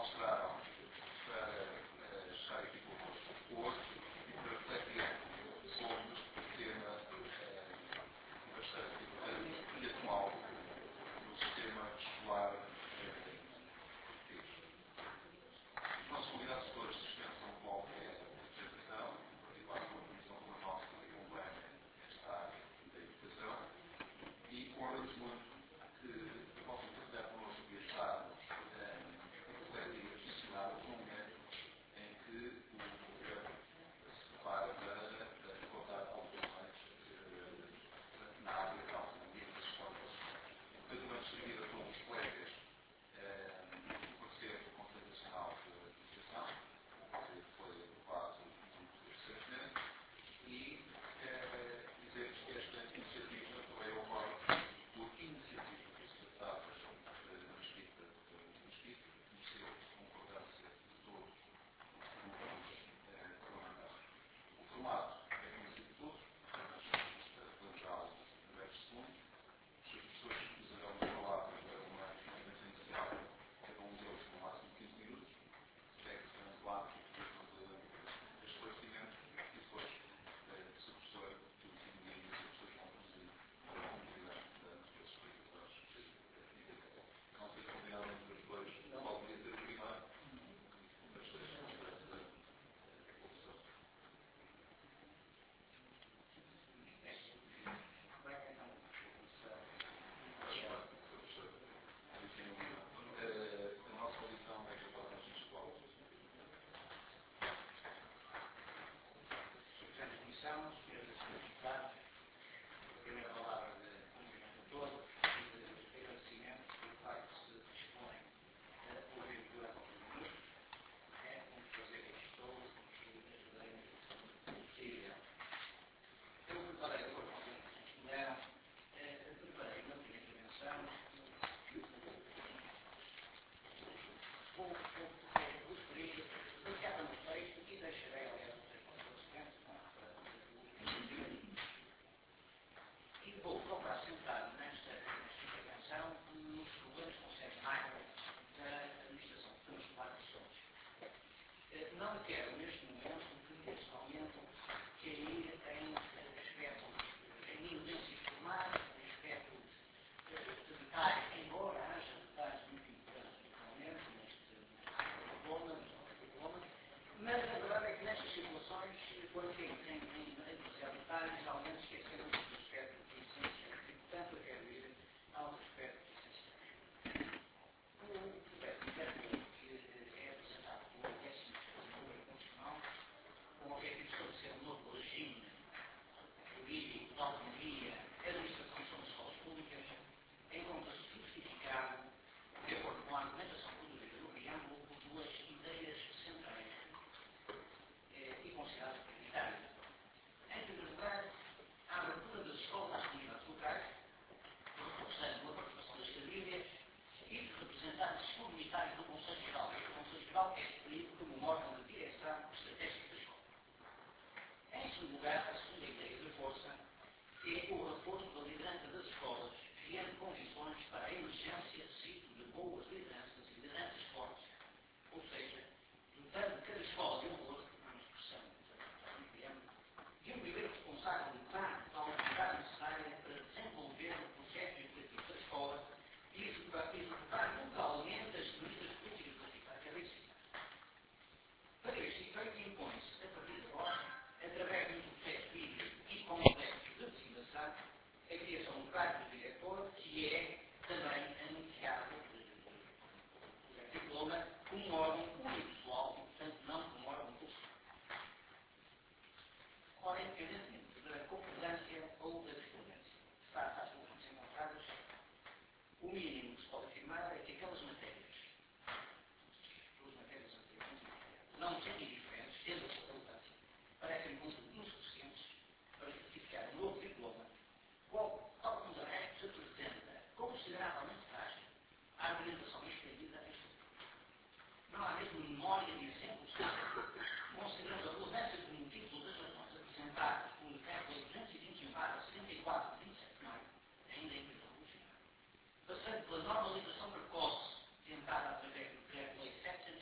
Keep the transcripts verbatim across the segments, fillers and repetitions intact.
Passando pela normalização precoce, tentada através do decreto-lei setecentos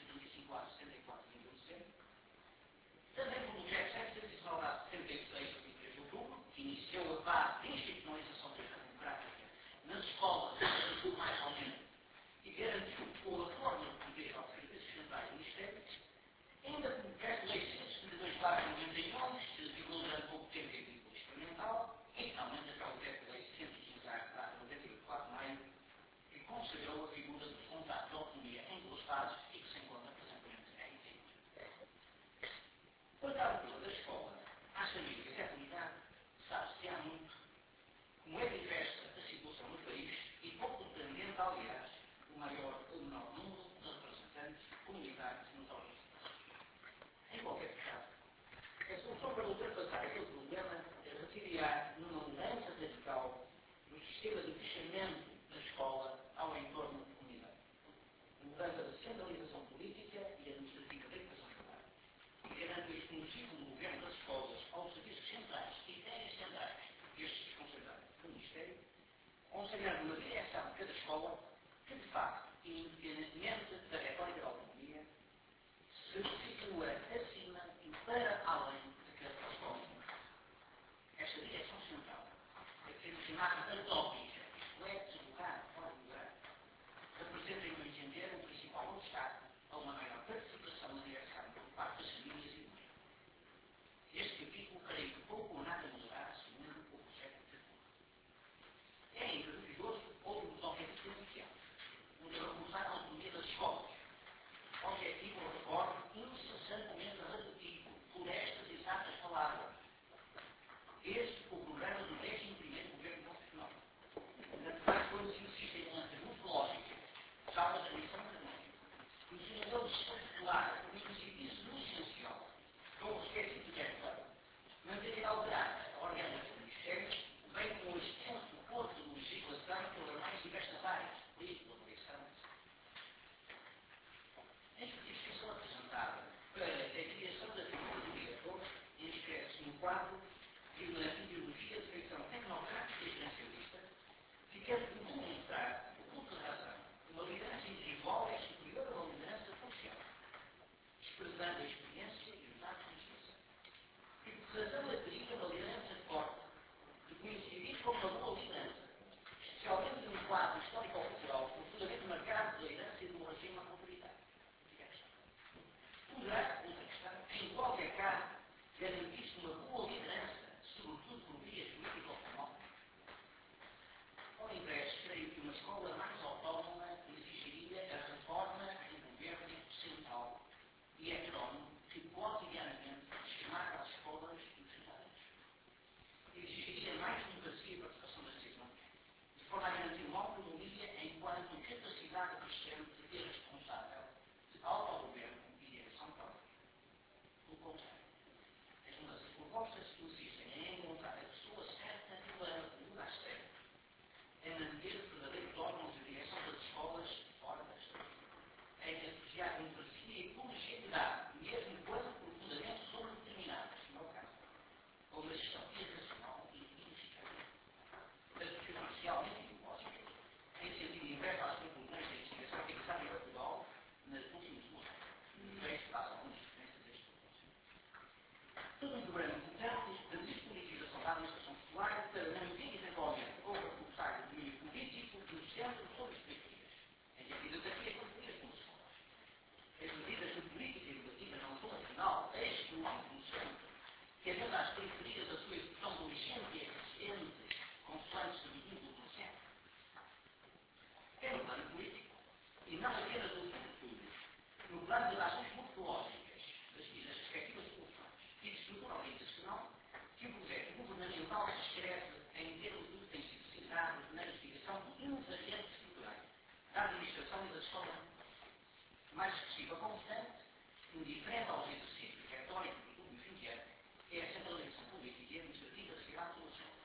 para ultrapassar aquele problema, retirar numa mudança radical do sistema de fechamento da escola ao entorno da comunidade. A mudança da centralização política e administrativa da educação escolar. E garante o exclusivo do governo das escolas aos serviços centrais e ideias centrais destes desconcentrados do Ministério, consagrando uma direção de cada escola que, de facto, independentemente da retórica da autonomia, se situa acima e para além de cada escola. Esta direção central é que se chamada utópica, isto é, deslocada, fora do lugar, representa, em meu entender, o principal obstáculo a uma maior participação na direção por parte das famílias e do meio. Este capítulo, creio que pouco ou nada mudará, segundo o projeto de reforma. É ainda duvidoso outro dos objetivos iniciais, o de reforçar a autonomia das escolas. Objetivo, recordo, incessantemente repetido por estas exatas palavras. Este o programa do décimo primeiro Governo Constitucional. Tanto mais quando se insiste em lanças morfológicas, salvas a missão académica, e o senador especular no princípio no essencial, com o esquecimento de época, manter inalterada a orgânica do Ministério, bem como o extenso corpo de legislação pelas mais diversas áreas, política, eleição, a justificação apresentada para a criação da figura do diretor inscreve-se no quadro de uma ideologia de feição tecnocrática e financiarista, ficando de demonstrar, por culto de razão, uma liderança individual é superior a uma liderança social, expressando a experiência e os atos de justiça. E por razão adquirida uma liderança forte, de conhecido como uma boa liderança, especialmente num quadro histórico-cultural profundamente marcado pela herança de um regime autoritário. Poderá, outra questão, em qualquer caso, garantir-se uma boa liderança, sobretudo por vias político-económicas. Ao invés, creio que uma escola mais autónoma exigiria a reforma do governo central e heterónomo que cotidianamente chamar às escolas e os cidadãos. Exigiria mais democracia e participação das decisões, de forma a garantir uma autonomia enquanto capacidade crescente e responsável de autogoverno e direção própria. Pelo contrário, as mudanças propostas consistem em encontrar a pessoa certa e para o lugar certo, em manter verdadeiros órgãos de direção das escolas fora das escolas, em associar democracia e colegialidade, mesmo quando profundamente sobredeterminadas, no meu caso, com uma gestão irracional e ineficaz, artificialmente ideológica, em sentido inverso às conclusões da investigação realizada em Portugal nas últimas duas anos. Vejo que passam algumas diferenças deste propósito. Todo um programa importante de disponibilização da administração escolar para manter eventualmente ou reforçar o domínio político no centro sobre as periferias, em que a filosofia concluída pelas escolas. As medidas de política educativa não são, afinal, excluídas do centro, que havendo às periferias a sua execução diligente e eficiente, consoante se divide do centro. É no plano político, e não apenas no futuro, no plano das ações morfológicas das, das respectivas soluções e de estrutura organizacional, que o projeto governamental se escreve em termos do que tem sido citado na investigação invariantes estruturais da administração e da escola, mais expressiva constante, indiferente aos exercícios retóricos do público fundiário, é a centralização política e administrativa da cidade pelo centro.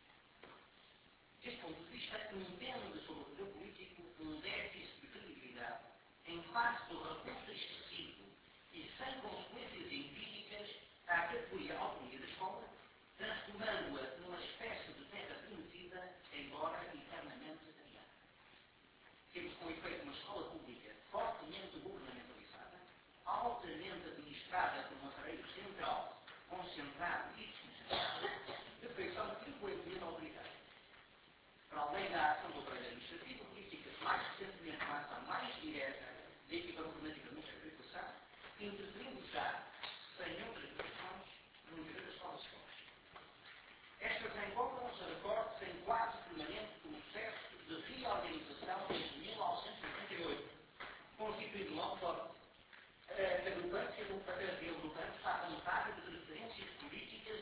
Deste ponto de vista, impende sobre o poder político um déficit de credibilidade em face do recurso excessivo e sem consequências empíricas à categoria autonomia da escola, transformando-a numa espécie de terra prometida, embora eternamente adiada. Temos com efeito uma escola pública fortemente governamentalizada, altamente administrada por um aparelho central, concentrado e desconcentrado, de feição frequentemente autoritária. Para além da ação do aparelho administrativo, políticas mais recentemente uma ação mais direta da equipa governativa do Ministério da Educação, interferindo já, sem outras questões, no interior das escolas escolas. Estas encontram-se, recorte-se, em quase permanente processo de reorganização desde mil novecentos e oitenta e oito, constituindo logo forte a agrupância do agrupante à vontade de referências políticas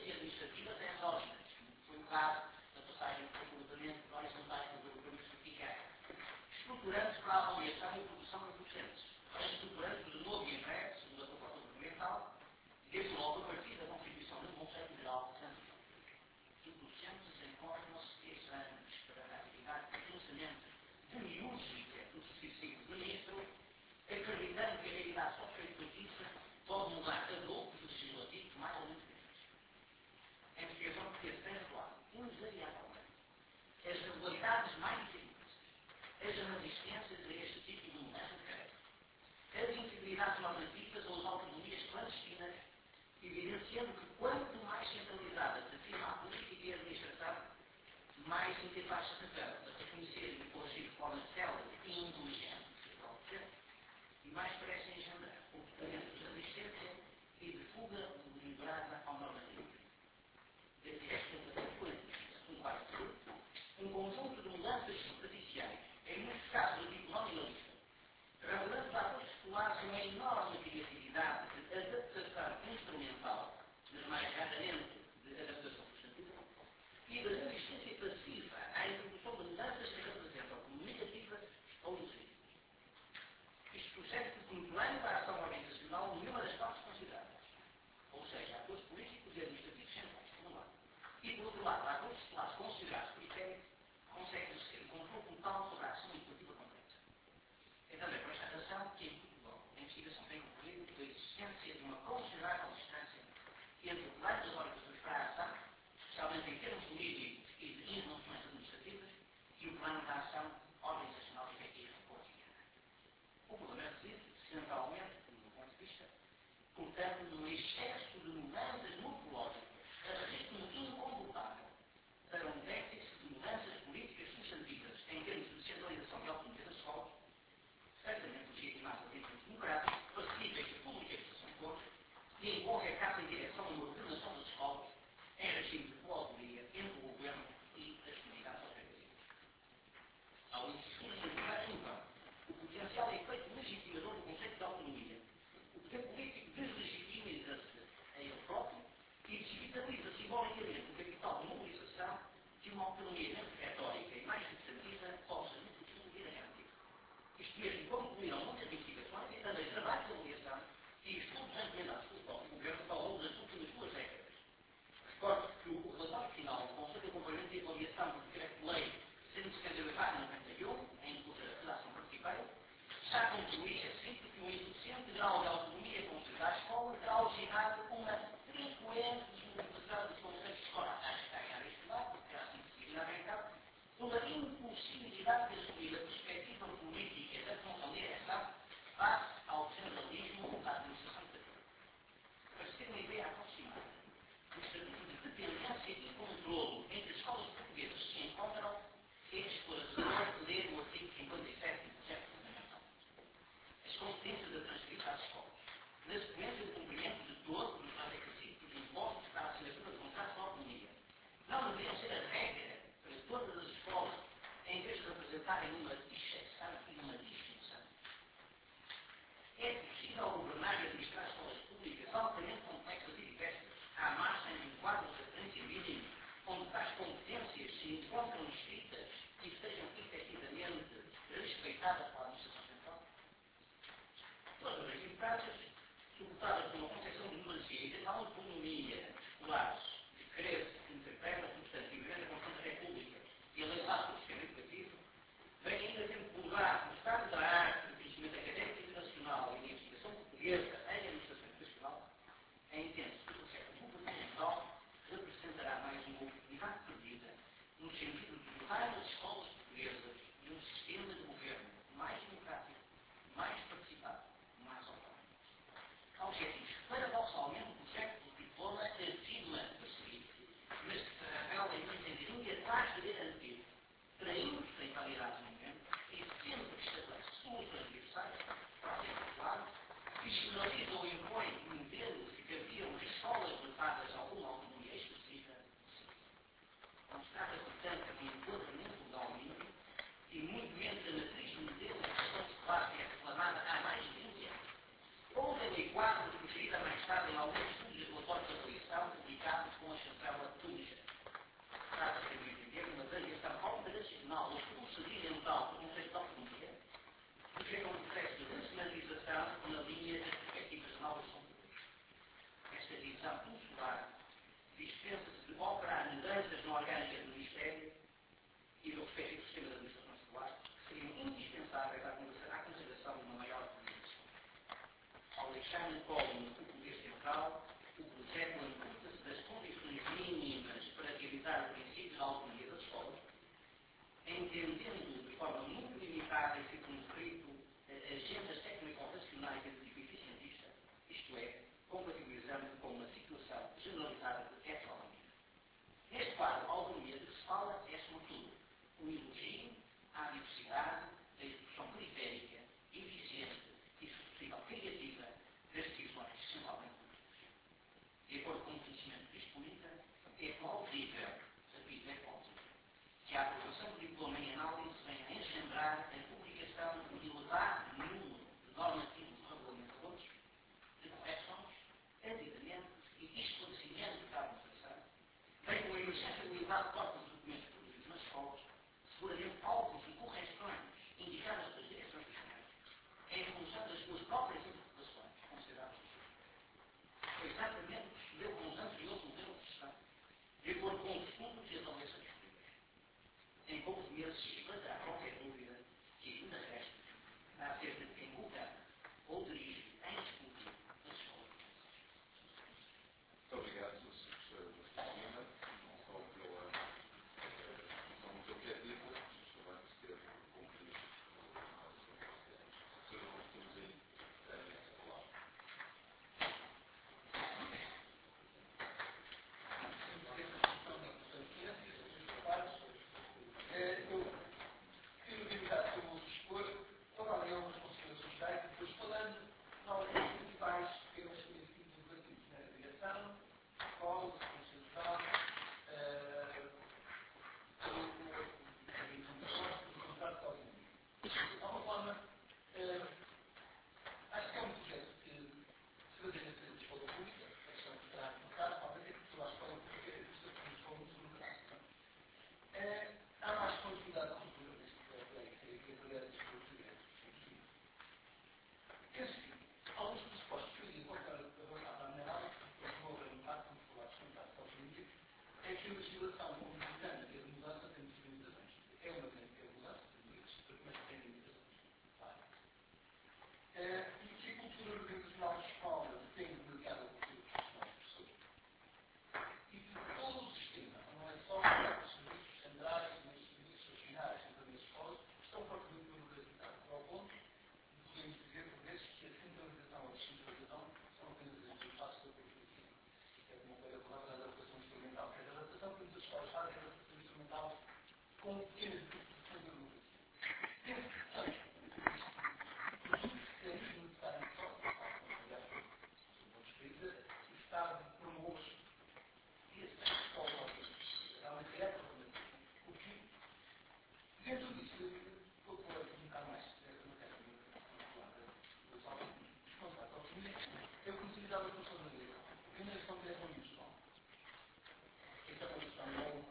basta ao feito de notícia, pode mudar a golpes legislativos mais ou menos grandes. A investigação portuguesa tem revelado, invariavelmente, as regularidades mais difíceis, as resistências a este tipo de mudança de caráter, as integridades normativas ou as autonomias clandestinas, evidenciando que quanto mais centralizada se afirma a política e a administração, mais incapaz se revela de reconhecer e corrigir de forma célere e inteligente, e mais parece engendrar comportamentos de resistência e de fuga deliberada ao normativo. Desde esta coisa, um quarto, um conjunto de mudanças superficiais, em muitos casos de tipo nominalista, revelando a todos escolares uma enorme criatividade de adaptação instrumental, mas mais raramente de adaptação substantiva, e de resistência passiva à introdução de mudanças que representam como negativas ou inúteis. Isto procede porque implanta a ação organizacional nenhuma das partes consideradas, ou seja, atores políticos e administrativos centrais, por um lado, e por outro lado, atores escolares considerados periféricos, conseguem exercer o controle total sobre a ação educativa completa. É também por esta razão que, em Portugal, a investigação tem concluído a existência de uma considerável distância entre o plano das orientações para a ação, especialmente em termos políticos e de involuções administrativas, e o plano da ação organizacional efetiva cotidiana. O problema reside, centralmente, do meu ponto de vista, portanto, no excesso de mudanças morfológicas a ritmo incontornável para um déficit de mudanças políticas substantivas em termos de descentralização e autonomia das escolas, certamente legitimadas em termos democráticos, pacíficas de publicação de cores, e em qualquer caso em direção a uma ordenação das escolas em regime de coautoria entre o governo e as comunidades autorizativas. Ao insistir em incentivar então o potencial efeito legitimador do conceito de autonomia, o poder político deslegitima-se a ele próprio e desvitaliza simbolicamente o capital de mobilização que uma autonomia menos retórica e mais substantiva possa no futuro vir a garantir. Isto mesmo concluíram muitas investigações e também trabalhos de avaliação e estudos encomendados pelo próprio governo ao longo das últimas duas décadas. Recordo que o relatório final do Conselho de Acompanhamento e Avaliação do Decreto-Lei cento e setenta e oito barra noventa e um, em cuja redação participei, já concluía, cito, que o insuficiente grau de autonomia concedida à escola terá originado uma frequente desmobilização dos conceitos escolares à área escolar, porque era assim que se viria a arrancar, uma impossibilidade de assumir a perspectiva política da função de direção face ao centralismo da administração educativa. Para se ter uma ideia aproximada do estatuto de dependência e controlo em que as escolas portuguesas se encontram, é explorador ler o artigo cinquenta e sete do projeto fundamental. As competências a transferir às escolas, na sequência do cumprimento de todos os pré-requisitos impostos para a assinatura de contratos de autonomia, não deveriam ser a regra para todas as escolas, em vez de representarem uma exceção e uma distinção. É possível governar e administrar escolas públicas altamente complexas e diversas, à margem de um quadro de referência mínimo, onde tais competências se encontram escritas e sejam efetivamente respeitadas pela administração central? Todas as eficácias, suportadas por uma concepção de numeracia e de uma autonomia escolares que cresce entre pernas substantivamente a Constituição da República e a lei básica do sistema educativo, vem ainda sendo pulvado no estado da arte, do conhecimento académico internacional e da investigação portuguesa em administração educacional, é intenso que o conceito governamental representará mais uma oportunidade perdida no sentido de dotar as escolas portuguesas de um sistema de governo mais democrático, mais participado, mais autónomo. Objetivos que, paradoxalmente, o projeto do diploma afirma perseguir, mas que se revela em muita entendimento atrás de garantir, traindo-se em validade no momento, e sempre que estabelece soluções universais, para ser claro, que generaliza ou impõe modelos que cabiam nas escolas dotadas a alguma autonomia exclusiva. Não se trata, portanto, de enquadramento legal mínimo e muito menos da matriz de modelo da educação escolar que é reclamada há mais de vinte anos. Ou da lei quatro, referida mais tarde em alguns estudos de relatórios de avaliação publicados com a chancela pública. Trata-se, a meu entender, de uma variação operacional ou procedimental do conceito de autonomia, que chega a um processo de racionalização na linha das perspectivas de novas competências. Esta visão consular dispensa-se de operar mudanças na orgânica do Ministério e do respectivo sistema de administração escolar, que seriam indispensáveis à consideração de uma maior política. pegar no colo o poder central, o projeto amputa-se das condições mínimas para realizar o princípio da autonomia das escolas, entendendo de forma muito limitada e circunscrito agendas técnico-racionais e de tipo eficientista, isto é, compatibilizando com uma situação generalizada de heteronomia. Neste quadro, a autonomia de que se fala é, sobretudo, um elogio à diversidade, à execução periférica, eficiente e, se possível, criativa das decisões essencialmente políticas. De acordo com o conhecimento que isto implica, é plausível, repito, é plausível, que a aprovação do diploma em análise venha a engendrar a publicação de um elevado número de normativos e regulamentos, de correções, aditamentos e esclarecimentos da administração, bem como a emergência do elevado corpo de documentos produzidos nas escolas, seguramente cálculos e correções indicadas pelas direções nacionais, em função das suas próprias interpretações, consideradas justificadas. Foi exatamente o que se deu com os anteriores modelos de gestão, de acordo com os estudos e as avaliações públicas. Em poucos meses se esclarecerá qualquer dúvida que ainda resta acerca de quem governa ou dirige em discutir as escolas. Muito obrigado, senhor Professor Lima, não só pela função muito objetiva, mas também por ter cumprido a nossa professora. Nós temos aí a palavra. Eu quero limitar o meu dispor, falar em algumas considerações gerais e depois falando de alguns principais temas que têm sido educativos na direção, escolas, constituição, de alguma forma, acho que é um projeto que se fazer nessa escola pública, a questão que será colocada, talvez é que toda a escola pública é vista como uma escola muito burocrática. Há mais quantidade de cultura neste projeto que é avaliada neste projeto. Penso que alguns pressupostos que eu ia colocar a minha análise, que vou ver um impacto, como falar de impacto ao político, é que a legislação como dinâmica de mudança tem muitas limitações. É uma dinâmica de mudança, mas tem limitações. E que a cultura organizacional de escola depende demasiado da cultura profissional de pessoas. E que todo o sistema, não é só os serviços centrais, mas os serviços finais das escolas, estão fortemente burocratizados. Ao ponto de podemos dizer, por vezes, que a centralização ou a descentralização são apenas as duas faces da burocracia. É como foi a palavra da adaptação instrumental. Que a adaptação que muitas escolas fazem é a adaptação instrumental com pequenas modificações da burocracia. Penso que são é necessário só, aliás, outros países, o Estado promove esse escola realmente é problemático. Porque, dentro disso, vou pôr aqui um bocado mais essa matéria dos contatos ao família, eu consigo dar a função da direção. Porque a direção é muito pessoal. Esta é uma questão logo.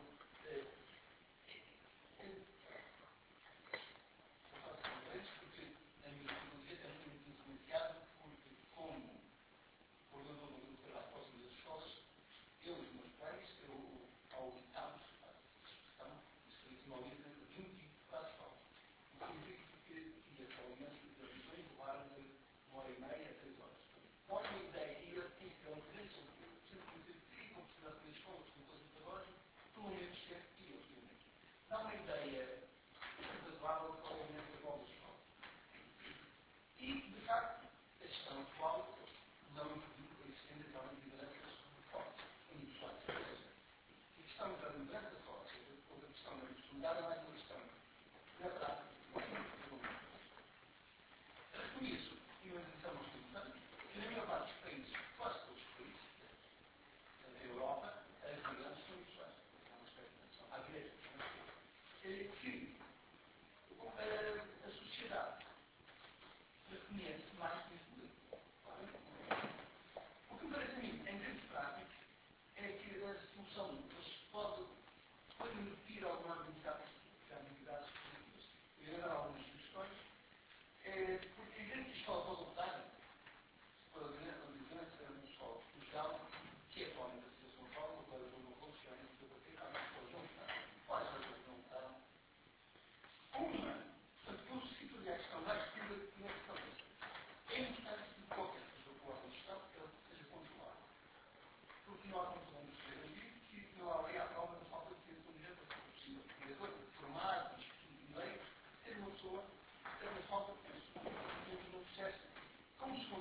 Eu faço conferências porque a minha metodologia tem muito influenciado, porque, como coordenador do grupo de trabalho próximo das escolas, eu e os meus pais, eu auditámos a expressão de serviço de audita de vinte e quatro escolas. O que significa que ia para o imenso de audições levaram de uma hora e meia a três horas. Dá uma ideia, e eu tinha que ter um preço, eu sempre conheci que com possibilidade de escolas, como fosse para hoje, pelo menos sempre que eu tinha. Dá uma ideia razoável de qual é o momento atual da escola. E, de facto, a gestão atual não impediu a existência realmente de lideranças fortes, individuais. Ou seja, a questão da liderança forte, ou da questão da oportunidade, é mais uma questão, na prática, mais uma questão. Reconheço, e uma decisão muito importante, que na maior parte dos países, quase todos os países, da Europa, as lideranças são individuais. É uma espécie à direita. Que a sociedade reconhece mais que isso político. O que me parece a mim, em termos práticos, é que a solução pode permitir alguma habilidade.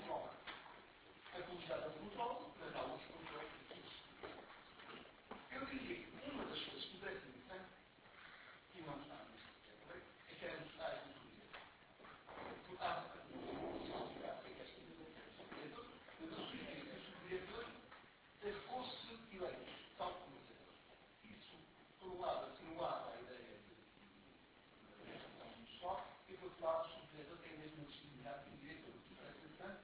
controla. A comunidade não controla, mas há outros controles de tudo. Eu diria que uma das coisas que me parece interessante, e não está neste projeto, é que era mostrar a cultura. Porque há eu sugeri que o subdiretor fosse eleito, tal como diretor. Isso, por um lado, atenuava a ideia de gestão pessoal, e por outro lado, o subdiretor tem a mesma legitimidade que o diretor. Isso parece interessante.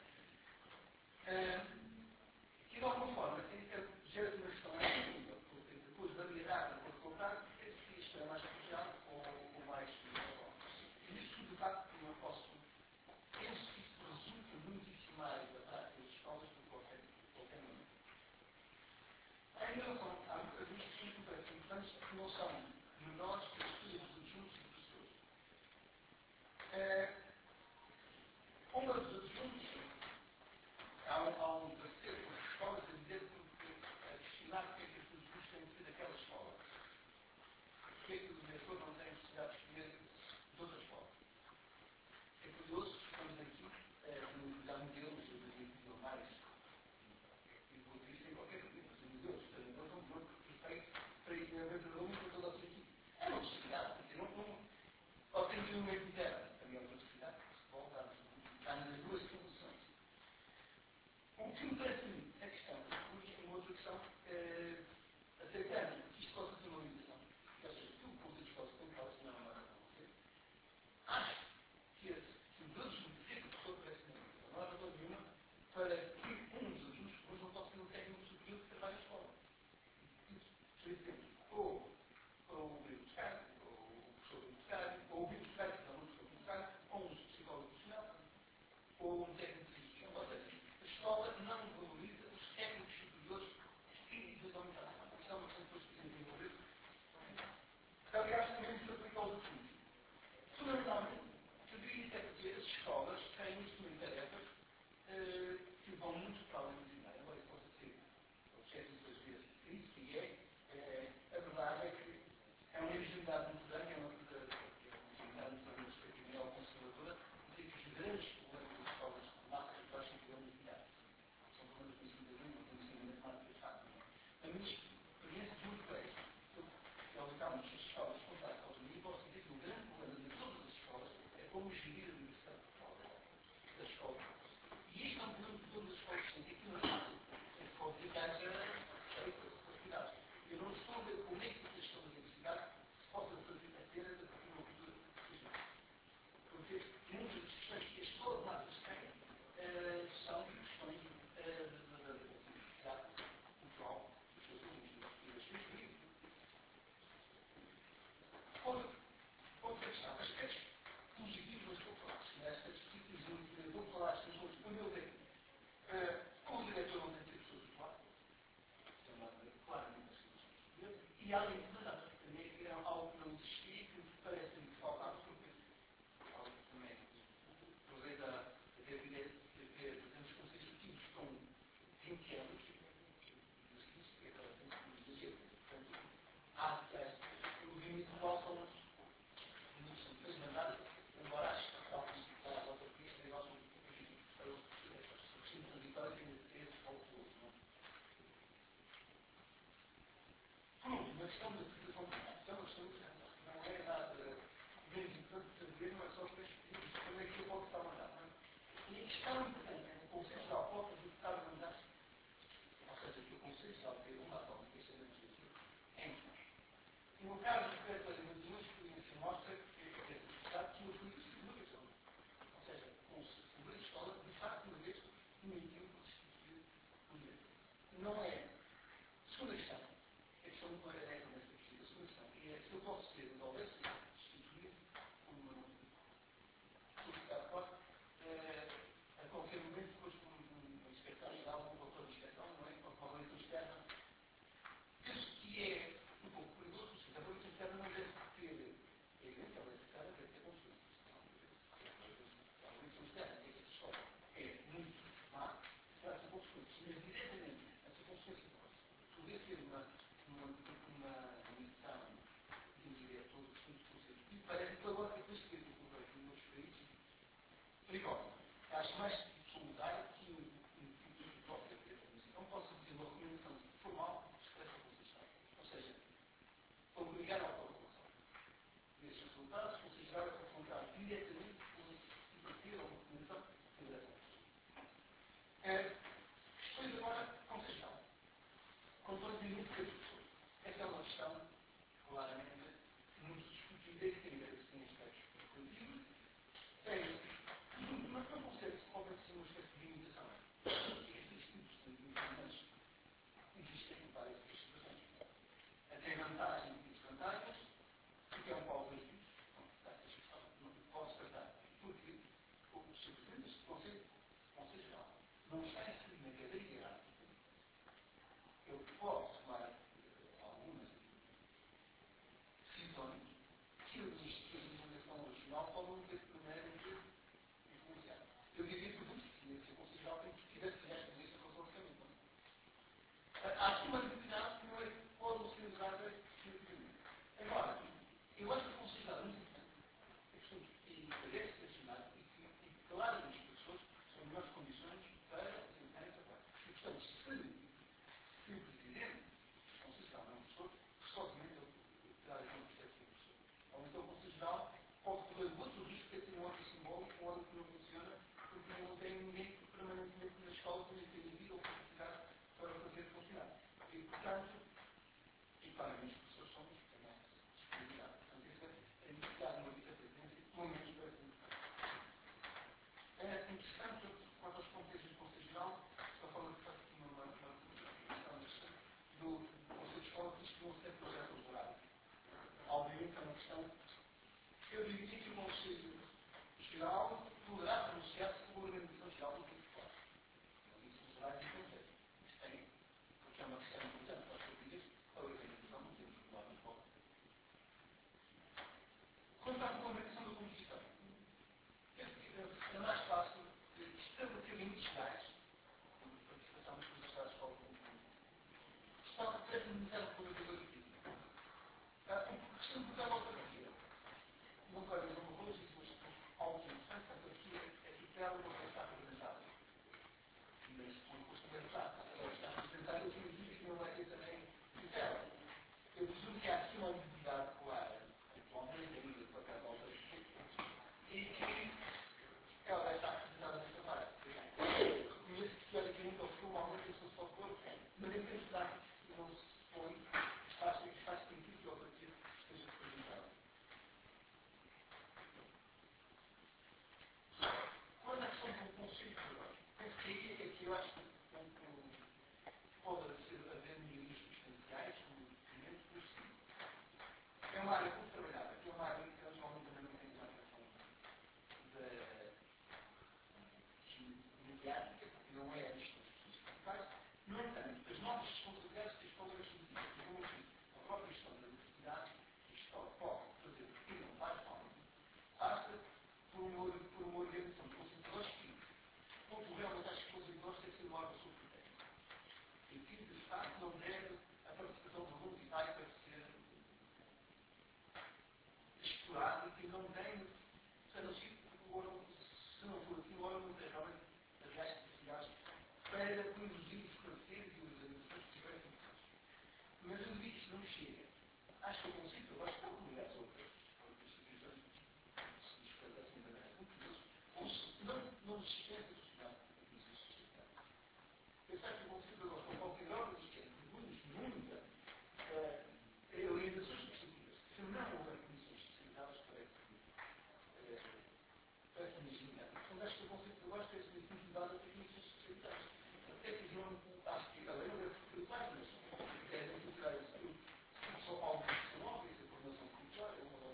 E de alguma forma, gera-se uma questão ainda, porque depois da variedade da faculdade, é se isto é mais social ou, ou mais social. E isso, de facto, não posso. Penso que isso resulta muitíssimo mais da prática das escolas do que qualquer, qualquer momento. Em relação a muitas discussões que parecem importantes, que não são menores que as escolhas dos adjuntos e professores. É, uma dos adjuntos, há um, há um terceiro das escolas a dizer que a questionar porque é que os adjuntos têm que ser daquela escola. Porque é que o diretor não tem necessidade de escolher de outra escola. É curioso que estamos aqui, é, no Museu Deus, eu digo mais, e vou dizer sem qualquer tipo de Deus, então é um grupo perfeito para ir a ver cada um com toda a sua equipe. É uma necessidade, porque não, não, ou tem que ir uma equipe, também é uma necessidade, que se volta a nas duas soluções. O que me parece a mim, a questão, e uma outra questão, é, aceitando que isto possa ser uma limitação, ou seja, que o conceito de escola tem claro, senão não vai acontecer, acho que esse introdução de ser professor parece uma limitação. Não há razão nenhuma para que um dos adultos depois não possa ser um técnico superior que trabalha na escola. Isso, por exemplo, ou, ou o bibliotecário, ou o professor bibliotecário, ou o bibliotecário, que não é um professor bibliotecário, ou um psicólogo profissional, ou um técnico de gestão. Ou seja, a escola não valoriza os técnicos superiores individualmente. Isto é uma questão que depois precisamos desenvolver. Aliás, também se aplica aos adultos. Fundamentalmente, poderia até dizer as escolas têm também tarefas uh, que vão muito para além do ensinar. Agora, isso possa ser objeto muitas vezes isso, e é, é, a verdade é que é uma legitimidade muito grande, é uma coisa que é uma legitimidade muito grande, respectivamente ao conservadora, dizer que os grandes problemas das escolas de massa que baixam que vão ensinar. São problemas de ensino não têm ensinamento mais que fácil. A minha experiência muito bem, eu estava nas escolas de contato com e posso dizer que o grande problema de todas as escolas é como gerir a diversidade da escola. E isto é um problema de todas as escolas que aqui não é fácil. É pode dizer que haja capacidade. Eu não estou a ver como é que a questão da diversidade se possa fazer a ter uma cultura positiva. Porque muitas das questões que as escolas massas têm uh, são questões uh, da diversidade cultural dos seus alunos e das suas vidas. Outra, outra questão, aspectos positivos das populações, aspectos positivos, vou falar das pessoas, o meu ver, uh, como diretor não tem que ser pessoas do lado, claramente as pessoas, e além de verdade, também é algo que não existia, que me parece que faltava, porque algo que também aproveita a ter ideia de ter temos conselhos com vinte anos, mas isso é aquela coisa que nos dizer, portanto, há o limite qual são os muitos mandados, embora acho que tal como está a volta aqui, este negócio para os recintos auditórios tem de ter esse calculo. Por último, a questão da utilização de dados é uma questão importante. Não é nada menos importante de saber, não é só para escolher como é que eu posso estar mandado. E a questão importante é que o Conselho Geral pode executar mandatos, ou seja, que o Conselho Geral tem uma ação de queixa legislativa, é importante. No caso do decreto-lei, uma experiência mostra que é necessário que uma política de educação, ou seja, com o Seguro de Escola, de facto, uma vez, permitiu substituir o direito. Não é. Segunda questão. A questão não é essa nesta pesquisa. A segunda questão é se eu posso ser, ou deve ser, substituído por uma solicitado pode, a qualquer momento, depois por uma inspeção geral, um doutor de inspeção, não é? Ou uma avaliação externa. Penso que é um pouco perigoso, porque a avaliação externa não deve ter, é evidente que a avaliação externa deve ter consultas. A avaliação externa, que é que só é muito má, será que são consultas. Mas diretamente, essa consequência poder ter uma, uma, uma missão de um diretor de assuntos conselhos. E parece que agora, depois de ter o governo em outros países, perigosa. Acho mais solidário É, questões agora conceitual. Controle de limite de pessoas. Essa é uma questão, claramente, muito discutida e que tem a ver com aspectos coletivos. Tem, mas não consegue se convencer um aspecto de limitação. Estes tipos de limitações existem em várias situações. Tem vantagens e desvantagens, porque é um pau dos tipos. Essa questão não posso tratar. Porque, simplesmente, este conceito, conceito geral, não está inserido na cadeia hierárquica. Eu posso tomar algumas decisões que as legislação regional podem ter primeiramente influenciado. Eu diria que tudo que esse conceito geral tem que tivesse que esta lista com o orçamento. Há aqui uma necessidade que não é pode ser usada significativamente. Agora, eu acho que o conceito geral é muito importante. É questão que parece selecionado e que, e que claramente as pessoas são melhores condições para apresentar essa parte. E, portanto, se, se o Presidente da Constituição é um professor, sozinho ele terá a ver com o professor. Ou então o Conselho Geral pode correr outro risco de ter um órgão simbólico, um órgão que não funciona, porque não tem ninguém que permanentemente na escola tenha entendido ou capacidade para fazer funcionar. E, portanto, e claramente os professores somos a nossa disponibilidade. Portanto, essa é a necessidade de uma vice-presidência, pelo menos para essa é interessante, quanto aos contextos do Conselho Geral, estou falando de facto de uma questão interessante do Conselho de Escola que diz que não se deve projeto elaborado. Obviamente é uma questão. Eu diria que o Conselho Geral poderá pronunciar-se como organização geral do território. Mas isso não será esse conceito. Isto tem, porque é uma questão importante para as famílias, a organização não temos que falar de fora. Quanto à regulamentação da Constituição, é mais fácil estabelecer limites legais de participação dos professores da escola pública. Só que para minimizar o colaborador aqui. A questão do botão alternativa. Não vai haver uma coisa, mas algo interessante, portanto, aqui é tutela não está representada. Mas, depois também está. Ela está representada, eu significa que não vai ter também tutela. Eu presumo que há aqui uma ambiguidade clara, atualmente, ainda do papel da alternativa, e que ela vai estar representada nesta parte. Reconheço que, teoricamente, ou formalmente, isso só for, mas em termos práticos, não se põe, faz, faz sentido que a alternativa esteja representada. Quando a questão do conceito, penso que aí é que eu acho que pode haver melhorias substanciais, como documentos, mas sim. É uma área pouco trabalhada, é uma área que atualmente também não tem uma atenção mediática, porque não é a questão das pessoas principais. No entanto, as novas responsabilidades que a escola é submetida, como a própria questão da universidade, que a escola pode fazer o que não faz forma, passa por uma, por uma organização de consultores que controlam as responsabilidades que ser logo sobre o tema. E que, de facto, não deve a participação dos alunos e vai para ser explorado e que não tem, se não for assim, o órgão não tem realmente as reais capacidades para conduzir os parceiros e as organizações que tiverem funções. Mas eu digo que isto não chega. Acho que o conceito, eu acho que eu aliás outras instituições se despertassem da maneira muito vezes, não, não se esquece de estudar a comissão social. Pensar que o conceito agora, com qualquer grau de esquece, de muita uh, orientações específicas, se não houver comissões especializadas, parece que parece-me gigante. Portanto, acho que o conceito eu acho que é muito dado a comissões especializadas. Até que não acho que a lei não deve ser claro, mas é necessário isso tudo. Só algo que se move, essa formação curricular, é uma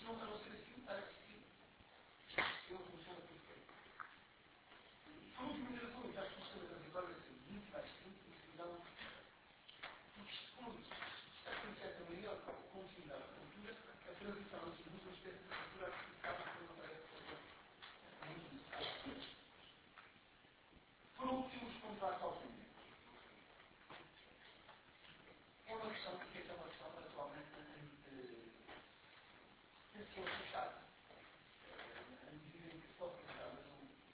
se não está a ser assim, está acessível. Ele funciona perfeito. Por último, eu vou ligar que o sistema transitório vai ser muito mais simples e não. Porque isto, como está com certa maior continuidade da cultura, a transição entre duas espécies de cultura artificial não parece ser muito necessária. Por último, os contratos autênticos. É uma questão que é uma questão atualmente tem que ser fechada. À medida em que se pode pensar, mas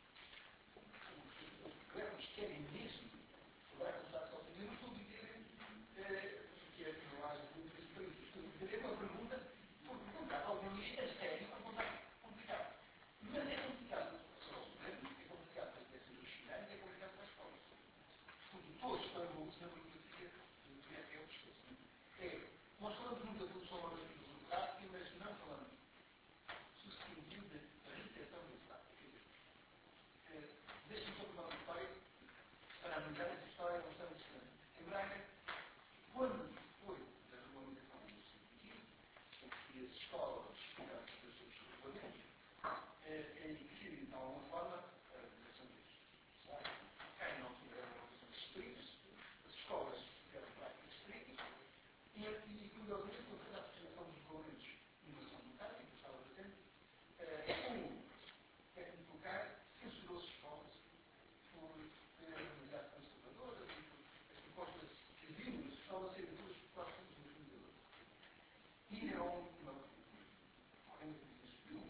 os governos querem mesmo falar com contratos autênticos. Eu não estou a dizer que é que não há muitas diferenças. Estou a dizer uma pergunta, porque o contrato autêntico é sério, é um contrato complicado. Mas é complicado para os governos, é complicado para as peças dos finais, é complicado para as escolas. Porque todos, quando o senhor política, é o discurso. É, nós falamos muito da produção normativa burocrática, mas não falamos do sentido da recepção do Estado. Deixe-me só contar uma história para analisar essa história, é uma história interessante. Em Braga, quando foi da regulamentação do sentido, em que as escolas tiveram os seus regulamentos, e que, de alguma forma, a legislação dos salários cai na altura da regulamentação dos estritos, as escolas tiveram práticas estritas, e, e curiosamente, quando foi a apresentação dos regulamentos de inovação democrática, que eu estava presente, o técnico local censurou as escolas por terem demasiado conservadoras e por as propostas que haviam nas escolas serem todas propostas dos fundadores. E era uma alguém que subiu,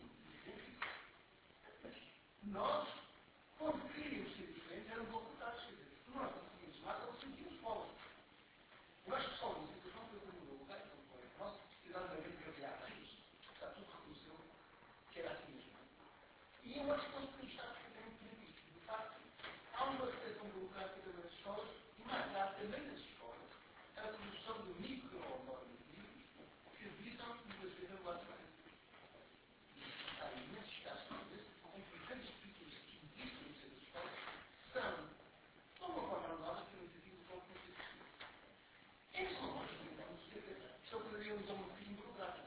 nós, quando queríamos ser diferentes, éramos ocultados. Quer dizer, se nós não conseguimos nada, nós sentimos escolas. Eu acho que só uma situação foi o meu lugar, não foi. Nós precisávamos de uma grande isso. Está tudo reconheceu que era assim mesmo. E eu acho que nós podemos estar perfeitamente previstos. De facto, há uma recepção burocrática das escolas, mas há também nas escolas a produção de micro-normativos que visam muitas vezes a relação. Há imensos casos em que grandes títulos que existem no seio das escolas são, de uma forma anulada, pela iniciativa do próprio Conselho. Eles não podem explicar no secretário. Isto é o que daríamos a um motivo burocrático.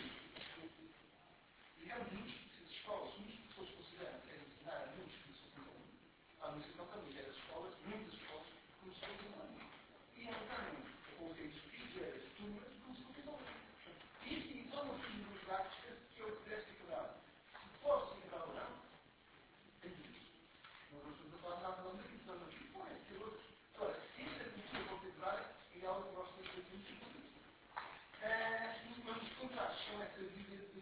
Digamos, muitos de escolas, muitos pessoas consideram que querem ensinar a muitos que se usam a administração também das escolas, muitas escolas, como se fossem alunos. E então, ou seja, fizeram as turmas como se fossem alunos. E isto são uma coisa burocrática que eu pudesse ser quebrado. Se posso ser quebrado ou não, tem que ir. Nós não estamos a falar nada de onde estamos aqui, não é ter outros. Agora, se esta cultura contemporânea é algo que nós temos que ter muito importante. Mas os contratos são essa vida de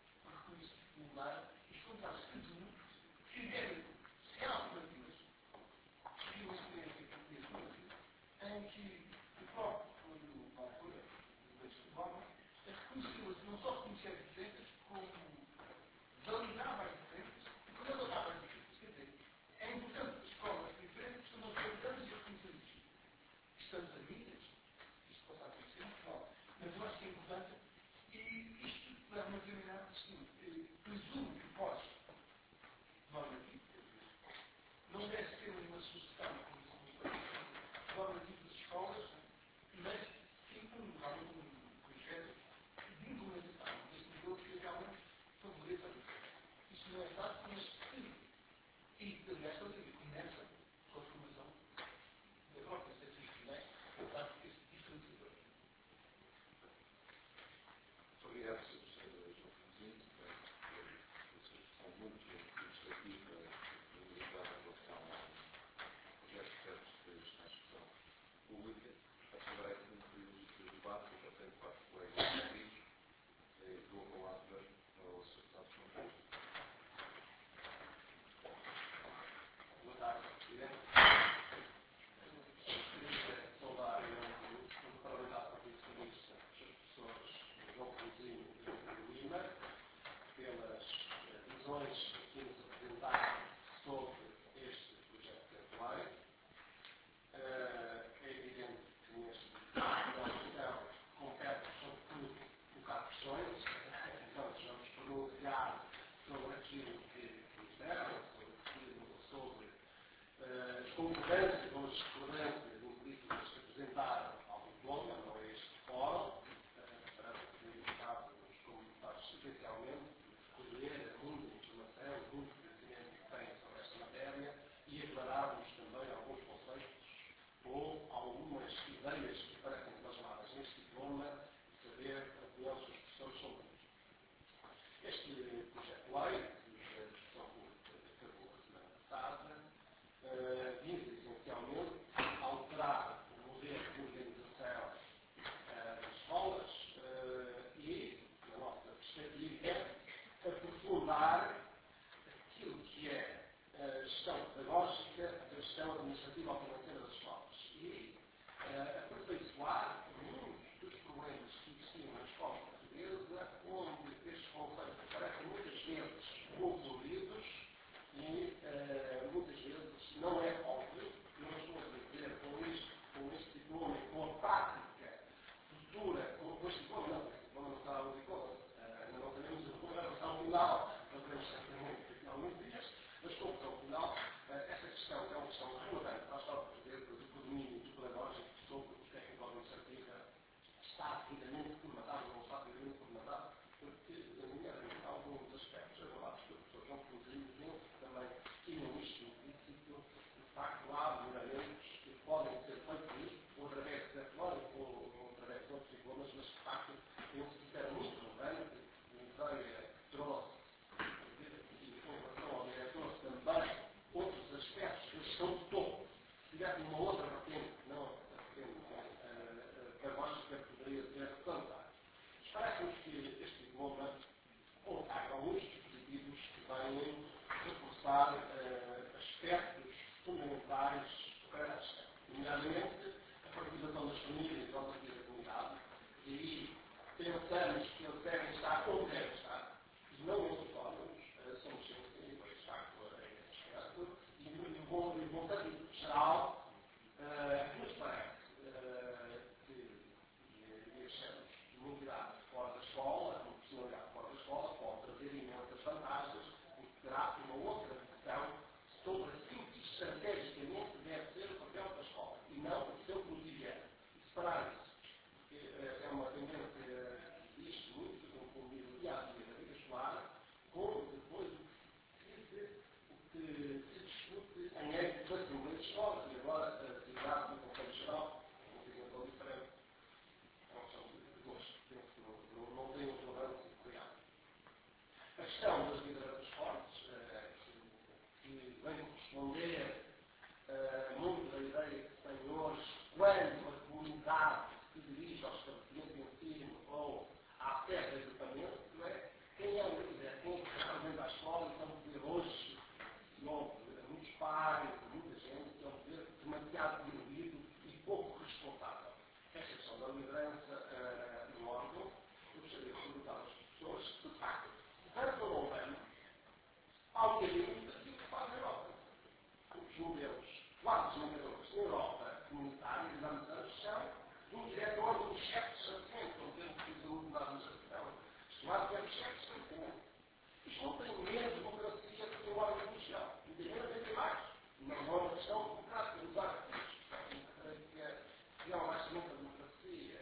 os contratos de tudo que devem ser alternativas. Tive uma experiência que eu conheço em que o próprio na altura, o Leite de Obama, reconheceu-se, não só reconhecer as diferenças, como validava as diferenças, e quando ele validava as diferenças, quer dizer, é importante que as escolas diferentes estão validando e reconhecendo isto. Estamos amigas, isto pode acontecer, não, mas eu acho que é importante, e isto leva-me a terminar assim. Presumo que pode, normativo, não deve ser uma sugestão, normativo das escolas, mas sim um, realmente um projeto de implementação deste modelo que realmente favoreça isso. Não é fácil, mas sim. E, aliás, estou a dizer, começa com a formação da própria secção finais, por parte desse diferenciador. Muito obrigado, senhor Professor João Francisco. final, não queremos certamente que finalmente dias, mas como são final, essa questão é uma questão relevante para a história portuguesa do domínio do pedagógico sobre o que é que envolve iniciativa está devidamente formatado ou não está devidamente formatado, porque, nomeadamente, alguns aspectos revelados pelo professor João Coutinho, penso que também tinham isto implícito, de facto, há melhoramentos que podem ser feitos, ou através de Teflon, ou, ou através de outros diplomas, mas, de facto, penso que isso era muito relevante, a ideia que trouxe, e com relação ao diretor também, outros aspectos que estão de topo. Se tivesse uma outra vertente, não a vertente pedagógica, poderia ser fantástico. Parece-nos que este diploma coloca alguns dispositivos que vêm reforçar uh, aspectos fundamentais para a gestão, nomeadamente a participação das famílias e da comunidade, e aí pensamos que eles devem estar onde devem estar, e não os autónomos, uh, somos sensíveis, de facto, a esse aspecto, e o montante geral, uh, nos parece uh, que deixamos uma unidade fora da escola, uma personalidade fora da escola, pode trazer imensas vantagens, porque terá uma outra visão sobre aquilo que estrategicamente deve ser o papel da escola, e não o seu cotidiano. E separar isso, porque uh, é uma tendência que existe muito, que confundir o dia a dia da vida escolar, com depois o que se discute em âmbito da Assembleia de Escolas, e agora a atividade do Conselho Geral, uma situação diferente. É uma questão de gosto, penso que não, não, não tem um relevância real. A questão das lideranças fortes, uh, que, que vem corresponder uh, muito da ideia que se tem hoje, quando a comunidade se dirige ao estabelecimento de ensino ou à sede de equipamento, não é? Quem é o líder, quem é que representa a escola, então dizer hoje, logo, muitos pais, muita gente, que é um poder demasiado diluído e pouco responsável. Esta questão da liderança uh, no órgão, eu gostaria de perguntar às pessoas se, de facto, tanto ou não tanto, há um limite daquilo que faz a Europa. Os modelos, quase os modelos na Europa comunitária, digamos anos, são um diretor ou um chefe de estabelecimento, um termo que usa muito na administração. Chamado que é o chefe de estabelecimento. Isto não tem menos democracia do que o órgão policial. Não tem menos nem tem mais. Não é uma questão democrática, usar a democracia, que é uma basicamente a democracia.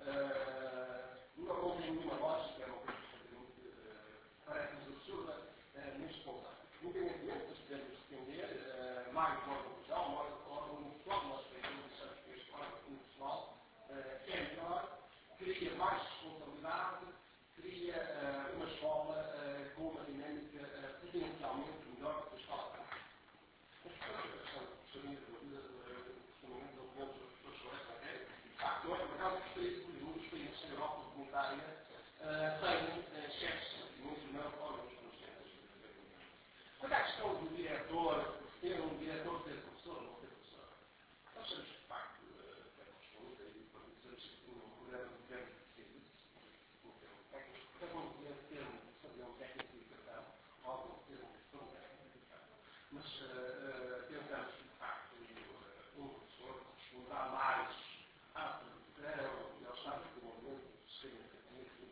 Uh, não, não tem nenhuma lógica, é uma coisa que uh, parece-nos absurda uh, neste ponto. Independentemente de podermos defender uh, mais do órgão policial, mais do órgão pessoal, nós pensamos que este órgão pessoal uh, é melhor, cria mais responsabilidade, cria uh, uma escola uh, com uma dinâmica uh, potencialmente melhor do que a escola pública. As pessoas gostariam de ouvir justamente a opinião das pessoas sobre esta matéria. De facto, não é por acaso que os países, muitos países da Europa comunitária uh, têm uh, chefes muito não órgãos conscientes. Mas a questão do diretor, ser um diretor, ser professor ou não ser professor, nós sabemos que, de facto, uh, é corresponde e para dizer que um programa de governo que fez isso. Porque não podia ter fazer um técnico de educação, ou algum termo de fazer um técnico de educação. Mas uh, uh, pensamos que, de facto, uh, um professor corresponderá mais à produção e ao estado de desenvolvimento do sistema educativo.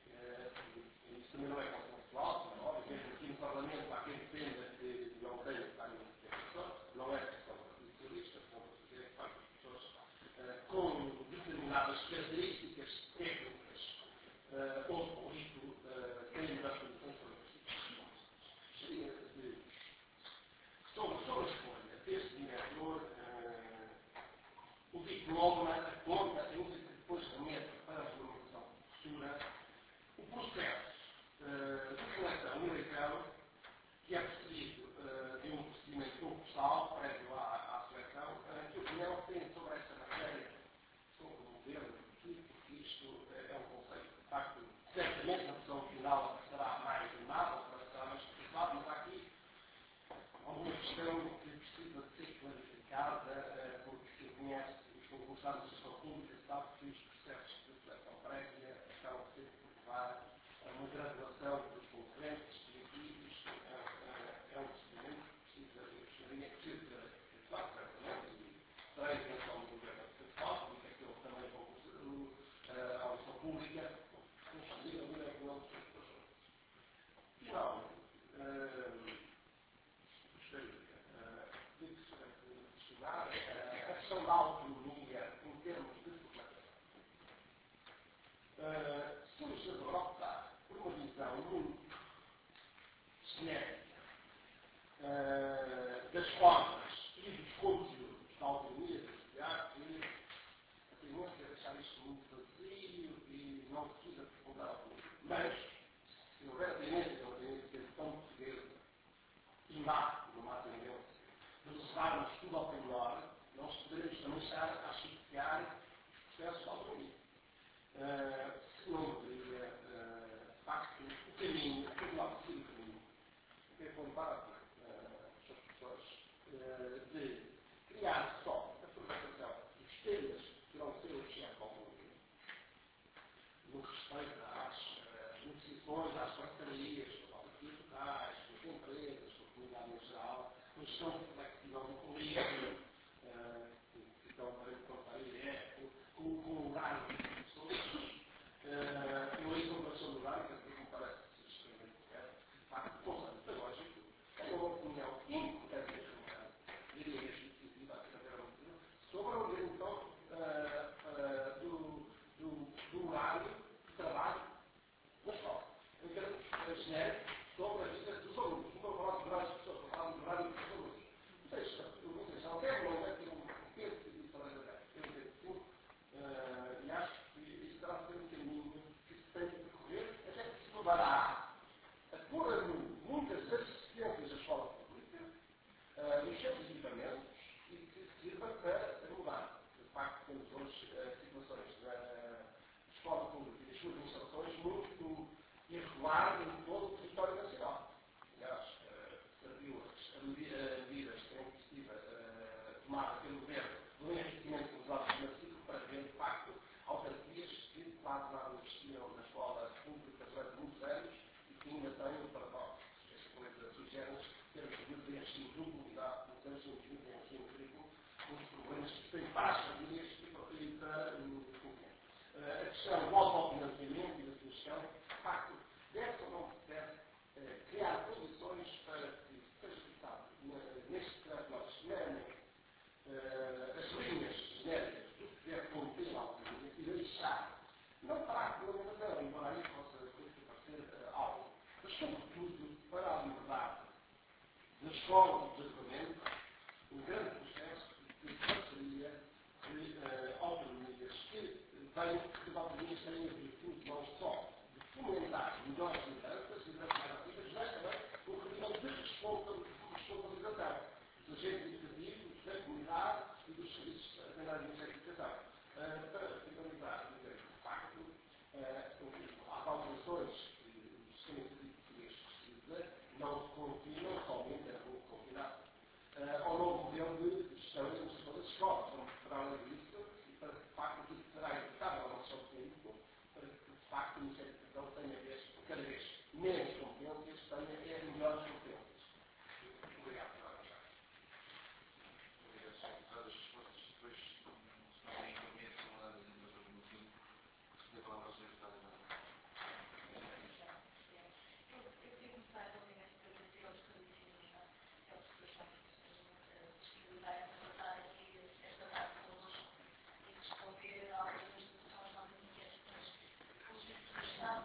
Uh, isso também não é consensual, não é óbvio. Mesmo aqui no Parlamento há quem defenda que não tem que estar em educação, não é questão de socialista, como dizer que faz as pessoas uh, com determinadas características técnicas Uh, ou com isto uh, tem melhores condições para o gostaria de sobre, sobre a escolha deste diretor uh, o diploma aponta, ainda que depois remete para a regulamentação futura, o processo uh, de seleção e eleição que é precedido uh, de um procedimento concursal prévio à, à seleção. Uh, que opinião tem sobre esta matéria, sobre o modelo de equipe, porque isto uh, é um conceito de facto. Certamente na versão final será mais animada, será mais especificado, mas há aqui alguma questão que precisa de ser clarificada, porque quem conhece os concursados da gestão pública sabe que os processos de seleção prévia acabam sempre por levar a uma graduação dos concorrentes e aqui isto é, é um procedimento que precisa, eu gostaria que ser claro, certamente, e será a intenção do governo de Portugal, porque é que ele também concurso à gestão pública. E, precisa aprofundar o público. Mas, se houver a tendência, que é uma tendência tão portuguesa, e má, no má tendência, de levarmos tudo ao pormenor, nós poderemos também estar a associar os processos de autonomia. Uh, se não poderia, uh, de facto, o caminho, o lá por o caminho, que é contado uh, as pessoas, uh, de criar só a formatação dos temas que irão ser objeto ao mundo, no que respeita às uh, negociações, às parcerias, às autarquias locais, com as empresas, com a comunidade em geral, com a gestão flexível do político, uh, que estão para encontrar a ideia, com o horário de pessoas. Eu li uma versão do horário, que me parece extremamente correto, de facto, constante pedagógico, é uma opinião importante, diria mesmo, sobre a organização uh, uh, do, do, do horário de trabalho na escola. Em termos genéricos, sobre a vida dos alunos. Não estou a falar de horários de pessoas, estou a falar de horário dos alunos. Não sei se não quero, não é ter um peso de diferença, eu entendo tudo, e acho que isso terá de ser um caminho que se tem de percorrer, até que se levará a pôr a muitas das deficiências da escola pública nos seus equipamentos e que sirva para mudar. De facto, temos hoje uh, situações da escola pública e das suas instalações muito irregulares em todo o território nacional. Aliás, uh, serviu a medidas que a iniciativa uh, tomada pelo governo do enriquecimento dos dados massivos para ver, de facto, autarquias que quase nada investiram na escola pública durante muitos anos e que ainda têm o paradoxo. Esta coisa sugere-nos termos de ensino de mobilidade nos anos vinte e um, ensino currículo, os problemas que têm para as famílias e para o futuro. A questão do autofinanciamento e da sugestão, de facto, deve ou não deve uh, criar condições para que seja fixado neste trabalho genérico uh, as linhas genéricas do que deve conter a autonomia e deixar, não para a regulamentação, embora aí possa parecer uh, algo, mas sobretudo para a liberdade da escola e do desenvolvimento, um grande processo de parceria de uh, autonomias que têm, que as autonomias têm a virtude não só de fomentar melhores lideranças, lideranças mais ativas, mas também um regime de responsabilização dos agentes educativos, da comunidade e dos serviços secundários de educação. Uh, para finalizar, dizer que, de facto, uh, as alterações que o sistema educativo português precisa não se confinam somente a um confinado uh, ao novo modelo de gestão e administração das escolas. Vamos para além disso e para que, de facto, aquilo que será indicado ao nosso público, para que, de facto, a educação tenha vez, cada vez menos competências, tenha é, melhores competências. Obrigado por avançar. Obrigado, senhor Deputado. As respostas depois não têm inconveniente são dadas em doutor Motim. Da palavra ao senhor Deputado Emmanuel. Eu queria começar obviamente por agradecer aos caríssimos pela prestação de disponibilidade para tratar aqui esta tarde connosco e responder a algumas das nossas inquietações. Como disse, está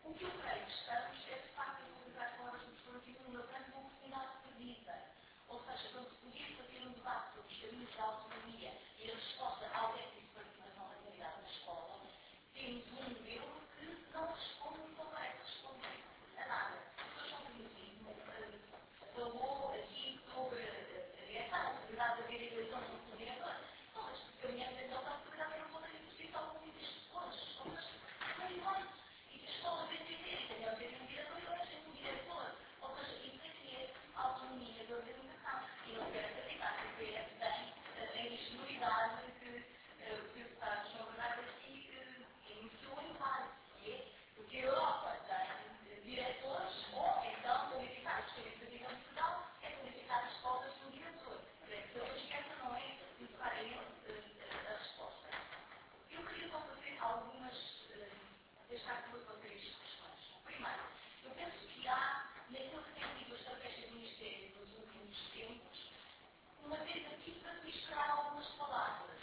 O que eu creio que estamos é, de facto, a utilizar as palavras do professor aqui numa grande oportunidade perdida. Ou seja, quando se podia fazer um debate sobre os caminhos da autonomia e a resposta ao déficit de participação da comunidade na escola, temos um modelo que não responde muito bem, responde a nada. O professor João Primizinho falou aqui sobre a direção, a possibilidade de haver eleição de um coordenador. Não, mas porque a minha eleição da possibilidade era uma coisa impossível ao convite das pessoas. Ou seja, não é igual. E se a escola entenderem que é ter um diretor e agora ser um diretor. Ou seja, isso é que é autonomia da organização. E não quero acreditar que o P S tem a ingenuidade que o deputado João Bernardo aqui iniciou em base, que é porque a Europa tem diretores ou então qualificar os serviços de Portugal é qualificar as escolas do diretor. Parece que hoje essa não é necessariamente a resposta. Eu queria só fazer algumas, deixar duas ou três questões. Primeiro, eu penso que há, naquilo que tem sido a estratégia do Ministério nos últimos tempos, uma tentativa de misturar algumas palavras.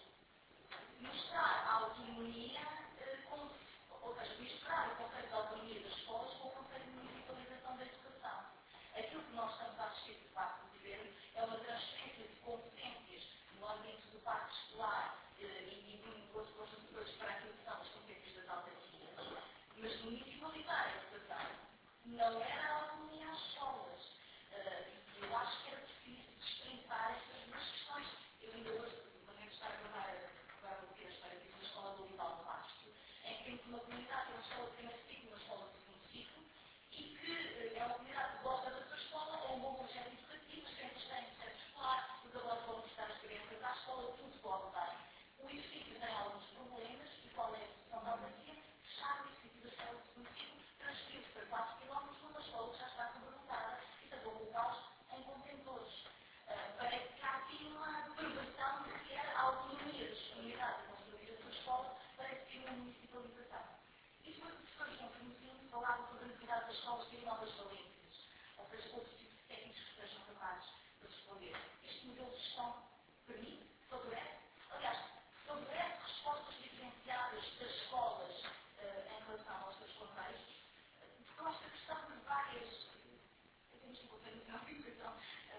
Misturar a autonomia, com, ou seja, misturar o conceito de autonomia das escolas com o conceito de municipalização da educação. Aquilo que nós estamos a assistir de facto do governo é uma transferência de competências no âmbito do pacto escolar e de outros professores para aquilo que são as competências das autarquias, mas municipalizar a educação não era a autonomia às escolas. Eu acho que era preciso destrinçar estas duas questões. Eu ainda hoje, de maneira de estar a gravar, agora vou ter a história disso na escola do Olival do Basto, em que temos uma comunidade, uma escola de primeiro ciclo, uma escola de segundo ciclo, e que é uma comunidade que gosta da sua escola, é um bom projeto educativo, os centros têm processo escolar, os avós vão visitar as crianças à escola, tudo pode dar. O edifício tem alguns problemas, e qual é a solução da autarquia? Fechar o edifício da escola de segundo ciclo, transferir-se para quatro quilómetros numa escola que já está sobrelotada e tentou colocá-los em contentores. Uh, para que há aqui uma perversão do que é a autonomia das comunidades a construir a sua escola, parece que uma municipalização. E depois o professor João Primizinho falava sobre a necessidade das escolas terem novas valências, ou seja, outros tipos de técnicos que sejam capazes de responder. Este modelo de gestão permite, favorece, aliás, favorece respostas diferenciadas das escolas uh, em relação aos seus contextos, porque eu acho que a questão de várias, eu tenho que fazer uma educação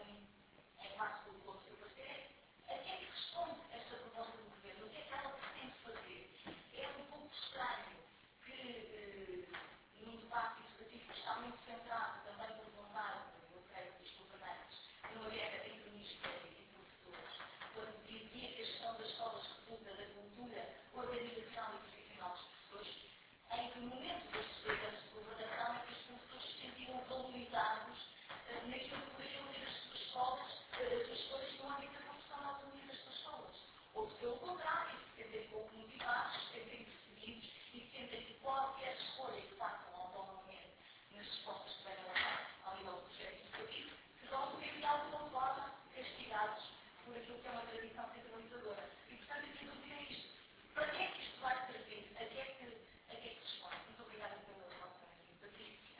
em março do ponto que eu passei, a que é que responde esta proposta do governo? O que é que ela pretende fazer? É um pouco estranho que, uh, num debate educativo que está muito centrado, também por vontade, eu creio, dos governantes, numa guerra entre ministérios e professores, quando dizia que a gestão das escolas resulta da cultura organizacional e profissional dos professores, em que momento destes dois anos de governação é que os professores se sentiam valorizados uh, naquilo que poderiam ter as suas escolas, uh, as suas escolas no âmbito da construção da autonomia das suas escolas. Ou, pelo contrário, se sentem pouco motivados, se sentem perseguidos e se sentem que qualquer escolha que façam autonomamente nas respostas que venham a dar ao nível do projeto educativo, se vão ser de alguma forma castigados por aquilo que é uma tradição centralizadora. E, portanto, aqui a dúvida é isto. Para que é que isto vai servir? A que é que, a que, é que responde? Muito obrigada pela vossa paciência.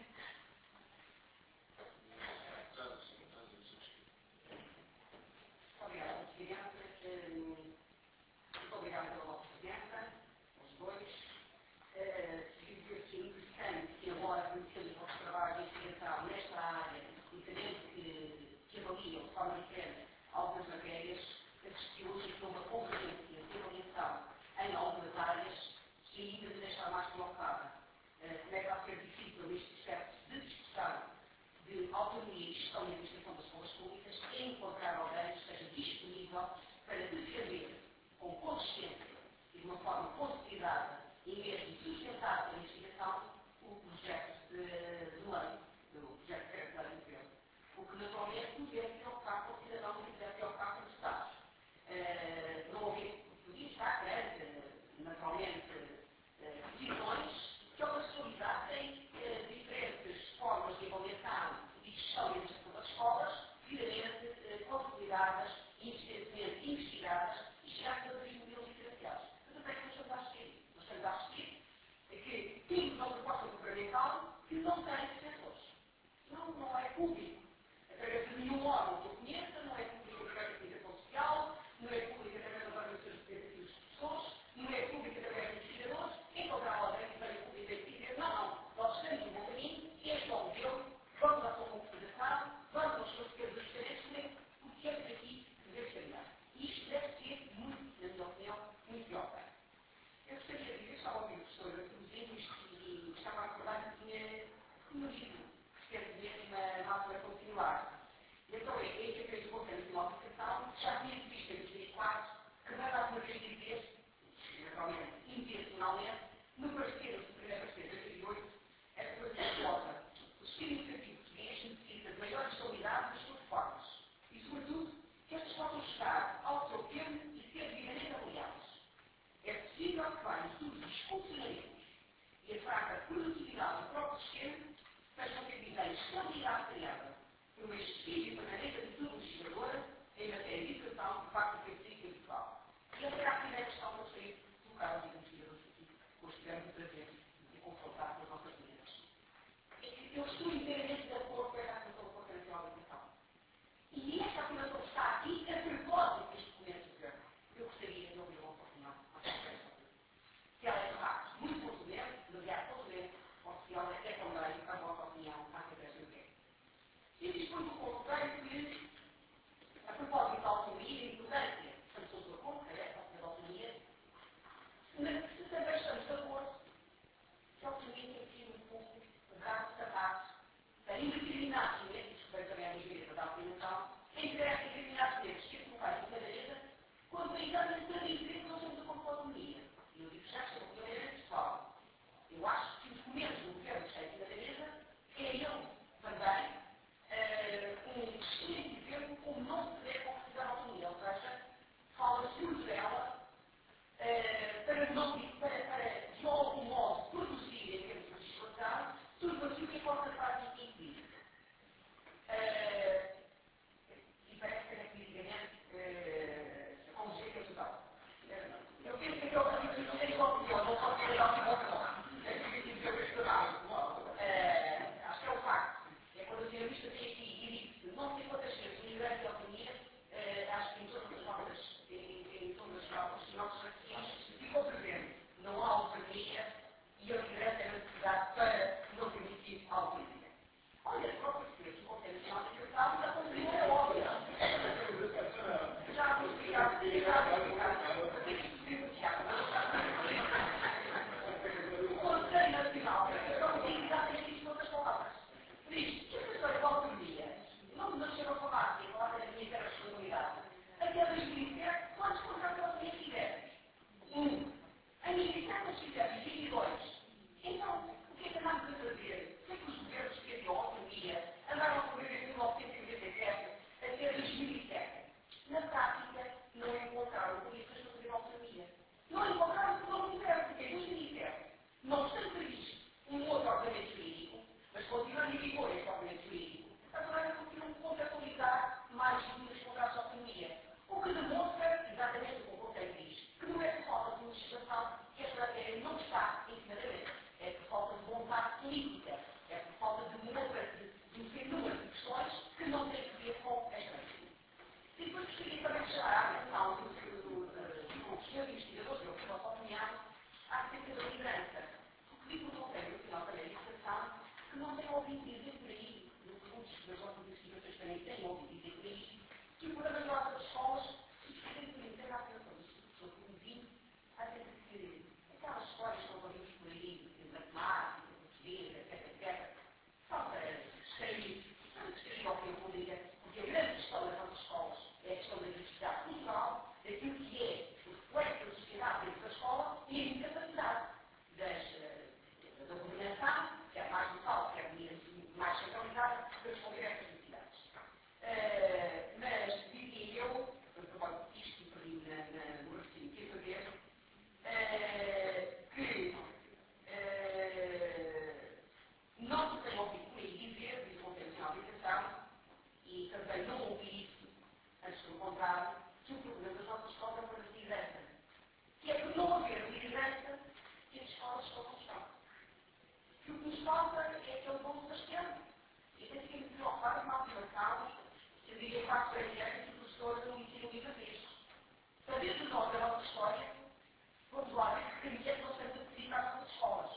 Obrigada, Presidente. Muito obrigada pela vossa presença, os dois. Fico aqui interessante que, embora conhecemos o vosso trabalho de investigação nesta área e sabendo que, que avaliam de forma diferente algumas matérias, assistiu hoje a uma desfuncionamentos e a fraca produtividade do próprio sistema fecham que a visão de estabilidade criada por uma excessiva e permanente atitude legisladora em matéria de educação de facto foi crítica pessoal. E a terá que a questão para ser colocada nos investigadores aqui, hoje tivemos o prazer de confrontar com as nossas mulheres. Eu estou inteiramente de acordo com a Comissão de Conferencial da Educação. E esta afirmação está aqui a propósito deste documento do governo. Eu gostaria de ouvir uma opinião à Conferência. Se ela é de facto muito contundente, demasiado contundente, ou se ela é também a vossa opinião à Conferência do governo. E depois do contrário que, a propósito da autonomia e da importância, estamos todos de acordo, que é essa da autonomia, se também estamos de acordo que a autonomia tem que ser um pouco o braço sapato para indeterminados momentos, que também é a mesma da alimentação, entre determinados momentos que se colocarem em cadeiras, quando a idade de dizer que nós temos a acordo com a autonomia. E eu digo já que é uma maneira pessoal. Eu acho que os momentos do governo que está em cima da mesa é ele também uh, um excelente exemplo como não se deve concretizar a autonomia. Ou seja, fala-se muito dela uh, para, não, para, para, de algum modo, produzir em termos de legislação tudo aquilo que a Corte da Prática impede. Uh, e parece que é politicamente uh, como se é total. Eu penso que eu tenho que dizer igual que eu, não posso ser igual que eu. Acho que é o facto. É quando a jornalista tem aqui e diz não sei quantas vezes o imigrante de autonomia, acho que em todas as notas, em todas as notas, os nossos raciocínios, ficou presente. Não há autonomia e o imigrante é necessidade para não permitir a autonomia. Olha, o próprio Senhor, o Conselho Nacional de Educação, a autonomia é óbvia. Já vou explicar, já vou explicar. O Conselho Nacional de Educação tem exatamente isto outras palavras. Diz que essa história da autonomia não nos chega a falar, e a palavra da minha responsabilidade. Até dois mil e sete, quantos contratos de autonomia fizemos? Um. Em dois mil e sete, nós fizemos vinte e dois. Então, o que é que andámos a fazer? Sei que os governos que haviam autonomia andaram a correr em mil novecentos e noventa e sete até dois mil e sete. Na prática, não encontraram políticas para fazer autonomia. Não encontraram porque não tiveram, porque em dois mil e sete não está previsto um outro ordenamento jurídico, mas continuando em vigor este ordenamento jurídico, agora conseguiram contratualizar mais dos contratos de autonomia. O que demonstra, exatamente como o Conselho diz, que não é por falta de legislação que esta matéria não está em cima da mesa. É por falta de vontade política. É por falta de uma de, de um fenômeno de questões que não tem a ver com esta matéria. E depois gostaria também de chamar a atenção do senhor investigador, que é o nosso opinião, acerca da liderança. O que diz o Conselho Nacional da Educação, que não tem ouvido dizer por aí, muitos das nossas investigações também têm ouvido dizer por aí, que o programa de nossas escolas se escreve por inteiro à atenção dos professores que me vim, acerca de que aquelas histórias que nós ouvimos por aí, de matemática, português, etc, etcétera, são para distrair, para distrair a opinião pública, porque a grande questão das nossas escolas é a questão da diversidade cultural, daquilo que é o reflexo da sociedade dentro da escola e a incapacidade das, da governação, quer mais local, quer mais centralizada, para responder a essas necessidades. Uh, mas, dizia eu, a propósito disto, perdi na, na, no raciocínio que ia fazer, uh, que uh, não se tem ouvido por aí dizer, diz o Conselho Nacional de Educação, e também não ouvi isso, antes do contrário, que o problema das nossas escolas é o problema de liderança. Que é por não haver liderança que as escolas estão como estão. Que o que nos falta é aquele bom sebastião. E até fiquei-me preocupado com uma afirmação que eu diria quase para a que o professor não ensina muita vez. Saber de nós a nossa história, vamos lá ver que caminho é que nós temos a pedir para as nossas escolas.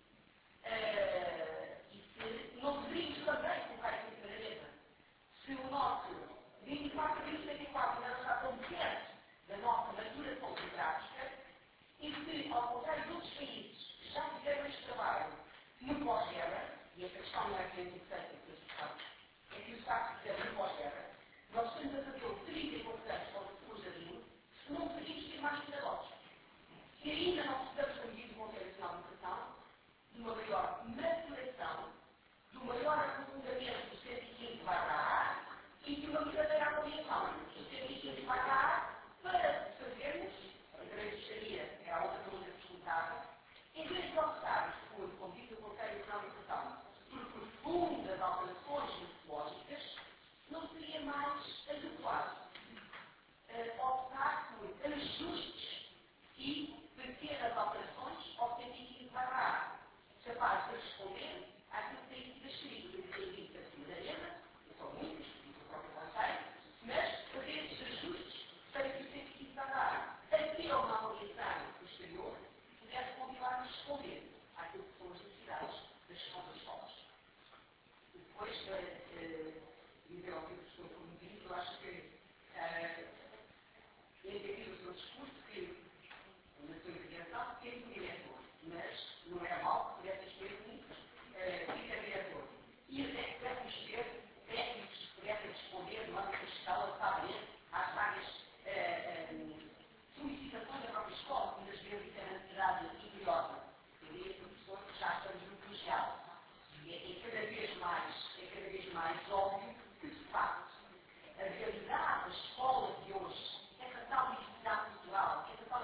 Uh, e se não deveríamos também colocar isso em cima da mesa. Se o nosso vinte e quatro, vinte e quatro ainda não está competente da nossa maturação democrática, e se, ao contrário de outros países que já fizeram este trabalho no pós-guerra, e esta questão não é que é interessante, é que os Estados fizeram no pós-guerra, nós estamos a fazer trinta e poucos anos para o jardim, se não conseguimos ser mais pedagógicos. E ainda não precisamos, como diz o Conselho Nacional de Educação, de uma maior maturação, de um maior aprofundamento do cento e quinze barra A e de uma verdadeira avaliação do cento e quinze barra A para fazermos, a grande gostaria, é a outra pergunta que se colocava, Pois, dizer ao que o professor prometido, eu acho que entendeu o seu discurso que na sua intervenção teve um diretor, mas não é mal que pudesse ter um vice-diretor. E até pudéssemos ter técnicos que pudessem responder de uma escala para abrir às várias solicitações da própria escola, que muitas vezes é uma necessidade imperiosa. Eu diria que o professor já estamos no colegial. E é cada vez mais, é cada vez mais óbvio que, de facto, a realidade da escola de hoje, essa tal necessidade cultural, essa tal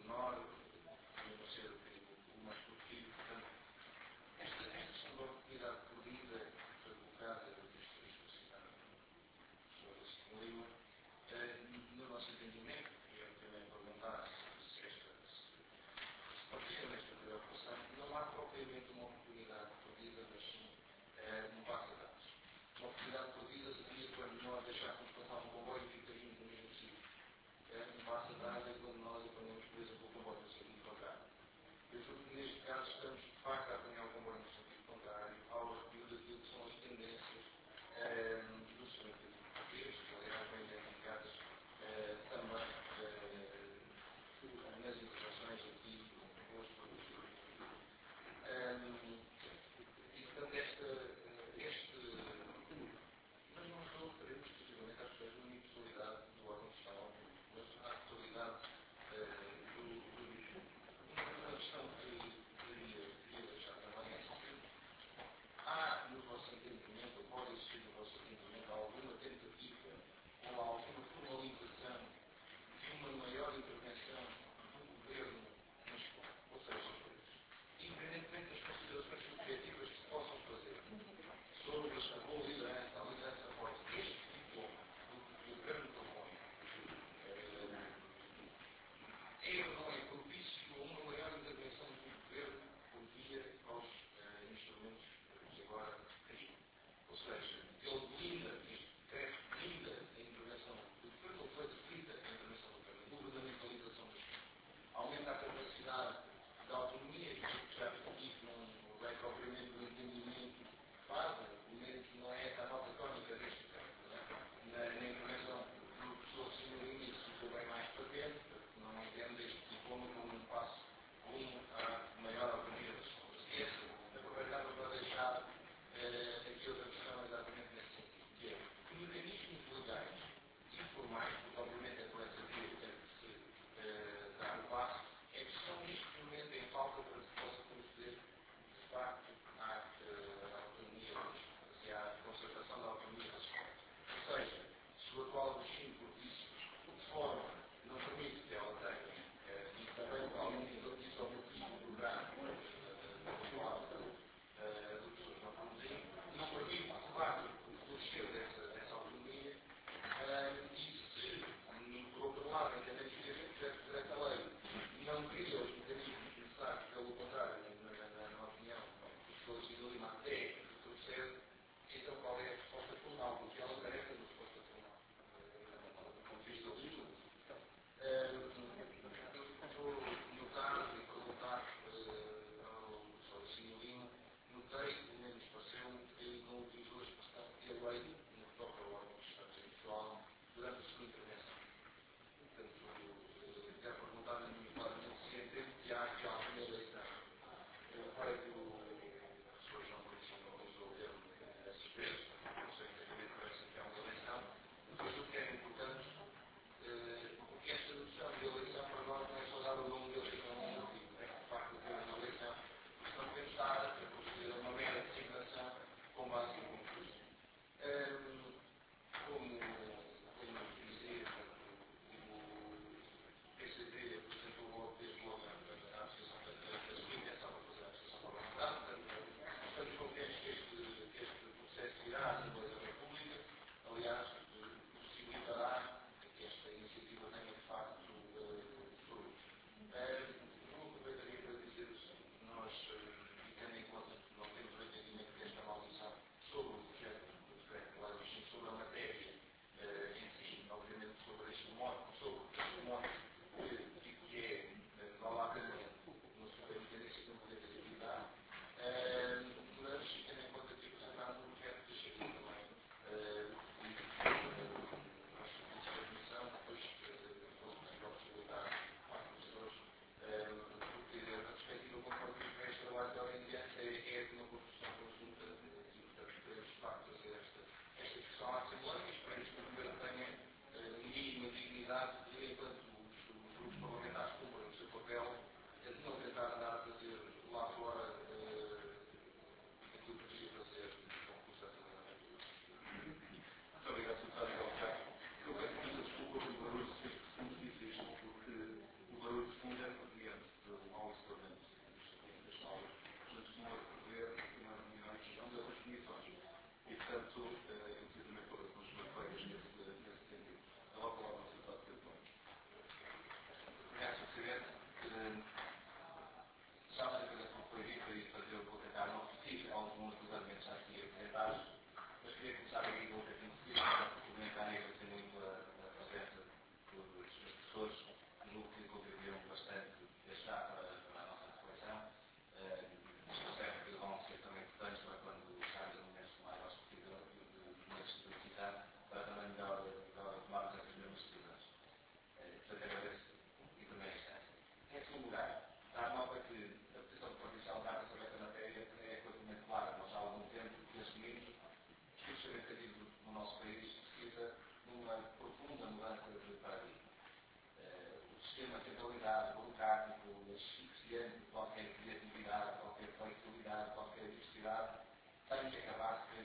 menor, tinha uma ser o mais produtivo, portanto, esta, esta questão da oportunidade perdida foi colocada, isto foi explicitado pelo senhor Lima, no nosso entendimento, e eu também perguntar se esta, se partilham esta preocupação, não há propriamente uma oportunidade perdida, mas sim um passo a dados. Uma oportunidade perdida seria quando nós deixássemos passar um comboio e ficaríamos no mesmo sítio. Um passo a dar é quando nós apanhamos, por exemplo, o comboio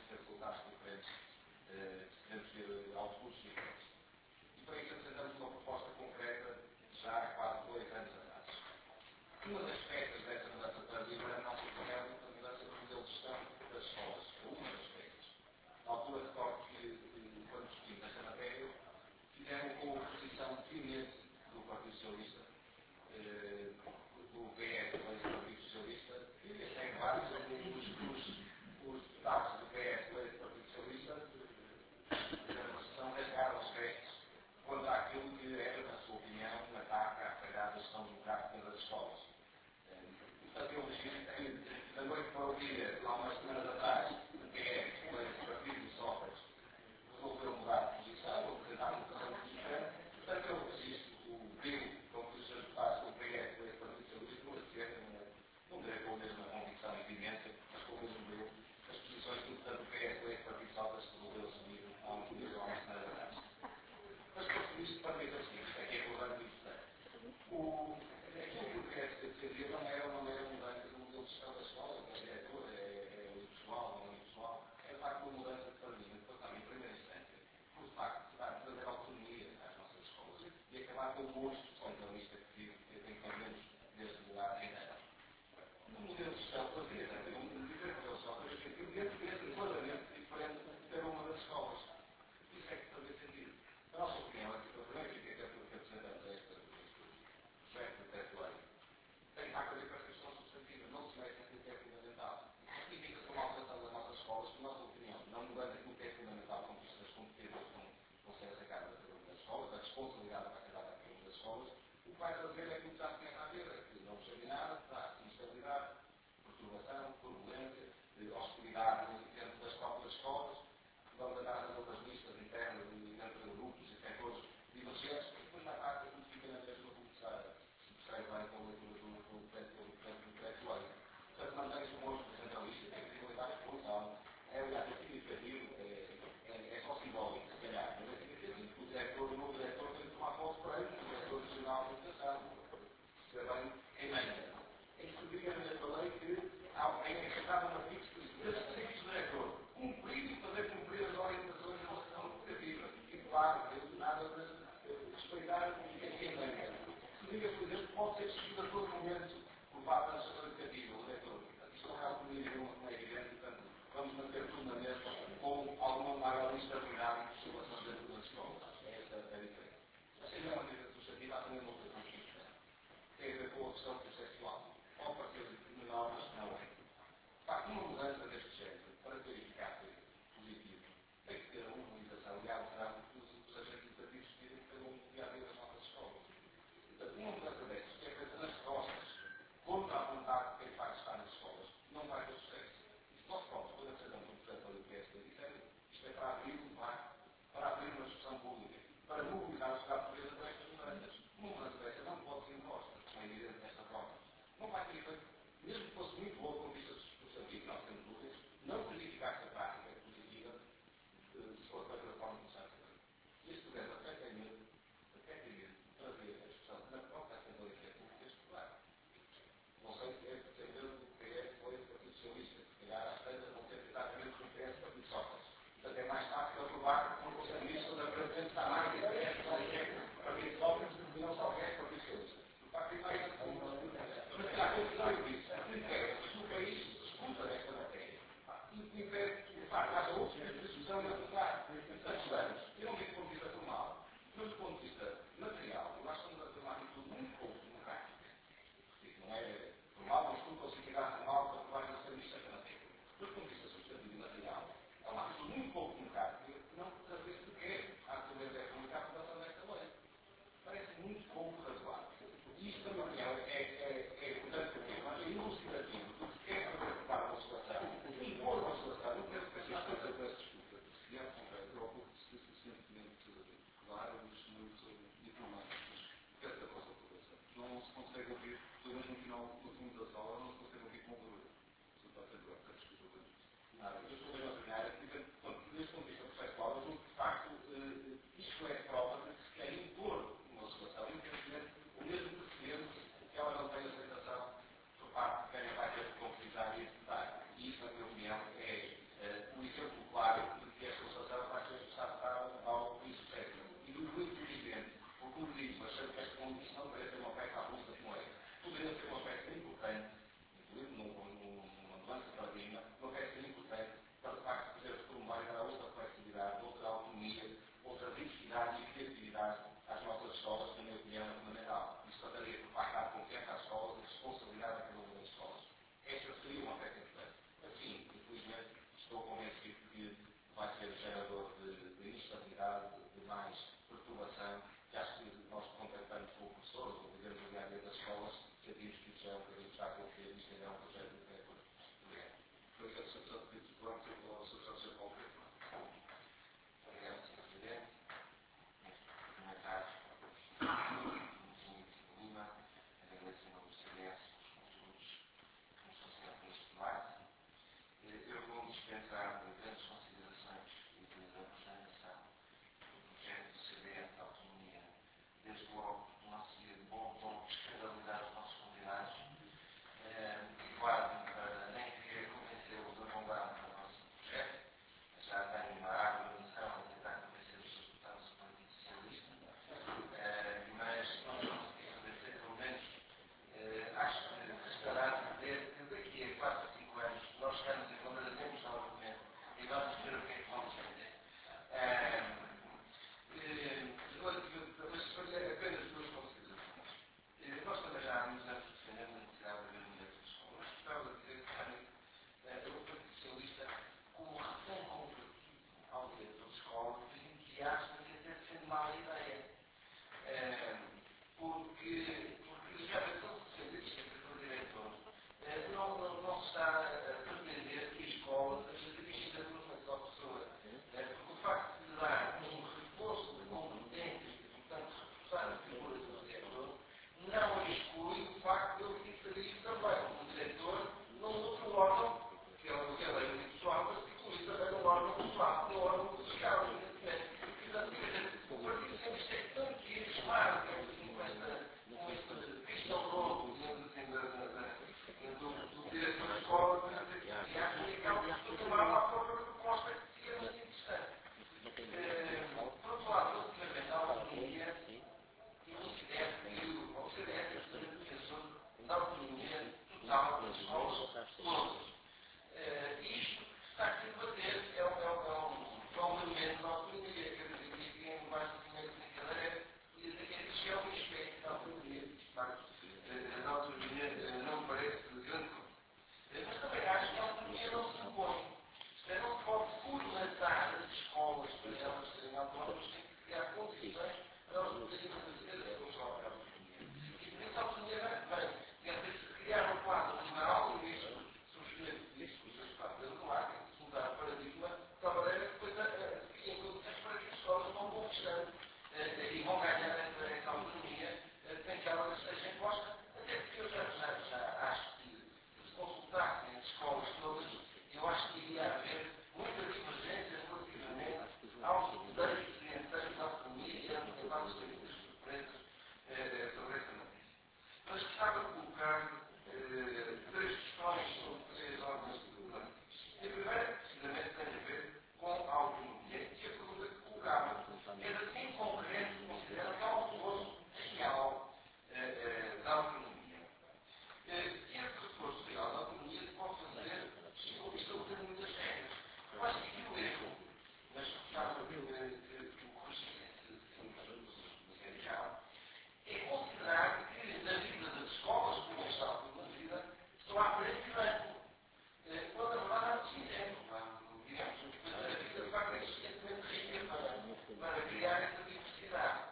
ter resultados diferentes, eh, devemos ter outputs diferentes. E para isso apresentamos uma proposta concreta já há quase dois anos atrás. Uma das peças dessa mudança de paradigma era não simplesmente a mudança do modelo de gestão das escolas. É uma das peças. Na altura, recordo que, quando discutimos esta matéria, fizeram com a oposição veemente do Partido Socialista, eh, do P S, do Partido Socialista, e até vários os, os, os deputados do P S, do Partido Socialista, fizeram uma sessão rasgaram os restos contra aquilo que era, na sua opinião, um ataque à sagrada gestão democrática das escolas. Portanto, eu registro que, da noite para o dia, há umas semanas atrás, o P S, o Partido de Sócrates, resolveu mudar de posição, ou apresentar uma posição diferente. Portanto, eu registro o brilho com que os seus deputados do P S, do Partido Socialista, não defendem, não direi com a mesma convicção e vivência, mas com o mesmo brilho, as posições que, portanto, o P S, do Partido Sócrates, resolveu assumir há uns dias ou há umas semanas atrás. Mas, por isso, para dizer o seguinte, é que é importante e importante. O, aquilo que o P S defendia não era uma mera mudança do modelo de gestão da escola, é a diretora, é, é o pessoal, não é o pessoal, é de facto uma mudança de paradigma, de passar em primeira instância, por de facto, dar trazer autonomia às nossas escolas e acabar com o monstro centralista que defendemos desde lugar em anos. No modelo de gestão, fazia também um diferente modelo de gestão, fazia sentido dentro desse enquadramento diferente de cada uma das escolas. Isso é que fazia sentido. A nossa opinião é que, a primeira que até porque apresentamos esta projeto de teto de lei, tem de facto a ver com essa questão substantiva, não se mexe naquilo que é fundamental. Isso significa que uma alteração das nossas escolas, na nossa opinião, não mudando aquilo que é fundamental, como vista das competências que vão ser sacadas a cada uma das escolas, a responsabilidade vai ser dada a cada uma das escolas, o que vai trazer é aquilo que já se começa a ver, é que não se nada, traz instabilidade, perturbação, turbulência, hostilidade dentro das próprias escolas, vamos andar nas outras listas internas entre grupos e setores divergentes, e depois na prática tudo fica na mesma como se percebe bem com a leitura do decreto de lei. Portanto, mantém-se um monstro centralista, tem possibilidade de evolução, é aliás significativo, é, é, é só simbólico, se calhar, mas é significativo. O diretor, o novo diretor tem que tomar posse para ele, o diretor regional de educação, perceber bem quem é. É isso que diga na lei que é acrescentado um artigo que diz que os serviços do diretor cumprir e fazer cumprir as orientações da legislação educativa. E claro, nada de respeitar quem manda. Se diga, por exemplo, pode ser discutido a todo momento por parte da legislação educativa, o diretor. Isto não é autonomia nenhuma, como é evidente, portanto, vamos manter tudo na mesa com alguma maior instabilidade de legislação dentro das escolas. Essa é a diferença. Mas seja uma medida substantiva, há também uma outra questão. Tem a ver com a questão processual. Pode parecer menor, mas não é. De facto, uma mudança deste género, para ter eficácia positiva, tem que ter a mobilização e a adesão dos agentes educativos que dizem que cada um dia a dia das nossas escolas. Portanto, uma mudança destas, que é feita nas costas, contra a vontade de quem faz estar nas escolas, não vai ter sucesso. E nós próprios, quando apresentamos um projeto ali que é este, dissemos, isto é para abrir um debate, para abrir uma discussão pública, para mobilizar os Estados Unidos para estas mudanças. Uma mudança desta não pode ser imposta, como é evidente desta forma. Não vai ter efeito, mesmo que fosse muito boa com vista substantiva, nós temos dúvidas, não verificar-se a prática positiva se fosse da forma que está a ser. E este programa efetivamente, efetivamente, trazer a discussão na própria Assembleia República este problema. Não sei se é defender o P S ou o Partido Socialista, se calhar às tantas vão ser exatamente o P S e o Partido Sócrates. Portanto, é mais fácil aprovar que não consegue isso da presidente da máquina, P S, o Partido Sócrates, e não só o P S e o Partido Socialista. De facto, é mais mas já que eu sei disso, o impede que o país discuta desta matéria. E o impede que, de facto, haja outros tipos de discussão na verdade. Tantos anos, eu não digo do ponto de vista formal, mas do ponto de vista material, nós estamos a tomar tudo muito pouco democrático. Não é formal, não escuta ou significado formal para provar que não serviço esta matéria. Mas do ponto de vista substantivo e material, é uma atitude muito pouco democrática, não saber sequer a Assembleia da República a aprovação desta lei. Parece muito pouco razoável. E isto, na minha opinião, é, é, é importante porque é ilustrativo do que quer fazer para a legislação, impor uma legislação, não penso que seja uma coisa de desculpa. Se é concreto, eu pouco se suficientemente claros, muito diplomáticos, peço a vossa aprovação. Não se consegue ouvir, pelo menos no final, no fundo da sala, não se consegue ouvir com barulho. Se não está a ser bem, peço desculpa por isso. Nada, eu estou bem a opinar, desde o ponto de vista processual, eu julgo que, de facto, isto é prova de que se quer impor uma legislação, independentemente, o mesmo precedente que ela não tem aceitação por parte de quem vai ter que concretizar e executar. E isso, na minha opinião, é uh, um exemplo pensar em grandes considerações e de apresentação do projeto do C D S de autonomia, desde logo do nosso dia de bom tom, escandalizar os nossos convidados, e quase para nem querer convencê-los da bondade do nosso projeto, já tenho uma árdua missão a tentar convencer os seus deputados do Partido Socialista, mas não consegui convencer, pelo menos acho que estará a dizer que daqui a quatro ou cinco anos nós estamos e contratemos novamente e vamos ver o que é que vamos fazer. Mas faria apenas duas considerações. Nós também já há muitos anos defendemos a necessidade de haver um direito de escola. Mas gostava de dizer que realmente o Partido Socialista, como recém-convertido ao direito de escola, tem entusiasmo e até defende mal a ideia. Porque, porque já pensou que se diz que o diretor não, não, não se está a pretender que a escola seja dirigida por uma só pessoa. Porque o facto de dar um reforço de competências e, portanto, reforçar a figura do diretor, não exclui o facto de ele inserir também o diretor num outro órgão, que é o que é lei pessoal, mas incluir também no órgão pessoal, no órgão colegial, evidentemente. O Partido Socialista é tão entusiasmado com esta questão novo, digamos assim, do diretor da escola, que acha que acaba por tomar uma própria proposta que seria muito interessante. Por outro lado, relativamente à autonomia, eu considero que o C D S é um defensor da autonomia total das escolas todas. E isto está aqui a debater, é um, é um, é um elemento da autonomia, quer dizer, que quem mais do primeiro brincadeira podia dizer que este é uma espécie de autonomia, de facto, a autonomia não me parece grande coisa. Mas também acho que a autonomia não se impõe. Isto é, não se pode formatar as escolas para elas serem autónomas, tem que criar condições para elas poderem fazer a sua própria autonomia. E por isso a autonomia vem, vem, se criar um quadro legal, e mesmo se os senhores discos das partes do ar, tem que se mudar o paradigma, de tal maneira que depois se criem condições para que as escolas vão conquistando e vão ganhar essa, essa autonomia sem que ela esteja imposta, até porque eu já, já, já acho que se consultassem as escolas todas, eu acho que iria haver muita divergência relativamente aos poderes financeiros da autonomia e antes vamos ter muitas surpresas sobre essa matéria. Mas gostava de colocar três questões sobre três ordens de levantes. E a primeira, precisamente, tem a ver com a autonomia. E a pergunta que colocava era se em concreto considera que há um reforço real da autonomia. E esse reforço real da autonomia se pode fazer estabelecendo muitas regras. Eu acho que aqui o erro, mas gostava que o corrigisse se é real, é considerar que na vida das escolas, como está tudo na vida, estão à frente e branco. Quando na verdade há um exemplo, digamos, depois a vida de facto é suficientemente rica para, para criar essa diversidade.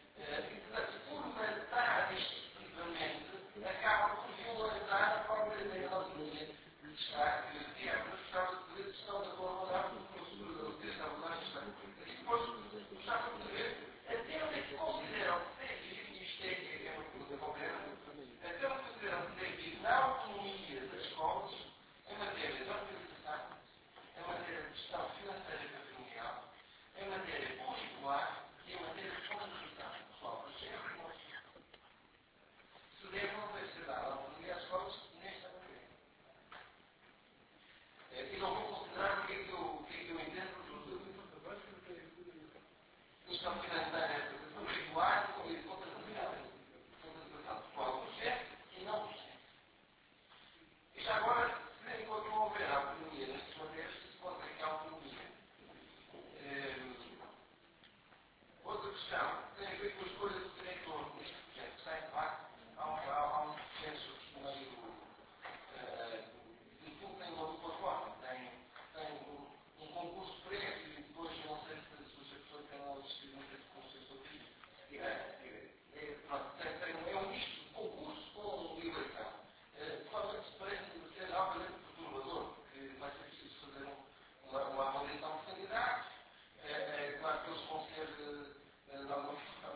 E portanto, formatar excessivamente acaba por violentar a própria ideia da autonomia que está, que é, mas gostava de saber se estão de acordo ou não com o texto da abordagem que está. E depois gostava de saber até onde é que consideram que deve, isto é uma pergunta concreta, até onde consideram que deve na autonomia das escolas em matéria de organização, em matéria de gestão financeira e patrimonial, em matéria curricular e em matéria de organização pessoal. Se deve ou não deve ser dada autonomia às escolas nesta matéria. E não vou considerar o que é que eu, o que é que eu entendo de gestão financeira curricular e contratação pessoal docente e não docente. E já agora, se enquanto não houver autonomia nestas matérias, se pode dizer que há autonomia. Outra questão tem a ver com a escolha do diretor neste projeto. Está em facto, há um, há um processo meio. No fundo, tem uma dupla forma. Tem, tem um, um concurso prévio e depois, não sei se a pessoa tem lá assistir, não sei se o concurso é sobre isso. É um misto de concurso com eleição. De forma que se parece ser altamente perturbador, porque vai ser preciso fazer uma, uma avaliação de candidatos. É claro que eles vão ser, de alguma forma,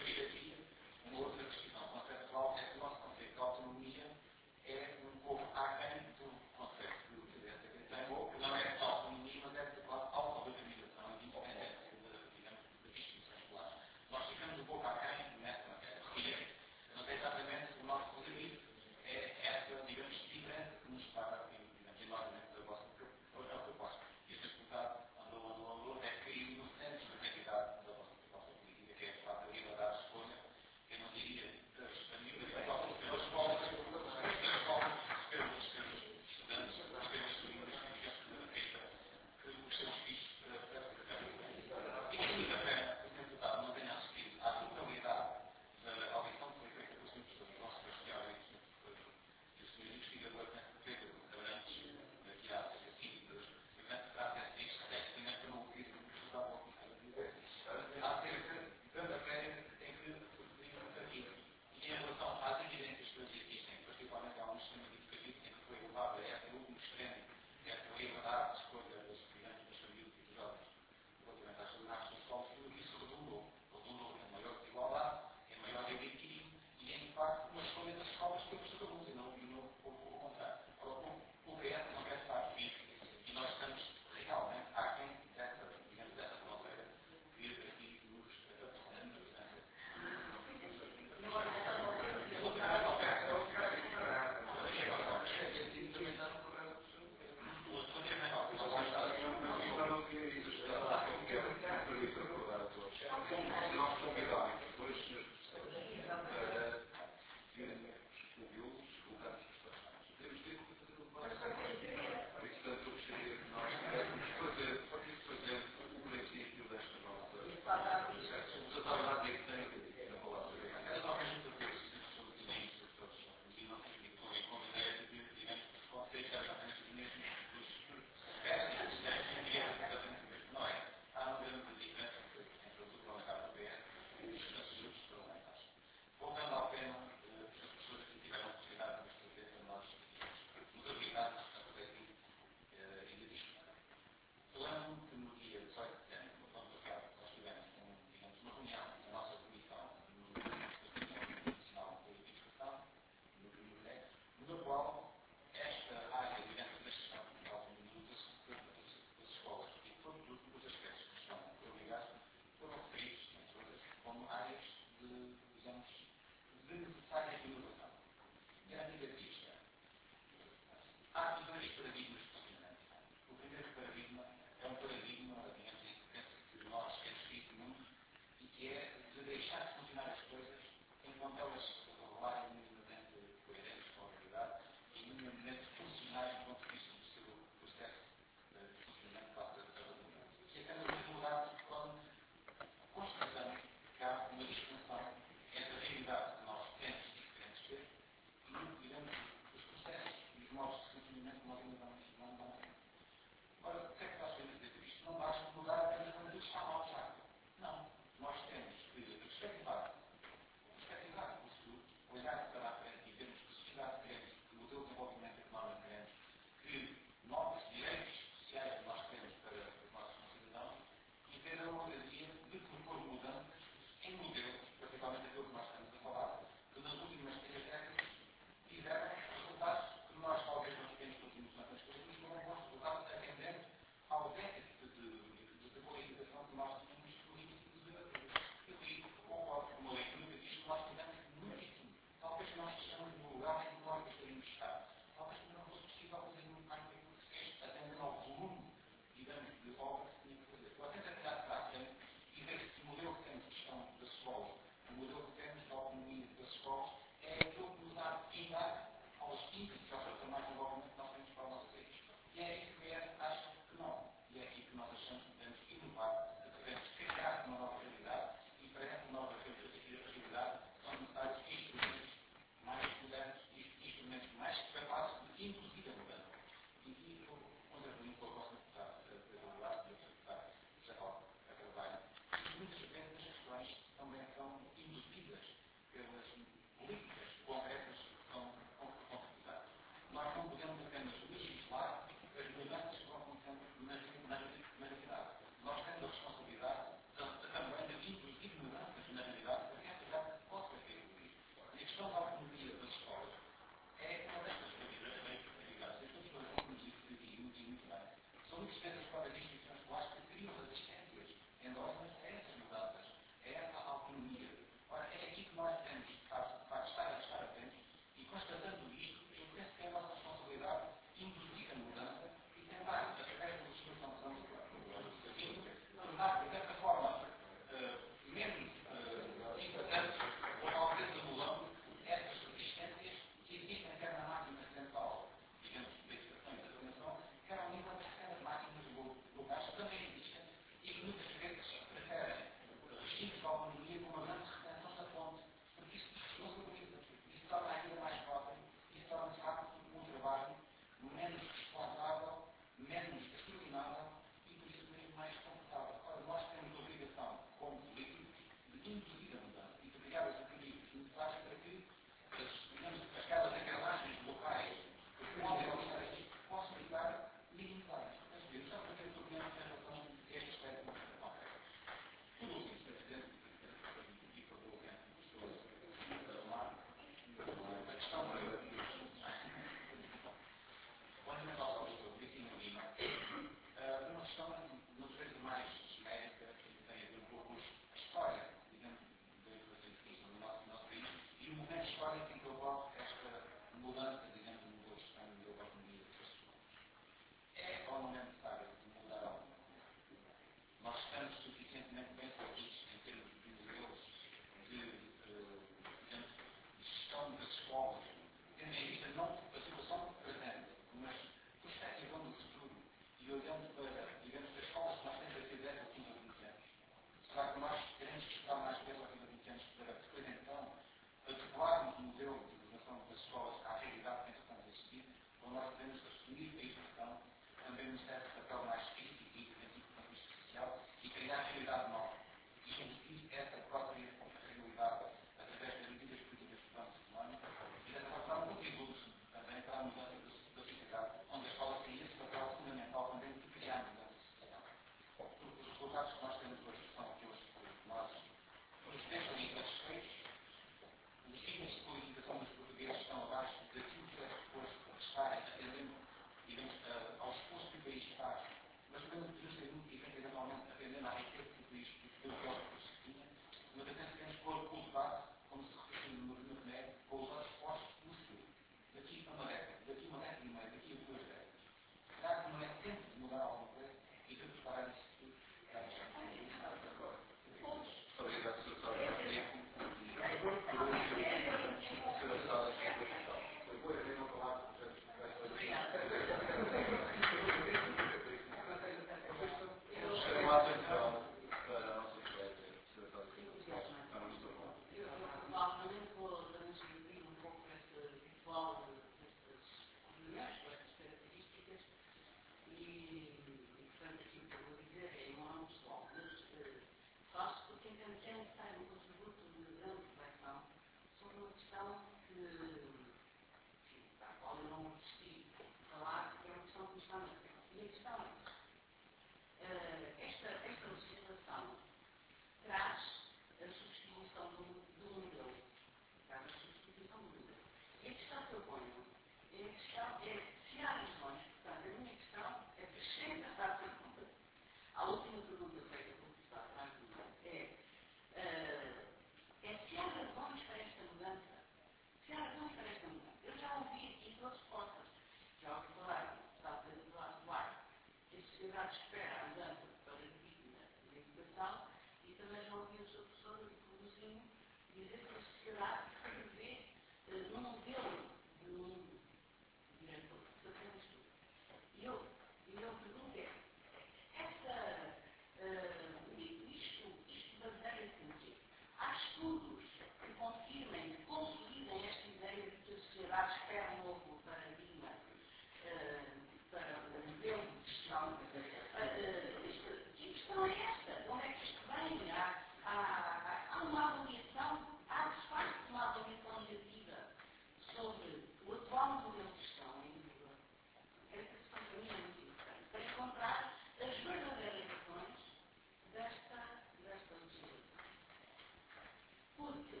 proponho é a questão, é se há razões, portanto, a minha questão é que chega a dar pergunta. A última pergunta feita pelo deputado Franco é, uh, é se há razões para esta mudança. Se há razões para esta mudança. Eu já ouvi aqui duas respostas. Já ouvi falar do deputado Eduardo Duarte, que a sociedade espera a mudança para a digna da educação, e também já ouvi o seu professor Luzinho dizer que a sociedade prevê uh, num modelo de mundo diretor de fazer isto. E eu, e eu pergunto é, essa, uh, isto, isto baseia-se em quê? Há estudos que confirmem, que consolidem esta ideia de que a sociedade espera um novo paradigma uh, para o modelo de gestão. Uh, isto, que questão é esta? De onde é que isto vem? Há, há, há uma avaliação, há de facto uma avaliação negativa sobre o atual modelo de gestão em Lisboa. Esta questão para mim é muito importante, para encontrar as verdadeiras razões desta, desta legislação. Porque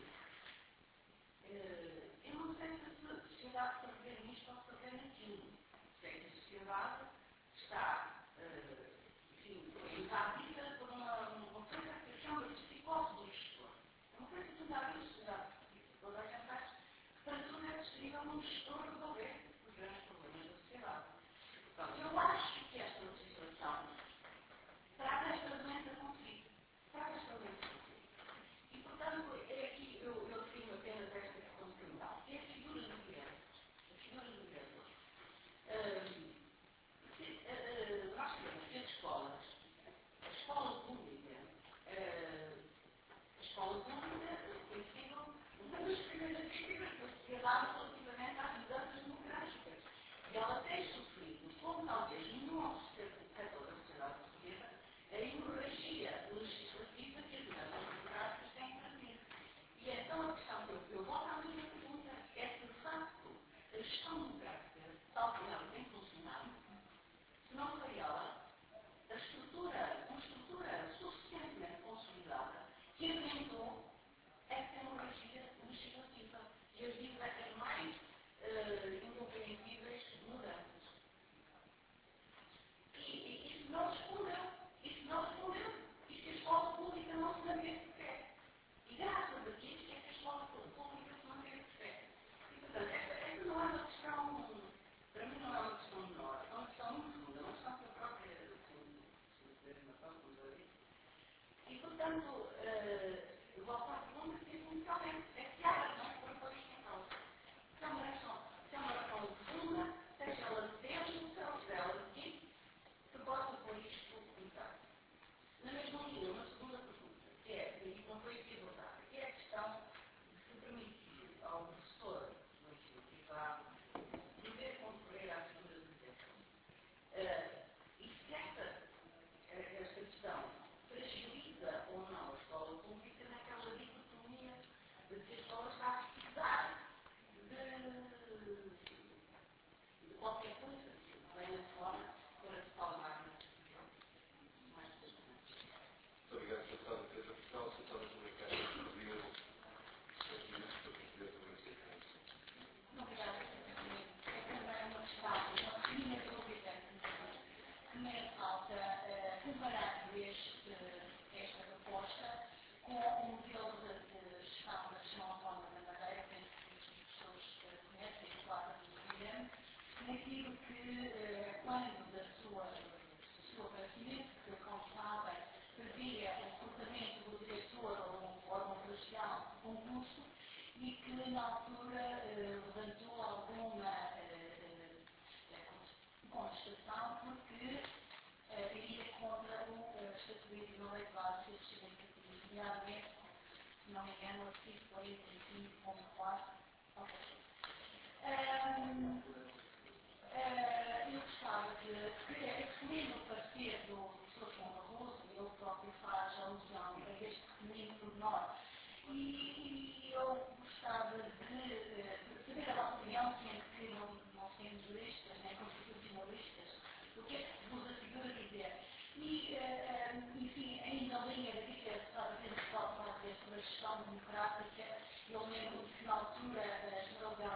eh, eu não sei se a sociedade está a ver nisto ou está a ver naquilo. Sei que a sociedade está, eh, enfim, invadida por uma, uma coisa que se chama de psicose do gestor. É uma coisa que tudo a ver a sociedade. Toda a gente acha que para tudo é possível um gestor resolver os grandes problemas da sociedade. Portanto, eu acho que esta legislação trata esta doença consigo. Trata esta doença consigo. E, portanto, é aqui, eu, eu defino apenas esta questão criminal, que é a figura do diretor. A figura do diretor. Um, se, uh, nós temos as escolas, a escola pública, uh, a escola pública tem sido uma das primeiras vítimas da sociedade relativamente às mudanças demográficas. E ela tem sofrido, como talvez nenhum setor da sociedade portuguesa, a hemorragia legislativa que as mudanças demográficas têm trazido. E então a questão que eu, eu volto à minha pergunta é que, de facto, a gestão demográfica, tal como ela tem funcionado, se não foi ela, a estrutura, uma estrutura suficientemente consolidada, que aguentou esta hemorragia legislativa e as diversas mais uh, incompreensíveis mudanças. E, e isso não respondeu. Isso não respondeu. Isto que a escola pública não se manteve de pé. E graças a que isto é que a escola pública se manteve de pé. E, portanto, esta, esta não é uma questão, para mim não é uma questão menor, é uma questão muito funda, é uma questão que a própria designação nos a dito. E, portanto, uh, eu volto à pergunta que essencialmente é se há razões para pôr isto em causa. Se é uma razão, se é uma razão profunda, seja ela de tempo, seja ela de tipo, que possa pôr isto em causa. Na mesma linha, uma segunda pergunta, que é, e não foi aqui abordada, que é a questão de se permitir ao professor do ensino privado poder concorrer à figura do diretor. Uh, e se esta, esta questão fragiliza ou não a escola pública naquela dicotomia de que a escola está a precisar de, de qualquer coisa que venha de fora para se palmar na decisão. Mais pessoas. Muito obrigado, deputado da Defesa Fiscal, deputado da Comunicação. Obrigado. Seis minutos para concluir também a sequência. Obrigada, Presidente. É também uma questão, uma minha dúvida que me falta uh, comparar este, esta proposta com o modelo de, de gestão da região autónoma da Madeira, penso que os professores uh, conhecem, o quadro do governo, naquilo que, uh, quando da sua, do seu aparecimento, que, como sabem, previa o recrutamento do diretor ou um órgão colegial de concurso, e que na altura eh, levantou alguma eh, contestação porque eh, iria contra o eh, Estatuto de uma lei básica de sistema, nomeadamente, se não me engano, o artigo quarenta e cinco ponto quatro. Eu gostava de, resumindo o parecer do professor João Barroso, ele próprio faz alusão a este pequenino pormenor. E eu gostava de, de saber a vossa opinião, sendo que não, não sendo juristas, nem constitucionalistas, o que é que vos assegura dizer. E, uh, enfim, ainda na linha da que a deputada Pedro fala sobre a gestão democrática, eu lembro que na altura a Generalidade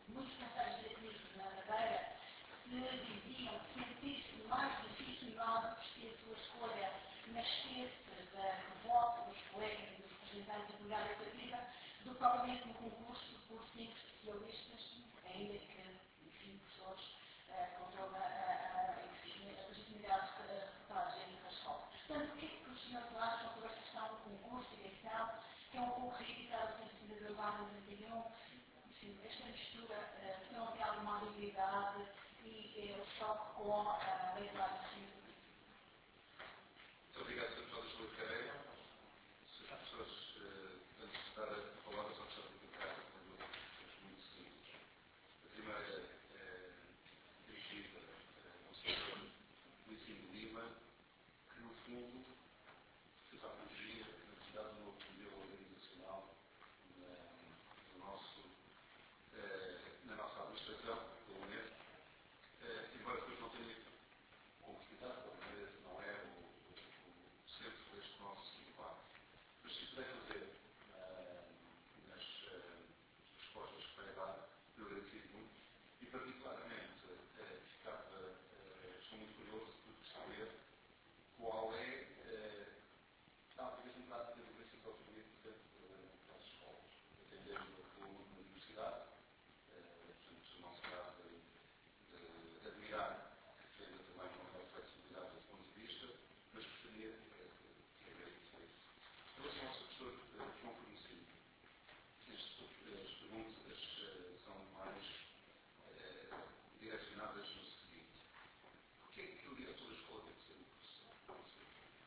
muitos mensagens diretivos na Madeira que diziam sentir-se mais legitimado porque a sua escolha nascesse da revolta dos colegas e dos representantes da comunidade educativa do que propriamente no concurso por cinco especialistas, ainda que, enfim, professores, uh, com toda a legitimidade reportagem na escola. Portanto, o que é que os senhores acham sobre esta questão do concurso e eleição, que é um pouco reivindicado pela Constituição da Urbana de noventa e um, enfim, esta mistura, uh, se não tem alguma habilidade e uh, o choque com a lei de base de Muito obrigado, senhor Professor Luís Carreira. Se as pessoas, antes de estar a falar, só precisam de ficar com duas questões muito simples. A primeira é dirigida ao senhor Luizinho Lima, que no fundo fez a apologia da necessidade de um novo modelo organizacional na, no nosso, na nossa administração, da U N E D, embora depois não tenha concretizado, porque não é o, o centro deste nosso debate. Mas se puder fazer uh, nas uh, respostas que vai dar, eu agradeço muito. E particularmente uh, ficava, uh, estou muito curioso por saber qual é uh, a aplicação prática da educação política uh, nas escolas, atendendo o aluno na universidade, uh, portanto não se trata de, de admirar que tenha também uma maior flexibilidade do ponto de vista, mas gostaria de agradecer isso. Em relação ao seu professor uh, João Fornecido, as perguntas uh, são mais uh, direcionadas no seguinte: porquê é que o diretor da escola tem que ser um professor?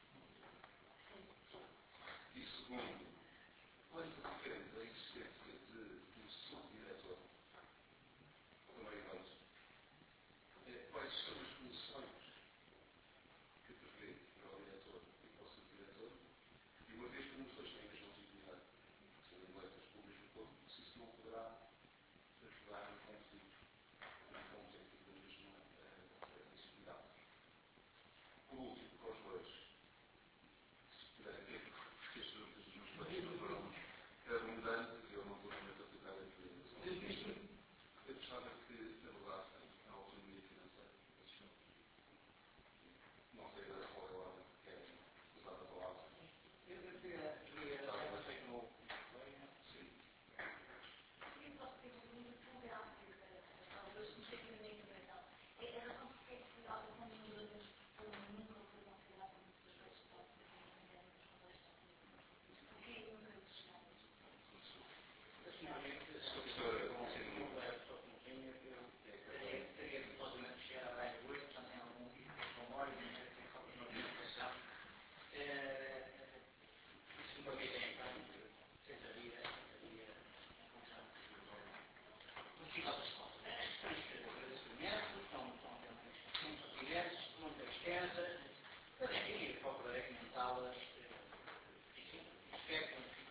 E segundo, quando defende a existência de um subdiretor, como é eleito, quais são as funções que prevê para o diretor e para o subdiretor, e uma vez que os dois têm a mesma legitimidade, sendo eleitos públicos do povo, se isso não poderá ajudar em conflitos, na competência da mesma legitimidade. Por último, para os dois, se puderem ter, porque as perguntas dos meus colegas não foram abundantes, eu não vou também participar aqui. Eu gostava que abordassem a autonomia financeira das escolas. Não sei da qual é a ordem que querem usar a palavra. Eu queria, queria, já sei que não. Sim. Eu posso ter um livro plural de educação, mas comecei com a minha intervenção. É a razão porque é que a alteração de número nunca foi considerada muitas vezes para entender nos contextos políticos. Porque nunca se chegava a isso. Ultimamente, Sou professora, com sim. o professor Coutinho, eu teria teria que possivelmente chegar a mais de oito, também algum tipo de memória, de identificação. Isso uma vez em então, tentaria, tentaria encontrar no final das contas. As questões que eu agradeço são muito pertinentes, muito extensas, mas enfim, eu procurarei comentá-las, enfim, espectro, enfim.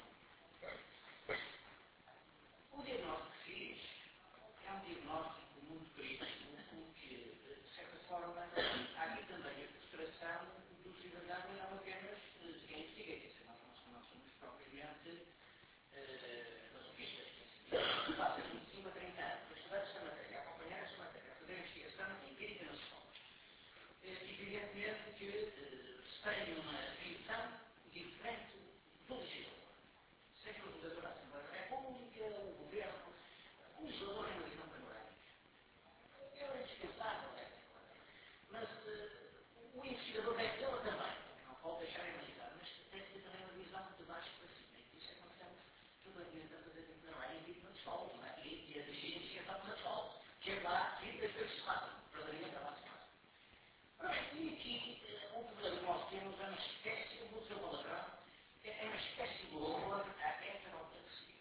O diagnóstico que fiz é um diagnóstico muito crítico, que, de certa forma, há aqui também a frustração do cidadão e não apenas de quem investiga, quer dizer, nós não somos propriamente masoquistas, que passam vinte e cinco a trinta anos a estudar esta matéria, a acompanhar esta matéria, a fazer investigação empírica nas escolas. Evidentemente que se tem uma visão diferente do legislador. Seja o legislador da Assembleia da República, o governo, o legislador é uma visão panorâmica. É indispensável, é. Mas uh, o investigador deve tê-la também, não pode deixar de analisar, mas deve ter também uma visão de baixo para cima. E isso é quando estamos permanentemente a fazer um trabalho em vivo nas escolas, não é? E, e a dirigir investigação nas escolas, que é lá que as coisas se passam, verdadeiramente trabalho se passa. Ora bem, e aqui uh, o problema que nós temos é uma espécie, eu vou dizer uma palavrão, é uma espécie de horror à heterodoxia.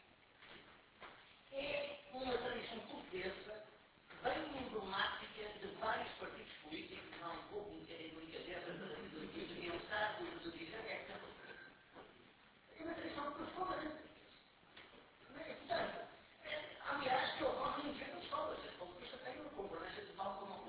É uma tradição portuguesa bem emblemática de vários partidos políticos, não vou meter em brincadeira de, de, de pensar, de, de dizer que é que é uma tradição profundamente portuguesa. Portanto, aliás, que ocorre em diferentes escolas. As escolas têm uma concordância total com uma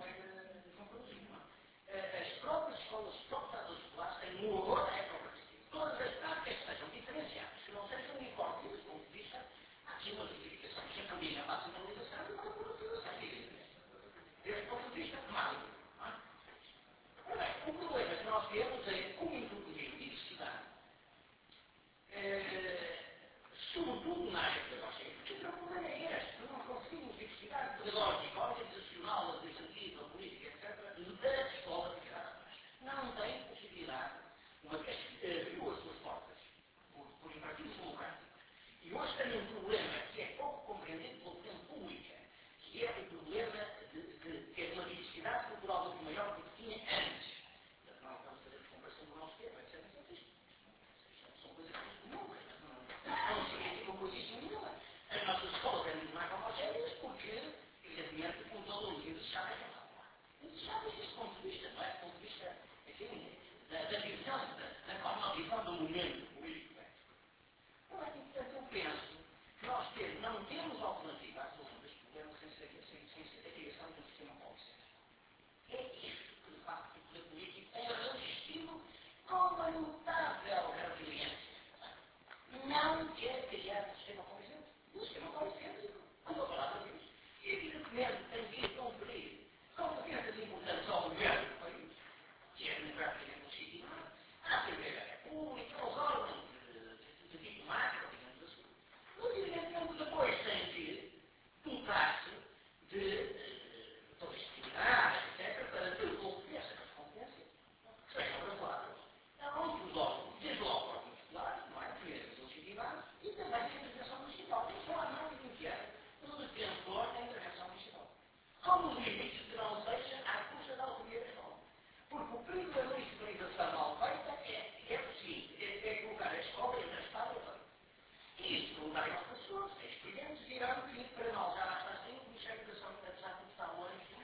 da visão, da, da cosmovisão do momento político. Ora, portanto, eu penso que nós temos, não temos alternativa à solução deste problema sem ser, sem, sem ser a criação de um sistema policial. É isto que, de facto, o poder político tem resistido com uma notável resiliência. Não quer criar um sistema policial. Um sistema policial, como eu falava disso, e evidentemente tem vindo a conferir competências importantes ao governo do país, que é democraticamente legitimado, à Assembleia da República, aos órgãos de, de, de diplomática, digamos assim. Mas, evidentemente, depois tem que dotar-se de, de toda a legitimidade, etcétera, para devolver essas competências, sejam reveladas a outros órgãos, desde logo órgãos populares, não é? Primeiramente legitimado, e também a intervenção municipal. Eu sou há mais de vinte anos um defensor da intervenção municipal. Como os limites que não seja à custa da autonomia da escola. Porque o perigo da municipalização mal feita é, é o seguinte, é, é colocar a escola entre a espada e a lei. E isso, para usar as pessoas, é experientes, dirão que para nós já lá está assim, o Ministério da Educação já está longe.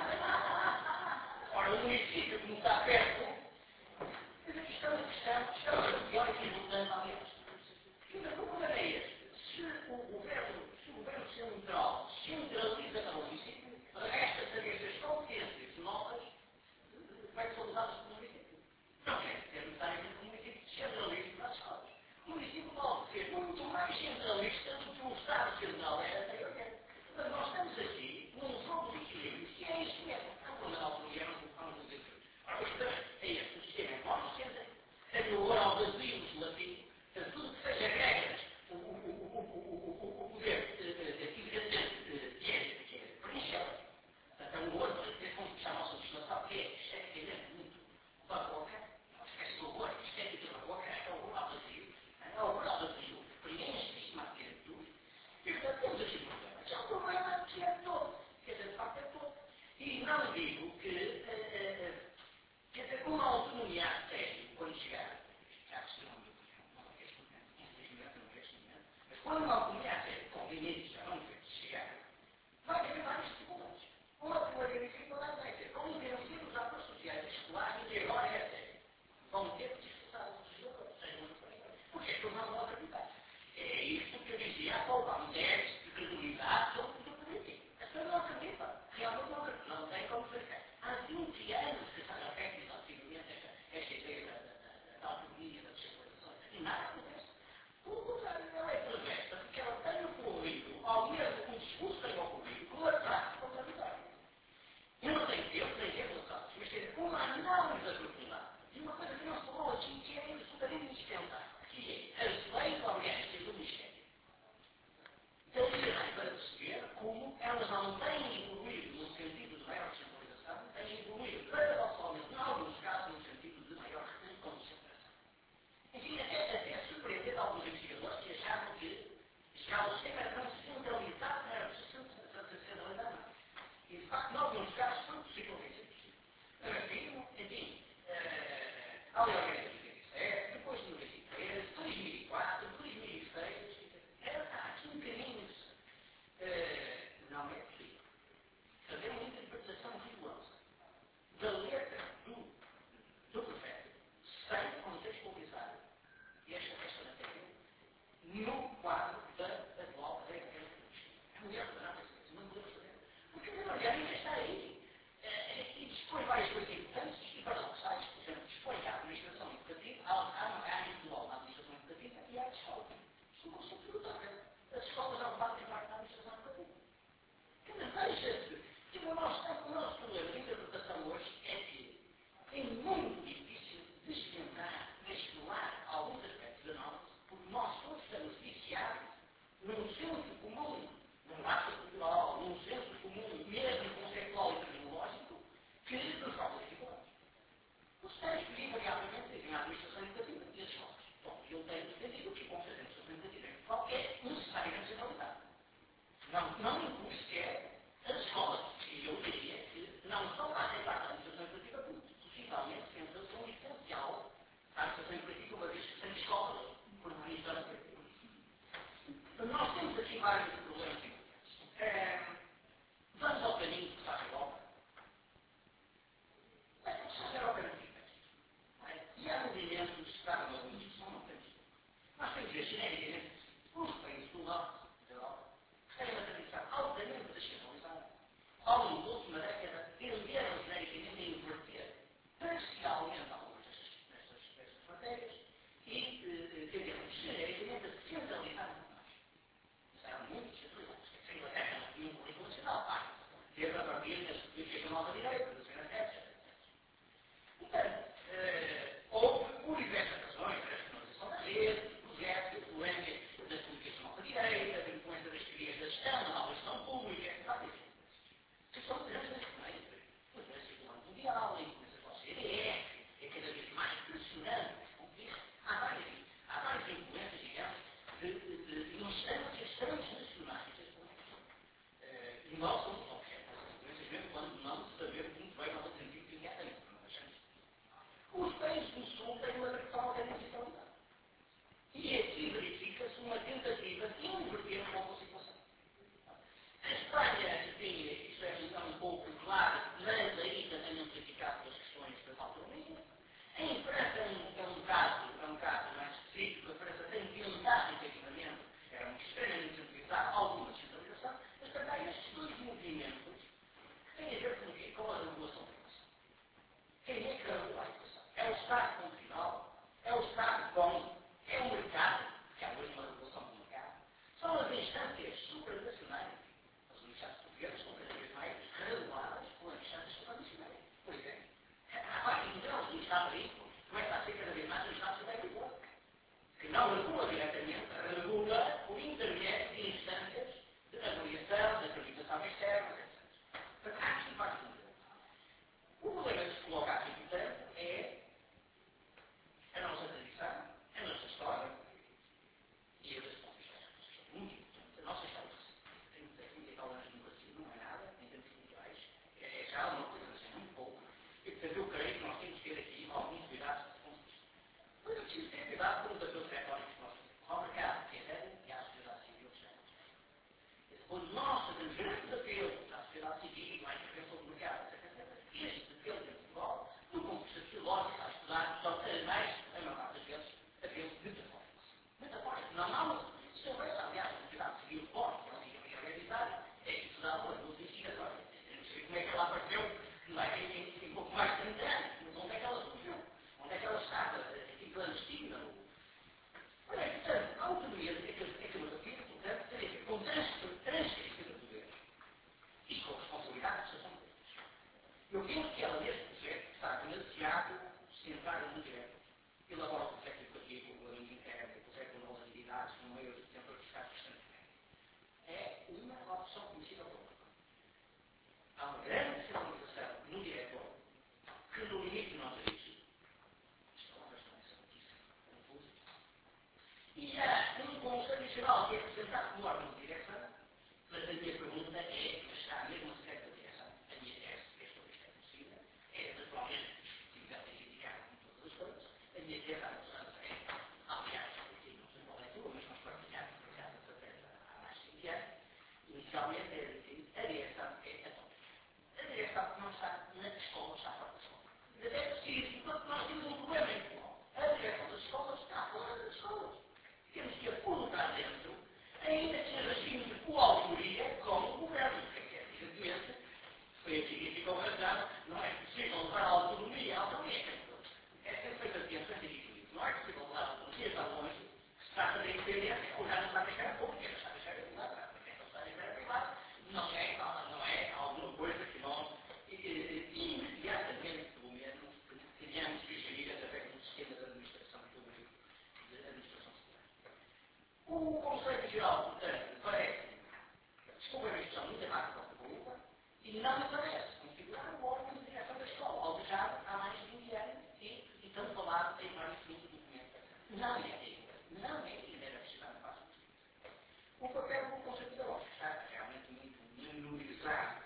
Ora, o município que não está perto, isto é uma questão, isto é uma questão teórica e importante, aliás. O problema é este. Se o governo, se o governo central centraliza para o município, resta saber se as competências novas como é que são usadas pelo município. Não quer dizer necessariamente que o município centralize para as escolas. O município pode ser muito mais centralista do que o Estado Central era anteriormente. Mas nós estamos aqui num jogo de equilíbrio, que é isso mesmo. É um problema da autonomia, não vamos dizer. Ora, o sistema é este, o sistema é morto, tem o oral vazio legislativo, tudo que seja regras, o, o, o, o, o poder evidentemente que é preencheu. Portanto, é um outro, é como se chama a nossa legislação, que é esteticamente muito baboca, esquece do horror, estética baboca, é o oral vazio, é o oral vazio, preenche sistematicamente tudo. E, portanto, temos aqui um problema. Que é um problema que é todo, quer dizer, de facto é todo. E não digo que, quer dizer, uma autonomia a sério, quando chegar, já que se não mas quando uma autonomia a sério, com limites já não fez chegar, vai haver várias dificuldades. Uma primeira dificuldade vai ser convencer os atores sociais escolares de que agora é a sério. Vão ter que disputar os legisladores, sejam muito bem. Porque as pessoas não vão acreditar. É isto que eu dizia há pouco, há um déficit de credibilidade sobre o poder político. As pessoas não acreditam, realmente não acreditam, não tem como verificar. Há vinte anos que está na técnica, antigamente, esta, esta ideia da, da, da autonomia, da descentralização, e nada acontece. Pelo contrário, ela é prevesta porque ela tem ocorrido, ao mesmo que o discurso tem ocorrido, com uma prática contraditória. Eu não tenho tempo, nem tempo, mas quer dizer, uma análise aprofundada de uma coisa que não se falou aqui, que é absolutamente indispensável, que é as leis orgânicas do Ministério. Daí para perceber como elas não têm evoluído no sentido de maior descentralização, têm evoluído paradoxalmente, em alguns casos, no sentido de maior concentração. Enfim, até, até surpreender alguns investigadores que achavam que já o sistema era tão centralizado, não era centralizado. E, de facto, em alguns casos, foi possível vencer possível. Assim, enfim, uh, a lei orgânica de noventa e sete, depois de noventa e três, dois mil e quatro, dois mil e seis, há aqui um caminho, uh, não é possível fazer uma interpretação rigorosa da letra do, do profeta, sem contextualizar esta, esta matéria no quadro da atual lei orgânica do Ministério. É um erro, não é isso? Não podemos fazer. Porque a lei orgânica está aí. Uh, e dispõe várias coisas importantes e paradoxais. Por exemplo, dispõe que a administração educativa, há, há uma área individual na administração educativa e há a escola. Isto é um conceito brutal. As escolas não podem parte da administração educativa. Que não veja-se. Tipo, o nosso, o nosso problema de interpretação hoje é que é muito difícil desvendar, desvelar alguns aspectos da nossa, porque nós todos estamos viciados num senso comum, num ato cultural, num senso comum, mesmo conceitual e terminológico, que nos causa dificuldades. Os pais escolhiam realmente dizem a administração educativa e as escolas. Bom, eu tenho defendido que com certeza a administração educativa é necessariamente centralizada. Não, não inclui sequer as escolas. E eu diria que não só fazem parte da administração educativa, como possivelmente pensam são essencial à administração educativa, uma vez que sem escolas, por definição, nós temos aqui vários problemas importantes. É, vamos ao caminho que faz a obra. Mas o que faz a obra não fica. genericamente, os países do norte da Europa têm uma tradição altamente descentralizada. Ao longo da última década, tenderam genericamente a inverter parcialmente algumas destas, destas, destas matérias e eh, tenderam genericamente a centralizar muito mais. Isso era muito descentralizado. Se a Inglaterra não tinha um currículo nacional, pá, teve a partir das políticas da nova direita, da senhora Thatcher, etcétera. Portanto, eh, houve, por diversas razões, a racionalização da rede, do projeto, a polémica das políticas da nova direita, a influência das teorias da gestão, da nova gestão pública, várias coisas. Que são grandes também, a influência do Banco Mundial, a influência da O C D E, é cada vez mais pressionante, há várias, há várias influências, digamos, de, de, de instâncias transnacionais. Uh, e nós somos objetos dessas influências, mesmo quando não sabemos muito bem o sentido que inquietam isso, não achamos. Os países do Sul têm uma tradição de digitalizada. E aqui verifica-se uma tentativa de inverter um pouco a situação. A Espanha, enfim, isto é então um pouco claro, mas aí também amplificado pelas questões das autonomias. Em França é um, é um caso, é um caso mais específico. A França tem tentado, efetivamente, era um extremamente centralizado, alguma descentralização, mas também estes dois movimentos têm a ver com o quê? Com a regulação da educação. Quem é que regula a educação? É o Estado condicional? É o Estado com? É o mercado? Que há hoje uma regulação do mercado? São as instâncias supranacionais. As universidades portuguesas são cada vez mais reguladas por instâncias supranacionais. Por exemplo, agora, então, o Estado rico começa a ser cada vez mais um Estado superior, que não regula diretamente, regula por intermédio de instâncias de avaliação, de acreditação externa, etcétera. Portanto, há aqui vários modelos. O problema que se coloca aqui, portanto, é a nossa tradição, a nossa história e a das conquistas. Muito importante. A nossa história tem trinta e tal anos de democracia, não é nada, em termos culturais, é já uma coisa, mas é muito pouco. E, portanto, eu creio que nós temos que ter aqui alguns cuidados de ponto de vista. Mas é preciso ter cuidado com os apelos retóricos que nós fazemos ao mercado, que é sério, e à sociedade civil, que já é. Quando nós fazemos grandes apelos à sociedade civil, à intervenção do mercado, etcétera, estes apelos em Portugal, do ponto de vista filosófico, a estudar, são mais, a maior parte das vezes, apelos metafóricos. Metafóricos, não há uma. Se houvesse, aliás, a sociedade civil forte, politicamente organizada, é que se dá uma luz investigatória. Não sei como é que ela apareceu, não é? Em, em, em pouco mais de trinta anos, mas onde é que ela surgiu? Onde é que ela estava? Em clandestina? Olha, portanto, a autonomia é que, é que eu me refiro, portanto, tem a ver com transferência de poder e com responsabilidade de prestação de contas. Eu penso que ela, neste projeto, está demasiado centrada no direto. Elabora o projeto educativo, o regulamento interno, o projeto de novas atividades, no meio dos setores fiscais bastante bem. É uma opção conhecida ao povo. Há uma grande centralização no diretor que, no limite, não dirige. As palavras não são notícias, confusas. E há um Conselho Nacional que é representado como órgão de direção, mas a minha pergunta é, mas está mesmo a secretaria de direção, a minha tese, é sobre isto é possível, é naturalmente possível e indicada com todas as coisas, a minha tese há muitos anos é, aliás, enfim, não sei qual é a tua, mas nós partilhamos, por acaso, essa tese há mais de vinte anos, inicialmente é assim, a direção é atómica. A direção não está na escola, está fora da escola. Mas é preciso, enquanto nós temos um problema em Portugal, a direção das escolas está fora das escolas. Temos que a colocar dentro, ainda que em regime de coautoria com o governo, porque, evidentemente, foi aqui que ficou razão, não é possível levar a autonomia, a autonomia é sempre feita de tensões e equilíbrios. Não é possível levar a autonomia tão longe que se trata de independência, ou já não está a esfera pública, já está a esfera privada, porque não está a esfera privada, não é, não é alguma coisa que nós, imediatamente, pelo menos, tenhamos que gerir através do sistema de administração pública, de administração social. O Conselho Geral, portanto, parece, desculpa a expressão, muito errada da pergunta, e não me parece configurar o órgão de direção da escola, alvejado há mais de vinte anos e, e tão falado em mais de vinte documentos. Não é ainda, não é ainda era precisado fácil. O papel do Conselho Pedagógico está realmente muito menorizado.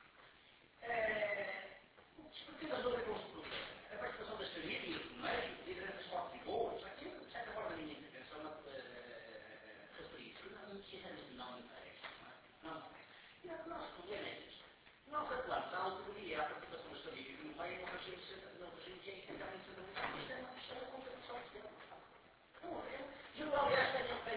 É, porque as outras coisas, a participação das famílias, do meio, lideranças fortes e boas, aquilo, de certa forma, a minha intervenção não referi isso, não, sinceramente, não me parece. Não me parece. E o nosso problema é isto. Nós atuamos à autonomia e à participação das famílias no meio, não regime que é essencialmente centralizado. Isto é uma contradição externa. Não é? Eu, aliás, tenho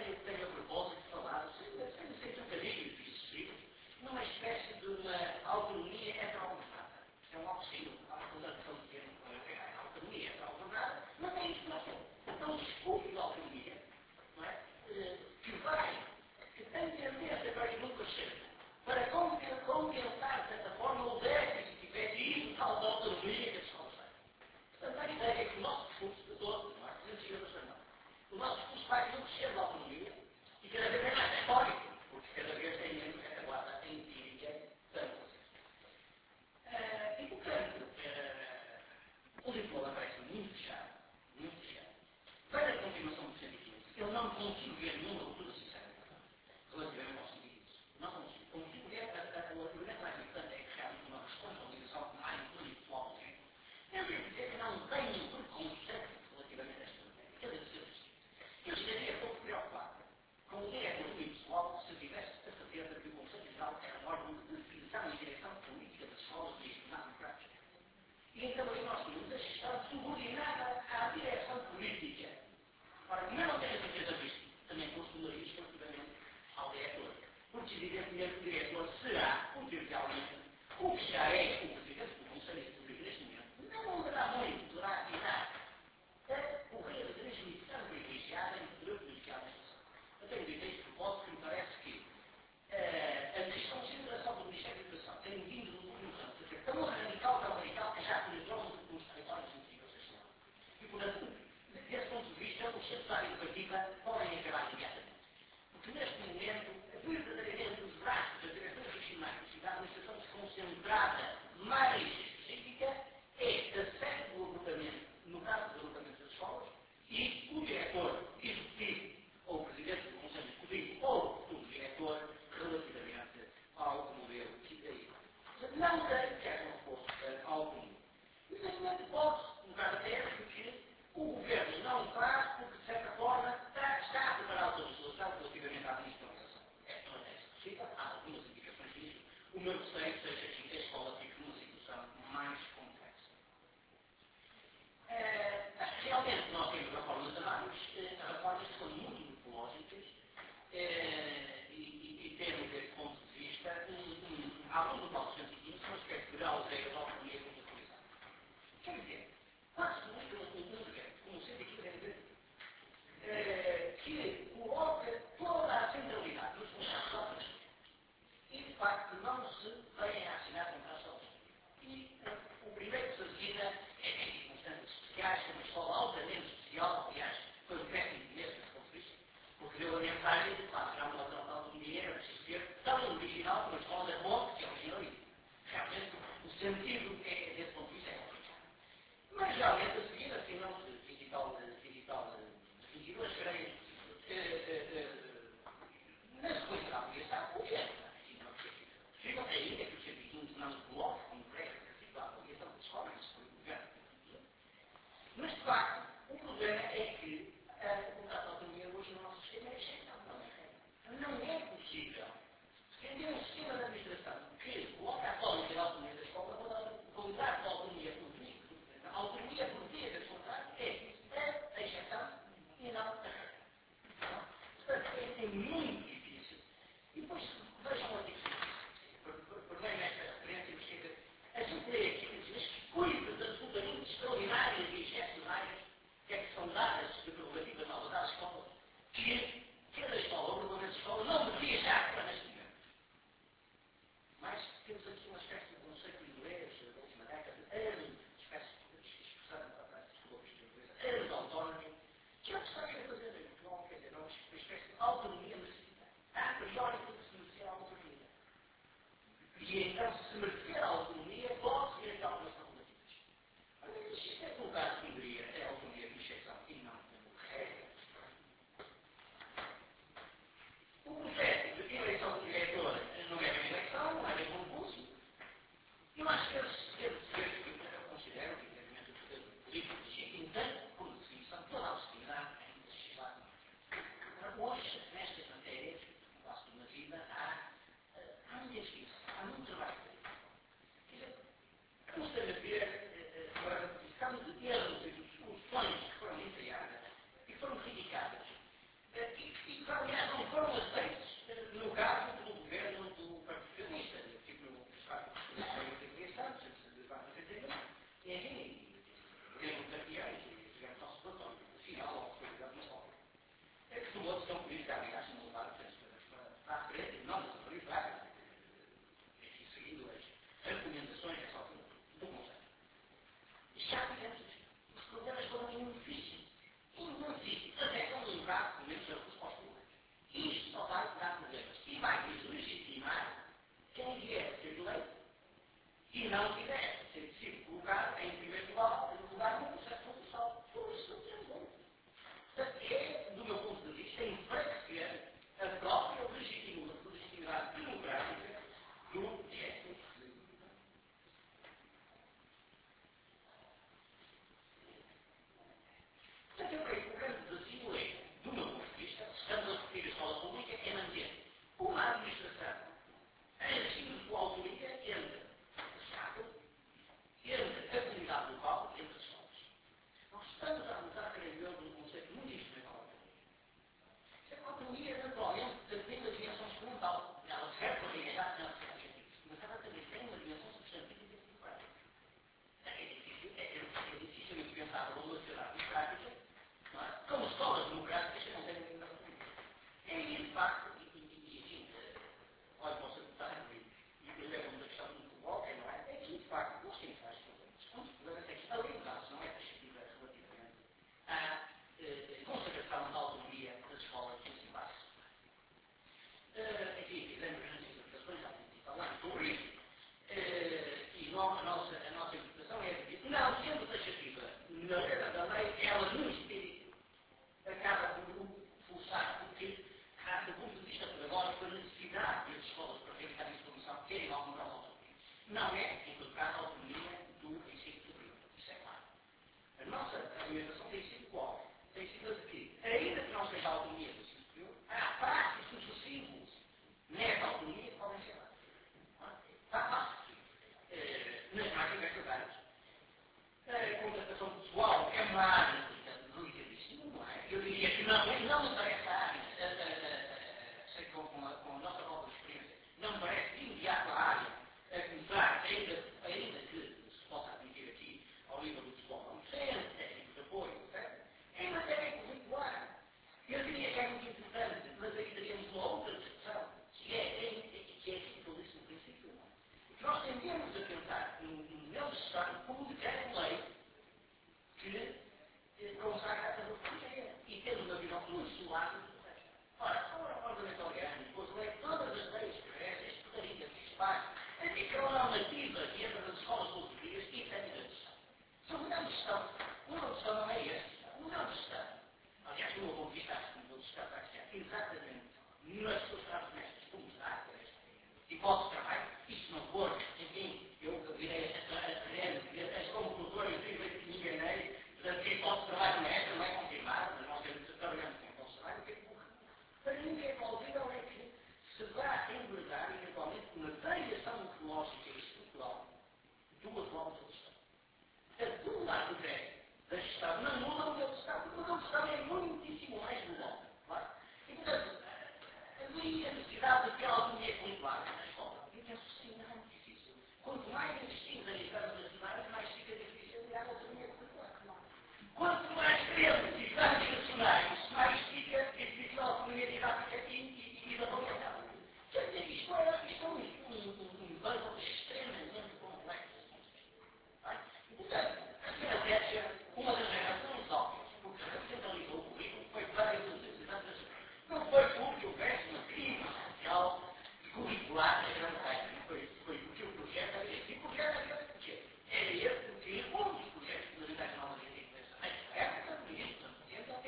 compensar, de certa forma, o déficit efetivo tal da autonomia que as escolas têm. Portanto, a ideia é que o nosso discurso de todos, não é? O nosso discurso vai crescer da autonomia e cada vez é mais retórico, porque cada vez tem menos retaguarda empírica da coisa. Uh, e, portanto, uh, o diploma parece muito fechado, muito fechado. Para a continuação do cento e quinze, eu não consigo ver nenhuma ruptura sincera relativamente ao cento e quinze. Não consigo. Consigo ver, o argumento mais importante é que realmente uma responsabilização mais intelectual do tempo. Eu devo dizer que não tenho preconceito relativamente a esta matéria. Quer dizer, eu estaria pouco preocupado com o diretor pessoal se tivesse a certeza que o Conselho Geral era um órgão de definição e direção política das escolas e jornada democrática. E então aí nós tínhamos a gestão subordinada à direção política. Ora, como eu não tenho a certeza disto, também costumaria relativamente ao diretor. Porque evidentemente o diretor será, potencialmente, o que já é o presidente do Conselho Público neste momento. Não mudará muito, poderá assinar a correr de transmissão privilegiada e poder policial da instituição. Eu tenho dito isto por voto que me parece que uh, a desconsideração do Ministério da Educação tem vindo nos últimos anos a ser tão radical, tão radical, que já penetrou nos territórios interiores da cidade. E, portanto, desse ponto de vista, os secretários de educativa podem acabar imediatamente. Porque neste momento, verdadeiramente, os braços das direções regionais e da administração desconcentrada mais específica é a sede do agrupamento, no caso do agrupamento das escolas, e o diretor executivo, ou o presidente do Conselho Executivo, ou o diretor, relativamente ao modelo que aí. Não tem que é oposto ao comum. E, simplesmente, pode-se colocar a tese de que o governo não faz porque, de certa forma, está, está a preparar a solução relativamente à administração. Esta não é possível, há algumas indicações disso. O meu receio seja que a escola fique numa situação mais complexa. É, realmente, nós temos reformas análises, reformas que são muito metodológicas é, e, e, e temos, desse ponto de vista, um, um, alguns do plano cento e quinze, mas que é de grau zero de autonomia muito utilizado. Quer dizer, faz-se muito um governo, como cento e quinze é dizer, é, que coloca toda a centralidade dos funcionários da autonomia. E, de facto, não se vêm a assinar contratos da autonomia. E o, o primeiro que se assina é em circunstâncias especiais, uma escola altamente especial, aliás, foi um péssimo mesmo nesse ponto de vista, porque deu a mensagem de que para assinar uma contrato da autonomia era preciso ser tão original como a escola da Ponte, que é originalista. Realmente, o sentido é, desse ponto de vista é complicado. Mas realmente a seguir assinam-se vinte e tal, vinte e tal, vinte e duas, creio, na sequência da avaliação, o que é? Possível ainda que o cento e quinze não coloque como pré-requisito da avaliação das escolas, isso foi o governo. Mas, de facto, o problema é que o contrato de autonomia hoje no nosso sistema é exceção, não é regra. Não é possível defender um sistema de administração que coloca a tónica da autonomia da escola quando a qualidade da autonomia política, a autonomia política desse contrato é a exceção e não a regra. Portanto, é, é muito difícil. E depois, vejam o artigo perdão nesta referência, porque a gente lê aqui as coisas absolutamente extraordinárias e excepcionais que é que são dadas de prerrogativas novas às escolas, que cada escola, ou pelo menos a escola, não devia já para neste momento. Mas temos aqui uma espécie de conceito inglês da última década, earned, espécie de expressão, desculpa, earned autonomy, que é o que está a querer fazer, não quer dizer, não, uma espécie de autonomia merecida. A priori tem que se merecer a autonomia. E então, se merecer a autonomia, pode ser de algumas prerrogativas. Mas isto é colocar como deveria, é a autonomia de exceção e não como regra. O processo de eleição do diretor não é bem eleição, não é bem concurso. Eu acho que esses deveres que eu considero, que evidentemente o poder político legítimo tem, por definição, toda a legitimidade em legislar. Hoje, nestas matérias, no passo de uma vida, há, há um exercício, há muito trabalho feito. não tivesse sido colocado em primeiro lugar, lugar no processo processual. Tudo isso não tem bom. Portanto, é, do meu ponto de vista, enfraquecer a própria legitimidade democrática do T S E. Portanto, eu creio que o grande desafio é, do meu ponto de vista, se estamos a discutir a escola pública, é manter uma administração em regime de sua autonomia entre o Estado, entre a comunidade local e entre as escolas. Nós estamos a abusar, creio eu, de um conceito muito instrumental. A autonomia, naturalmente, tem uma dimensão experimental. Ela serve para realizar certos objetivos, mas ela também tem uma dimensão substantiva e democrática. É difícil, é, é dificilmente pensável uma sociedade democrática, não é? Como escolas democráticas que não têm nenhuma autonomia. É aí, de facto, e, e, e enfim, olha para o seu deputado e eu levo-me da questão do futebol, não é? É que, de facto, nós temos vários problemas. Um dos problemas é que a lei de dados não é taxativa relativamente à eh, consagração da autonomia das escolas municipais. Uh, enfim, fizemos grandes interpretações, já temos falado sobre isso. Uh, e no, a, nossa, a nossa interpretação é de que, não sendo taxativa na letra da lei, ela no espírito acaba por forçar, porque há, do ponto de vista pedagógico, a necessidade das escolas para realizar a informação terem algum grau de autonomia. Não é, em todo caso, a autonomia do ensino superior. Isso é claro. A nossa argumentação tem sido qual? Tem sido a de que, ainda que não seja a autonomia do ensino superior, há passos sucessivos nessa autonomia que podem ser dados. Há passos sucessivos. Nas mais diversas áreas. A contratação pessoal é uma área delicadíssima, não é? Eu diria que não, não me parece a área, sei que com a, com a nossa própria experiência, não me parece de imediato a área a começar, ainda, ainda que se possa admitir aqui, ao nível do futebol, um centro técnico de apoio, certo? Em matéria curricular. Eu diria que é muito importante, mas aí teríamos uma outra discussão, se é, é, que é aquilo que eu disse no princípio, não é? Que nós tendemos a pensar no modelo de Estado como de decreto lei que eh, consagra essa autonomia e temos uma visão insulada do resto. Ora, a Ordenamento Orgânico, depois lê todas as leis que crescem, as portarias que se faz, a micronormativa que entra nas escolas todos os dias, isso é modelo de Estado. Se o modelo de Estado, o modelo de Estado não é este. O modelo de Estado, aliás, do meu ponto de vista, acho que o modelo de Estado vai ser exatamente nas suas frases mestres como está, e posso trabalhar, e se não for, enfim, eu virei a como produtor, eu digo que me enganei, portanto, quem pode trabalhar não é, não é confirmado, mas nós trabalhamos com quem pode trabalhar, o que é que para mim, o que é plausível é que se vá enverdar, eventualmente, uma variação metodológica e estrutural do atual modelo de Estado. Portanto, do lado do crédito da gestão, não muda o modelo de Estado, porque o modelo de Estado é muitíssimo mais global. Claro? E, portanto, ali a necessidade de ter autonomia curricular na escola, eu penso que sim, não é muito difícil. Quanto mais investimos em exames nacionais, mais fica difícil ter a autonomia curricular. Quanto mais queremos exames nacionais, mais fica difícil a autonomia didática e, e, e da avaliação. Quer dizer, isto é, isto é um, um, um puzzle extremamente complexo. E, portanto, a estratégia, uma das razões óbvias, porque se centralizou o currículo, foi várias universidades. Não foi porque houvesse uma crise social e curricular na grande foi, foi porque o projeto era esse. E o projeto era esse porque era esse porque um dos projetos fundamentais da nova direita nessa época, no início dos anos setenta,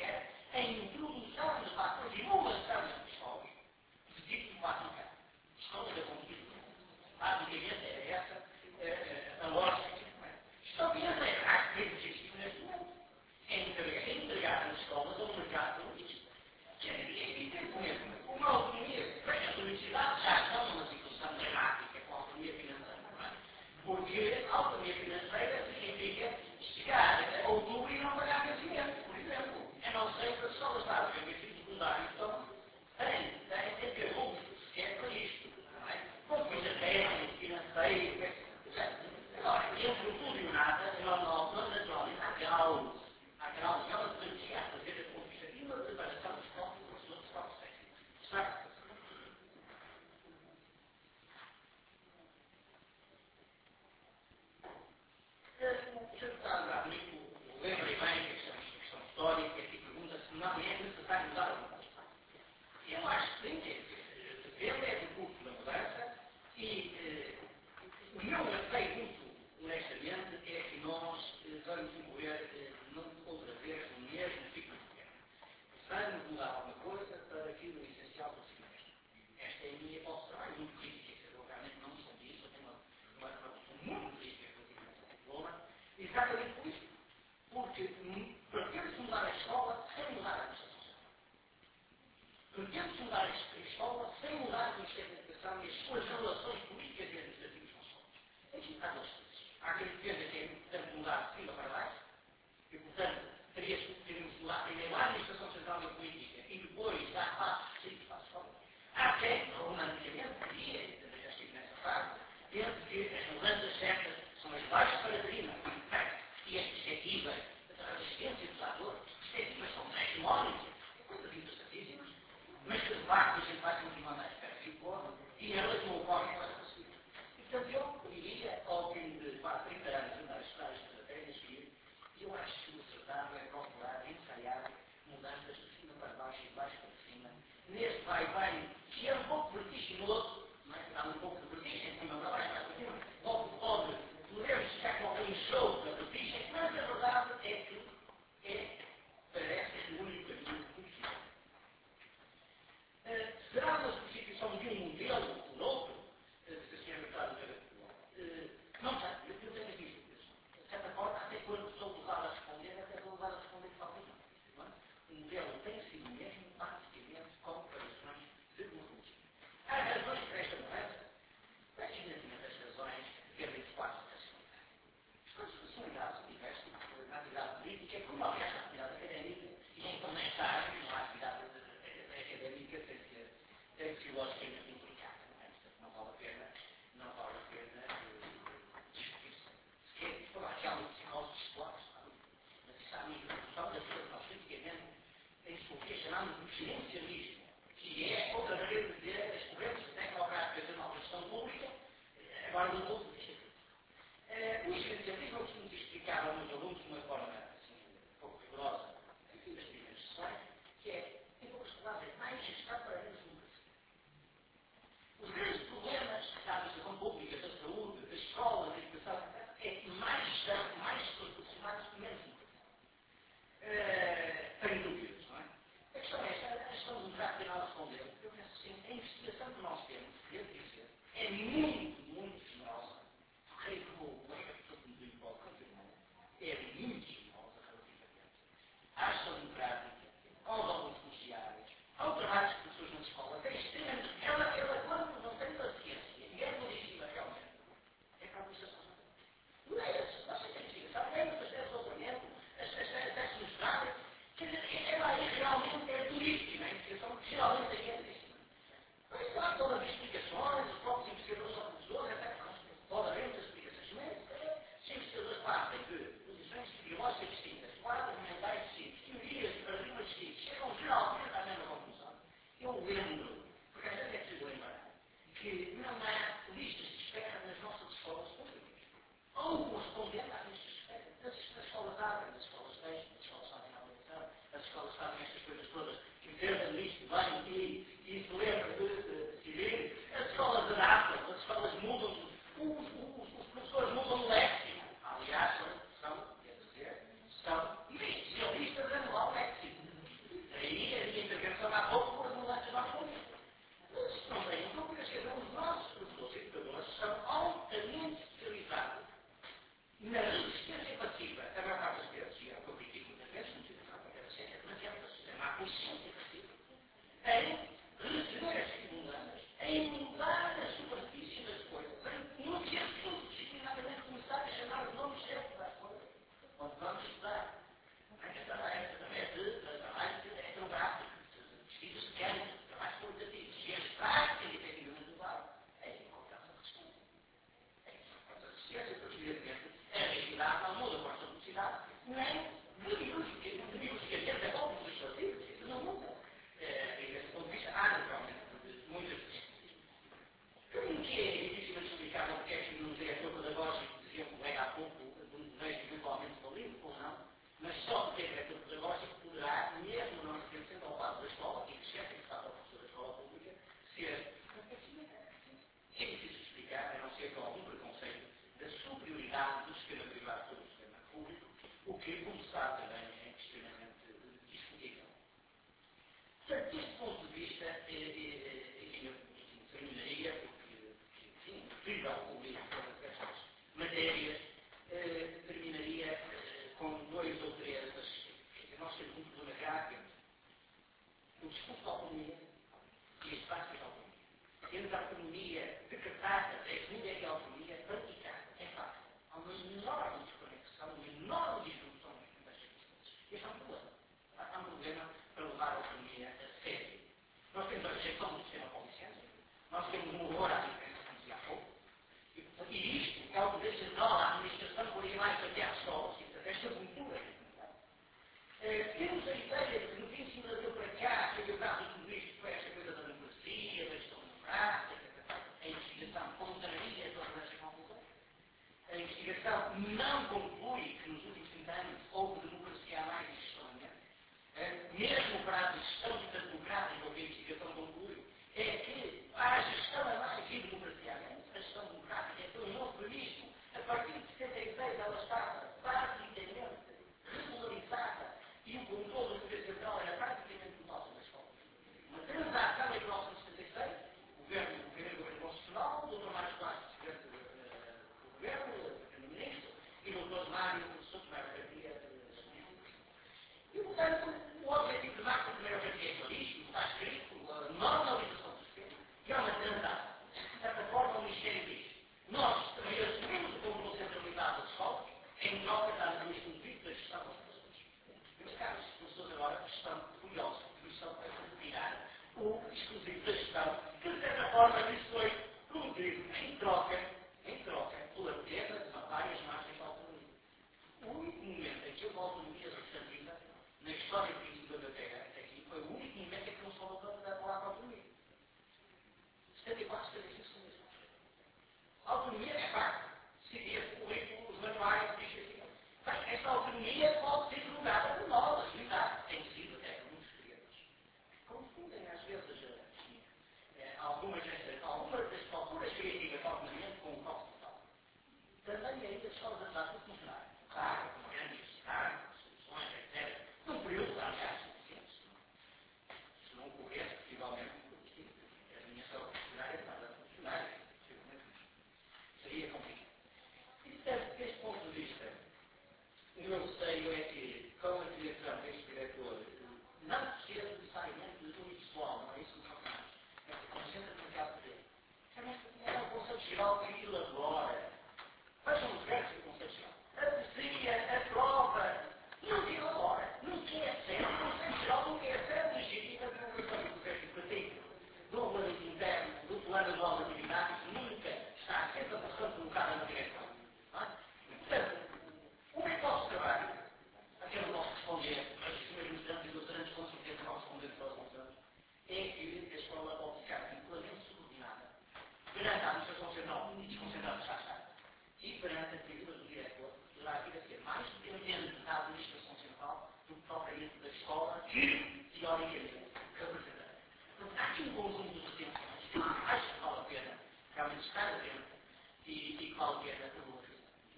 escola sem mudar o sistema de educação e as suas relações políticas e administrativas com as escolas. Aqui há duas coisas. Há quem defenda que é importante mudar de cima para baixo, e, portanto, teríamos de mudar primeiro a administração central e política e depois dar passos seguidos para a escola. Há quem, romanticamente, diria, e também já estive nessa fase, pense que as mudanças certas são as baixas para cima, e as perspectivas da resistência dos atores, perspectivas como hegemónicas, coisas interessantíssimas, mas que de facto a gente vai continuando à espera que ocorra, e elas não ocorrem para conseguir. E, portanto, eu diria, ao fim de quase trinta anos de andar a estudar estas matérias, que eu acho que o acertado é procurar ensaiar mudanças de cima para baixo e de baixo para cima, neste vai-vai, que é um pouco vertiginoso, não é? Dá um pouco de vertigem, de cima para baixo, mais para cima, pode, pode, podemos ficar com um show da vertigem, mas a verdade é que é, parece o único caminho possível. Uh, será uma substituição de um modelo por outro, uh, se assim é verdade, uh, não sei, eu tenho as minhas dúvidas. De certa forma, até quando sou usado a responder, até sou usado a responder de forma não. O modelo tem sido mesmo, basicamente, com operações de tecnologia. Há razões para esta mudança? Praticamente as razões dependem de quatro racionalidades. As racionalidades são diversas, na atividade política, como aliás na atividade académica, e em comentar na atividade académica tem que ser, tem que ser logicamente implicada. Não vale a pena, não vale a pena discutir-se. Se é toda aquela psicólogos escolares, mas isso há uma introdução daquilo que nós politicamente em psicologia chamamos de gerencialismo, que é outra maneira de dizer as correntes tecnocráticas da nova gestão pública, agora do ponto de vista crítico. Uh, o gerencialismo, eu costumo explicar aos meus alunos de uma forma assim, um pouco rigorosa, enfim, das primeiras sessões, que é, em poucas palavras, mais gestão para menos democracia. Os grandes problemas da administração pública, da saúde, da escola, da educação, é mais gestão, mais profissionais e menos democracia. Uh, Tenho dúvidas, não é? A questão é esta, a questão do mercado penal respondeu. Eu penso assim, a investigação que nós temos, devo dizer, é muito, muito generosa. Creio que o colega professor que me deu igual confirmou, é muito generosa relativamente à gestão democrática, aos órgãos policiais, ao trabalho das pessoas nas escolas. É extremamente. Ela, ela, quando não tem paciência e é positiva realmente, é para a administração. Não é isso. Nós temos investigação, é muitas vezes o doutoramento, as testes nos dados, quer dizer, ela aí realmente é duríssima, a investigação geralmente é duríssima. Mas claro, todas as explicações, os próprios investigadores são professores, etcétera. Pode haver muitas explicações, mas se investigadores partem de posições ideológicas distintas, quadros mentais distintos, teorias e paradigmas distintos, chegam geralmente à mesma conclusão. Eu lembro, porque às vezes é preciso lembrar, que não há listas de espera nas nossas escolas públicas. Ou correspondendo às listas de espera. As escolas abrem, as escolas fecham, as escolas fazem a avaliação, as escolas fazem estas coisas todas, que perdem listo, vêm e, e se lembram de, de decidir. As escolas adaptam, as escolas mudam, os, os, os professores mudam o léxico. Aliás, são, quer dizer, são especialistas em mudar o léxico. Daí a minha intervenção há pouco por as mudanças da política. Mas não tenho dúvidas que os nossos professores e educadores são altamente especializados na resistência passiva, a maior parte das vezes, e é o que eu critico muitas vezes, não sei se não quero ser, é demasiado passiva, é má consciência passiva, em receber as estimuladas, em mudar a superfície das coisas, em no dia seguinte, disciplinadamente começar a chamar os nomes certos das coisas, onde vamos estudar. Esta também é de trabalho etnográfico, de pesquisas de campo, de trabalhos qualitativos, e as práticas efetivamente usadas. É isso que colocamos a resistência. É isso que colocamos a resistência, porque evidentemente a realidade não muda com esta velocidade, nem demigosicamente é bom legislativo, isso não muda. É, e desse ponto de vista, há naturalmente muitas resistências. Como que é difícil de explicar porque é que não tem aquele pedagógico, dizia o colega há pouco, vejo eventualmente falido, ou não, mas só porque é aquele pedagógico poderá, mesmo não pertencendo ao lado da escola, e que esquecem que está para o professor da escola pública, ser. É difícil explicar, a não ser com algum preconceito da superioridade do sistema privado sobre o sistema público, o que, como se sabe, também é extremamente discutível. Portanto, deste ponto de vista, enfim, eu terminaria, porque, enfim, preferível ouvir todas estas matérias, terminaria com dois ou três. Nós temos um problema grave, o discurso da autonomia, e este entre a autonomia decretada, definida e a autonomia praticada. É fácil. Há uma enorme desconexão, uma enorme disjunção destas questões. Este é um problema. Há um problema para levar a autonomia a sério. Nós temos a rejeição do sistema policial, nós temos um horror à diferença, como dizia há pouco, e, e isto é o poder central da administração por ir mais até às escolas, esta cultura. Eh, temos a ideia de que no fim de semana deu para cá, que o caso do isto foi esta coisa da democracia, da gestão democrática, a investigação contraria todas estas conclusões. A investigação não conclui que nos últimos trinta anos houve democracia a mais em Estónia. Eh, mesmo para a gestão democrática, o que a investigação conclui é que há a gestão a mais e democracia a menos. A gestão democrática é um novo premismo. A partir de setenta e seis ela estava praticamente regularizada e o controle do poder central era praticamente total sobre as escolas. Uma transação em mil novecentos e setenta e seis, o governo, o primeiro governo constitucional, o doutor Mário Soares, presidente do governo, o primeiro-ministro, e o doutor Mário Souto Mário Garcia, e, portanto, o objetivo de marca da primeira garantia é claríssimo, está escrito, a normalização do sistema, e há uma transação. De certa forma, o Ministério diz: nós também assumimos o controle centralizado das escolas, em troca de dar o exclusivo da gestão das pessoas. Meus caros professores, agora estão curiosos, porque estão a retirar o exclusivo da gestão, que de certa forma isso foi prometido em troca, em troca, pela perda de várias margens da autonomia. O único momento em que houve autonomia substantiva na história política da Terra, até aqui, foi o único momento em que não se falou da palavra autonomia. setenta e quatro, setenta e cinco, setenta e seis. A autonomia é parte. Decidir o currículo, os manuais, diz assim. Bem, esta autonomia pode ser julgada por nós, a sociedade. Tem sido até por muitos criados. Confundem às vezes assim, eh, algumas, algumas das procuras criativas de autonomia com o próprio total. Também ainda escolas a dar tudo funcionar. Claro, com grandes universidades, soluções, etcétera. Num período, aliás, suficiente. Se não ocorresse, possivelmente, a minha saúde funcionária estava a funcionar, seria complicado. E, portanto, deste ponto de vista, o meu receio é que, com a criação deste diretor, não ser necessariamente unipessoal, não é isso que nós falamos, é que concentra demasiado poder. É o Conselho Geral que elabora. Vejam os versos do Conselho Geral. Aprecia, aprova, não se elabora, não quer ser. O Conselho Geral não quer ser legítima de divulgação do processo educativo, do regulamento interno, do plano anual de atividades, nunca está sempre a pressão colocada na direção. Portanto, o que é que posso trabalho? Aqui eu não posso responder, mas os meus estudantes e doutorantes com certeza vão responder para os anos, é que a escola pode ficar amplamente subordinada perante a administração central e desconcentrada está a estar. E perante a figura do diretor, poderá vir a ser mais dependente da administração central do que propriamente da escola que, teoricamente, representa. Portanto, há aqui um conjunto de retenções que acho que vale a pena realmente estar atento e, e que vale a pena promover.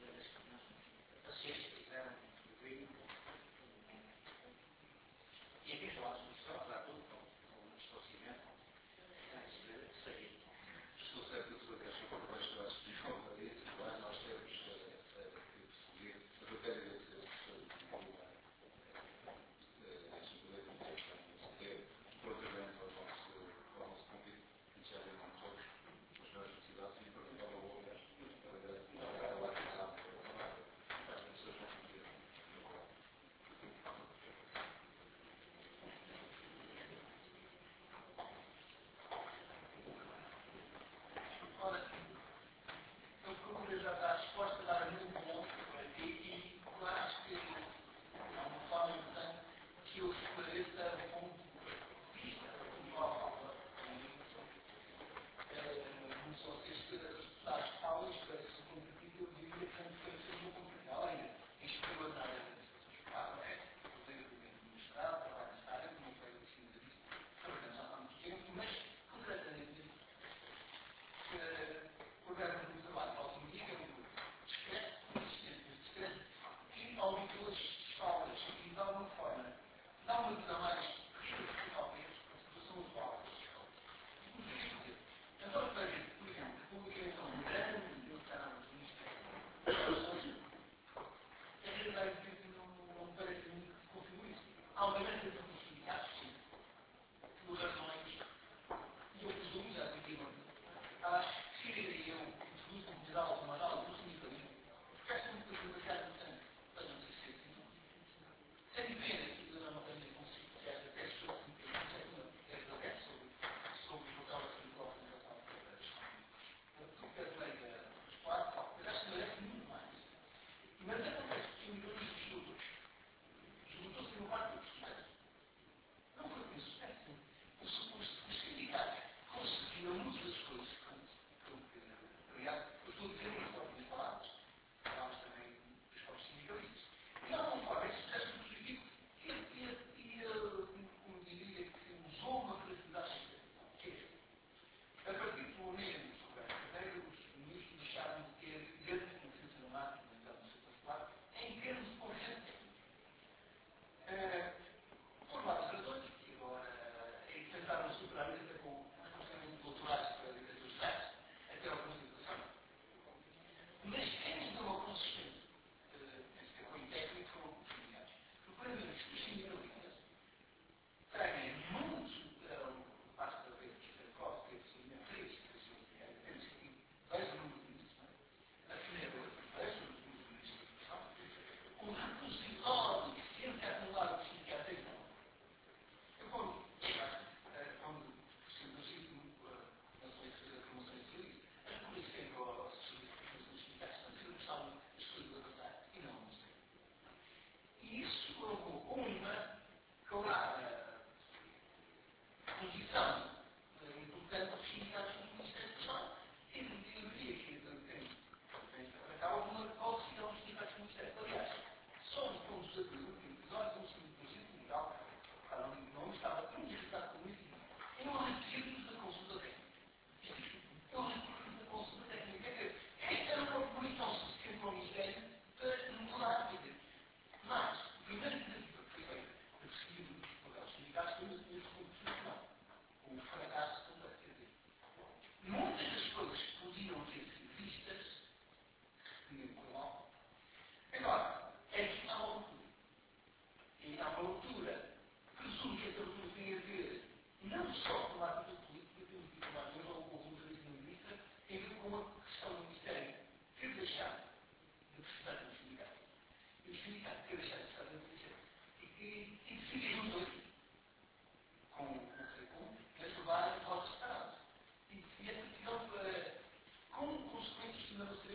Paciência, se quiserem, e aqui falar sobre isso, apesar de tudo, com um esclarecimento, antes de sair. Estou certo da sua questão, porque vais estar a explicar para isso, claro, nós temos que perceber, mas eu quero agradecer a professora de comunidade, este poder de comunicação, relativamente ao nosso, ao nosso convite, que já deu a todos, as melhores necessidades e para a boa, para a grande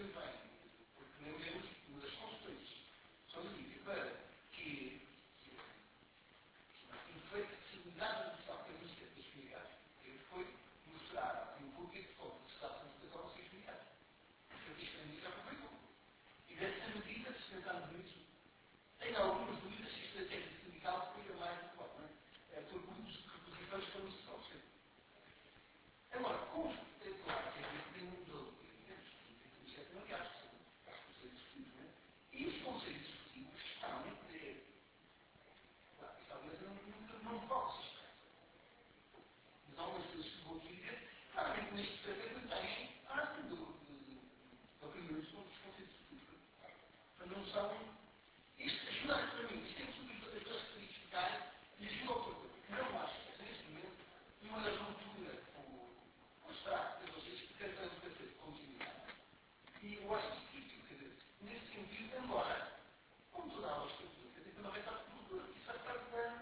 muito bem, porque lembremos que uma das consultas são de para que o efeito de possibilidade de educação que existe das comunidades foi mostrar em público que foi necessidade de educação das comunidades. Porque isto é muito complicado. E dessa medida, se pensarmos nisso, tenho algumas dúvidas se a estratégia sindical foi a mais adequada, é? Por muitos reposições que não se são sempre. Agora, com os claro, que a gente tem um jogo, isso é também acho que são os conselhos executivos, não é? E os conselhos executivos estão, é, claro, talvez não, não, não posso expressar. Mas há umas coisas que vou aqui dizer, claramente neste processo têm parte do, da opinião dos conselhos executivos. Mas não são. Isto ajuda para mim, isto tem tudo as pessoas que verificarem e ajuda ao corpo. Não acho que neste momento uma das rupturas com as práticas, ou seja, que tenta fazer continuidade. E eu acho que isto, quer dizer, nesse sentido, embora, como toda a aula escritura, quer dizer, também está tudo, isso faz parte da.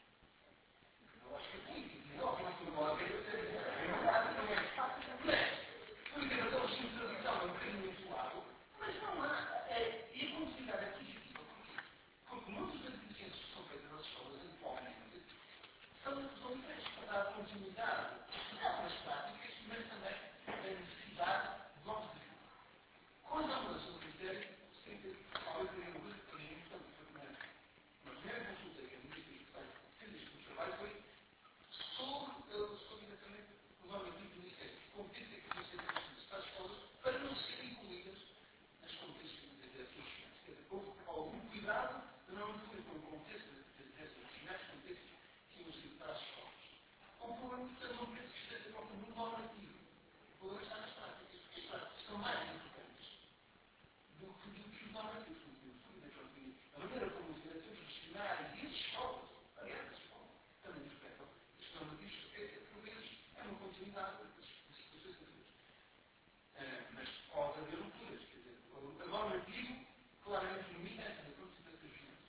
Eu acho que é político, não é? Não é uma coisa que é verdade, não é fácil, mas, por exemplo, a legítima tradição é um bocadinho muito lado, mas não há. É, e a continuidade é positiva. Porque muitas das deficiências que são feitas nas escolas atualmente são resolvidas para dar continuidade nas práticas, mas também a necessidade de novos desafios. Quando há uma mudança de critério, sempre foi ter um grupo para mim, portanto, foi uma primeira consulta que a Ministra de Educação fez este trabalho foi sobre, sobre exatamente os objetivos do Ministério, competência que o Ministério tem para as escolas, para não serem incluídas nas competências das profissionais. Quer dizer, houve algum cuidado de não incluir como competência das profissionais competências que iam ser para as escolas. O problema, portanto, não penso que esteja propriamente normativo. O problema está nas práticas, porque as práticas são mais importantes do que, do que os normativos. A maneira como os diretores profissionais e as escolas, aliás, as escolas, também respeitam os normativos, é, por vezes, é uma continuidade das situações anteriores. Uh, mas pode haver rupturas, quer dizer, o normativo claramente limita essa condição das finanças.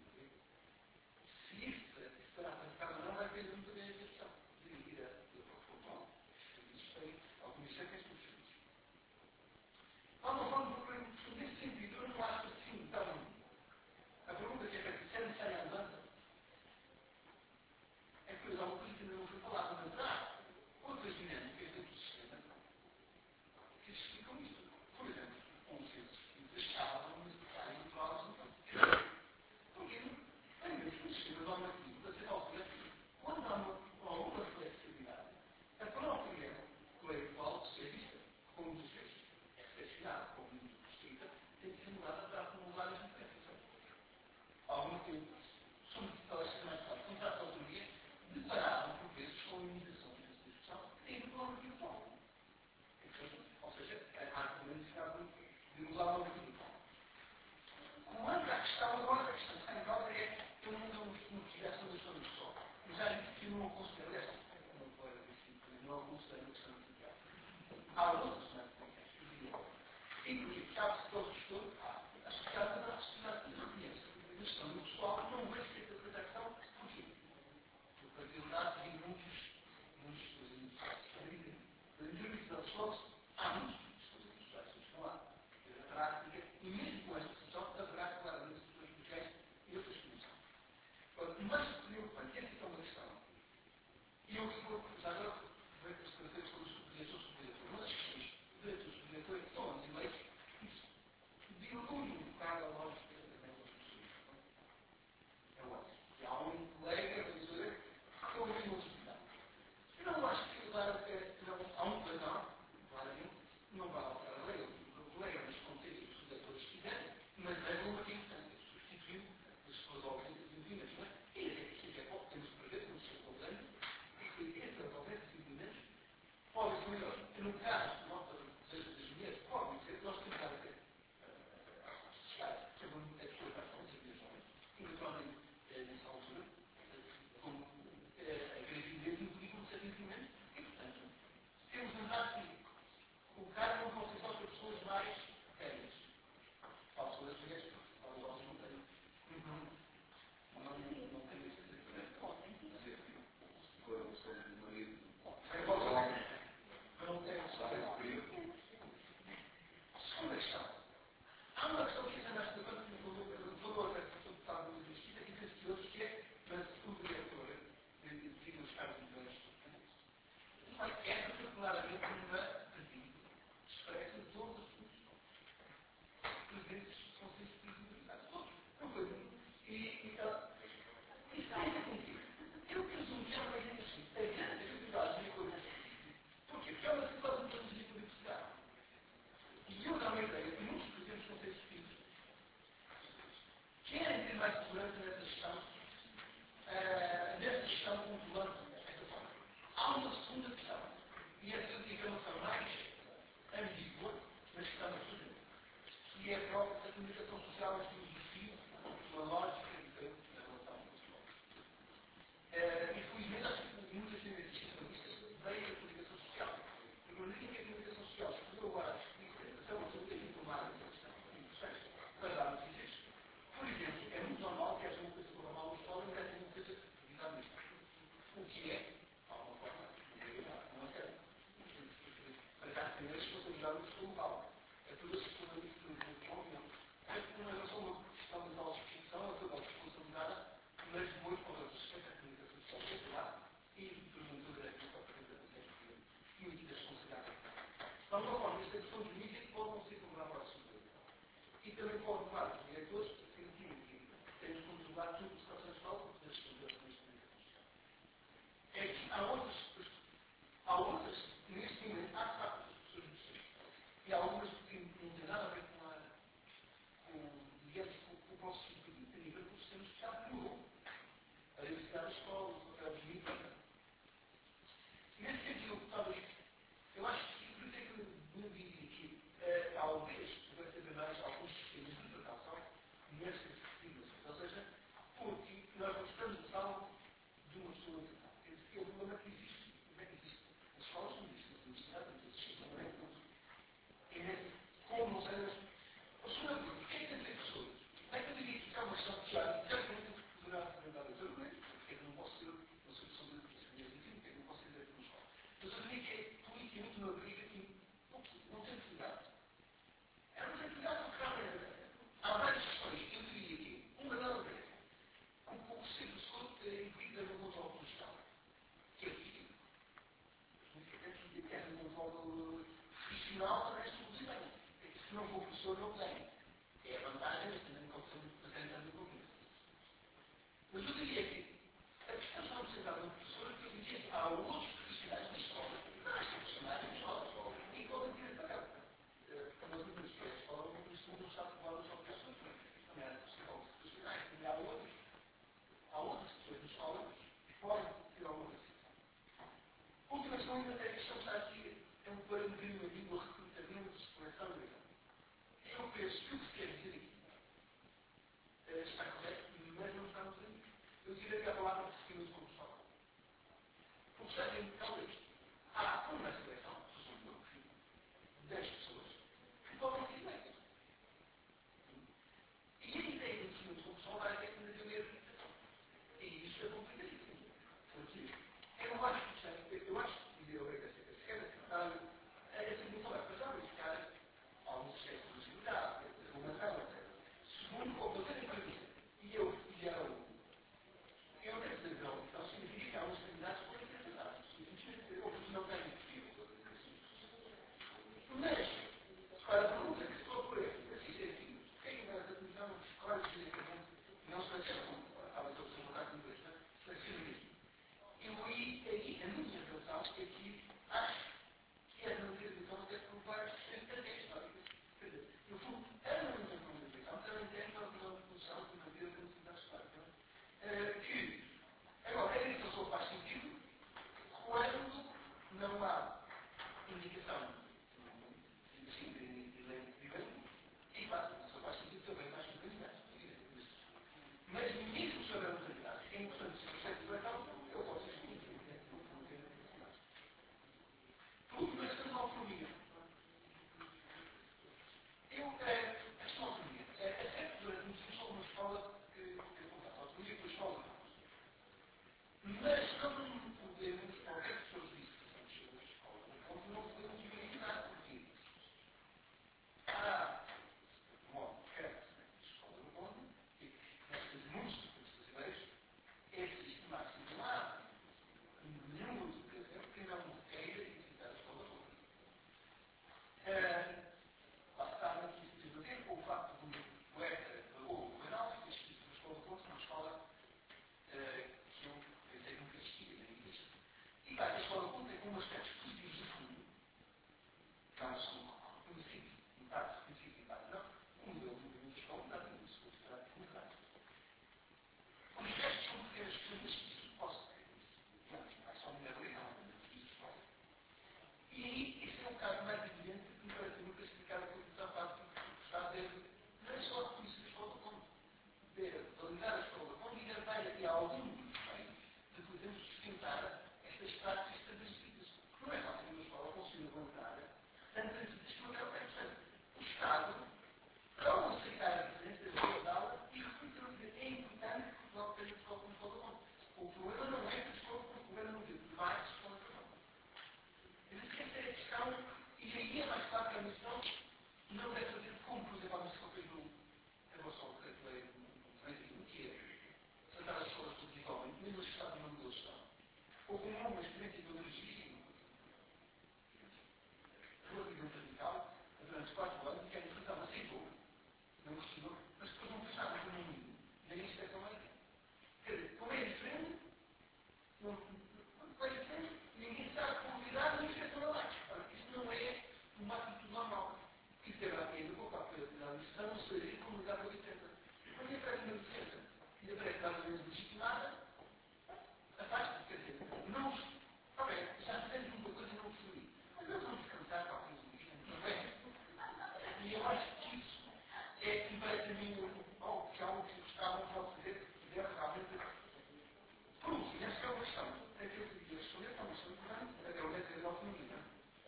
Se isto será praticado ou não, vai depender muito da gestão dirigida ao futebol. Isso tem ao Comissário que é suficiente. Vamos, vamos, porque nesse sentido, eu não acho assim tão. A pergunta que é feita, se é necessária a mudança, é que há uma coisa que ainda não foi falada, mas há outras dinâmicas dentro do sistema que explicam isto. Por exemplo, um centro de escala municipal de provas no campo. Porque, lembrem-se que o sistema normativo, da certa altura, quando há uma, alguma flexibilidade, a própria lei atual, se é vista como um defeito, é flexibilidade, como muito restrita, tem que ser mudada para acumular as diferenças. Algum tempo, sobretudo pelas semanas passadas, contratos de autonomia, deparavam, por vezes, com limitações dessa discussão que têm no normativo atual. Ou seja, há a necessidade de mudar o normativo atual. Quanto à questão, agora a questão que está em causa é eu não tivesse uma questão de só. Eu já disse que eu não considero essa, não foi não considero uma questão de só. Há outras questões que diziam. Inclusive, cabe-se todo o gestor, a sociedade da sociedade que reconhece. A questão do pessoal não vai ser essa questão. Porquê? Porque a realidade tem muitos, muitos, na entrevista dos pessoas, há muitos dispositivos pessoais que estão lá. A prática, e mesmo com esta discussão, haverá claramente situações sociais e outras condições. Mas preocupante, essa é uma questão. E eu vou, já agora, ver as características sobre os diretores subdiretores. Uma das questões do diretor subdiretor é que são as leis, isso dilui um bocado a lógica da pessoas. É óbvio. E há um colega a dizer que eu vi uma sociedade. Eu não acho que dar até, não, há um não, claramente, não vai alterar a lei. O colega nos contém os subdiretores que quiserem, mas é uma questão. Substituiu as pessoas objetivas e divinas, não é? E é que é pouco, temos que perder, temos que ser cobrando, e esses objetivos e divinas podem ser melhores. E no caso das mulheres, podem ser, nós temos que dar até sociais, que é uma pessoa que faz as minhas jovens, e naturalmente, nessa altura, como a gravidez implica um certo entendimento, e portanto, temos tentado que colocar uma concepção para pessoas mais velhas. Falo sobre as mulheres, falo dos homens não tenho. Não, não, não tenho esse entendimento. Agora, sobre o marido. Eu não tenho só. tem a responsabilidade do seu local. É por isso que eu digo que eu não é uma relação uma questão de autodescrição, é toda a responsabilidade, mas muito com a respeito à comunicação social e, porventura, aqui para a apresentação e a responsabilidade. De alguma forma, esta questão de mídia pode não ser programada à sua e também pode levar os diretores a sentirem que têm de controlar tudo o que está a ser escola para poder responder a comunicação social. É que há outras, há outras, neste momento, há factos das pessoas do centro. E há algumas que não têm nada a ver com a, com, digamos, com, com o nosso tipo de nível que os temos que estar de novo. A diversidade das escolas, o papel dos militares. Nesse sentido, talvez, eu acho que, por isso é que eu diria que, eh, talvez, pudesse haver mais alguns sistemas de interpretação nestas situações. Ou seja, porque nós não estamos a salvo de uma pessoa de tal. Esse é o problema que existe. Como é que existe? As escolas não existem, as universidades não existem, não é tudo. E nesse, como não sei, a segunda coisa, porquê é que tem que ter pessoas? É que eu diria que há uma questão que já, certamente, poderá apresentar a seu argumento, porque é que não posso ser uma solução de disciplinas de ensino, porque é que não posso ser uma escola. Mas eu diria que é politicamente uma briga que não tem utilidade. É uma utilidade porque realmente há várias questões. Eu diria que uma delas é um pouco cedo de escola implica no controle policial, que é difícil. Significa que é um controle profissional também exclusivo. É que se não for professor, não tem. É a vantagem, mas também não são muito presentes no governo. Mas eu diria que a questão não se trata de professores, porque eu diria que há outros profissionais da escola, não há profissionais da escola, e podem ter esse papel. Como eu disse, a escola não costuma estar formada só professores, também há profissionais, também há outros, há outras pessoas da escola que podem ter alguma decisão. Última questão ainda é a questão que está aqui, é um paradigma de um recrutamento de seleção de exame. Eu penso que o que se quer dizer aqui está correto, mas não está no caminho. Eu diria que a palavra de sistema de corrupção. Porque já tem, talvez, há uma seleção, presumo eu, de dez pessoas, que podem ser eleitas. E a ideia do sistema de corrupção vai ter que fazer a realização. E isso é complicadíssimo. Porque eu não acho que seja, eu acho que dizer ao R T C, se é secretário, a definição vai passar a verificar alguns excessos de possibilidade, de regulamentação, etcétera. Segundo, o que eu tenho para dizer, e eu fui ao eu não quero dizer que não, então significa que há uns candidatos que podem ser tratados. Significa que eu não tenho possível. Mas, para a pergunta que se procura, assim, é assim, quem é da comissão escolhe diretamente, não se seleciona, acaba de ser um contrato de empresa, seleciona mesmo. Eu aí, aí, a minha relação é que acho que a analisação deve provar estratégias históricas. Quer dizer, no fundo, a analisação da educação também tem uma visão de produção de uma vida de necessidade histórica. Uh, que, agora, a educação só faz sentido quando não há indicação sim, de lei de privatismo e faz, só faz sentido também mais candidatos. Mas mesmo sobre a mortalidade, é importante se o processo de seleção, eu posso excluir, não tem necessidade. Por último, a questão da autonomia. Eu, a questão da autonomia, é certo, durante muito tempo, sou uma escola que eu contato a autonomia com a escola. Mas não podemos, qualquer pessoa diz que são pessoas de escola, não podemos dividir mais claro que a missão não deve fazer como, por exemplo, a missão fez no em relação ao decreto de lei no que é tratar as escolas positivamente, mesmo as que estavam no meu estado. Houve um longo experiência ideologíssima relativamente radical durante quatro anos, que a instituição aceitou, não questionou, mas depois não fez nada com o mínimo, nem a inspeção médica. Quer dizer, como é diferente, não, não é diferente, ninguém sabe como lidar na inspeção da lei. Isso não é uma atitude normal. Isso deve aprender com o papel da lição, saber como lidar com a licença. Quando lhe aparece uma licença e aparece mais ou menos legitimada, afasta-se, quer dizer, não, está bem, já fizemos muita coisa e não percebi. Mas não vamos descansar para a filosofia, não é? E eu acho que isso é que parece a mim algo que algo que gostava de fazer, que deve realmente. Por último, essa é uma questão. É que eu queria responder, é uma questão importante, até o método da autonomia.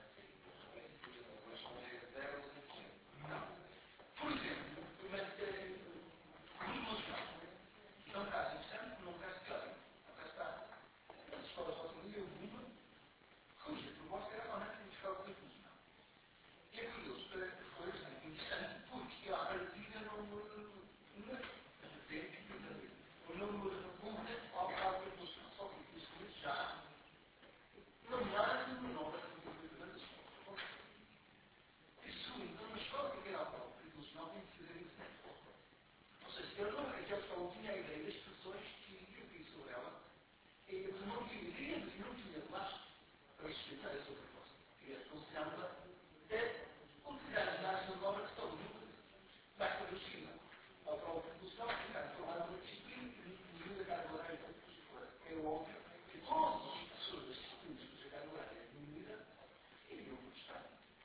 Por exemplo, mas, eh, nos meus casos, é um caso interessante, não é um caso teórico, é um caso prático. As escolas de autonomia, houve uma cuja proposta era realmente uma escola de inclusão. E é curioso, foi interessante, porque a partida não não não repugna ao caso da inclusão. Só que isso já não há nenhuma nova cultura das escolas. E segundo, uma escola que quer algo inclusão tem que fazer isso. Ou seja, eu não aquela escola tinha a ideia das pessoas que eu vi sobre ela, e eu não tinha ideia, não tinha lastro para sustentar essa proposta. E é considerada é utilizar as áreas da obra que estão juntas, basta do cima. A própria inclusão, ficar formada uma disciplina que incluiu a carga horária da professora. É óbvio que todas as pessoas das disciplinas cuja carga horária é diminuída iriam protestar.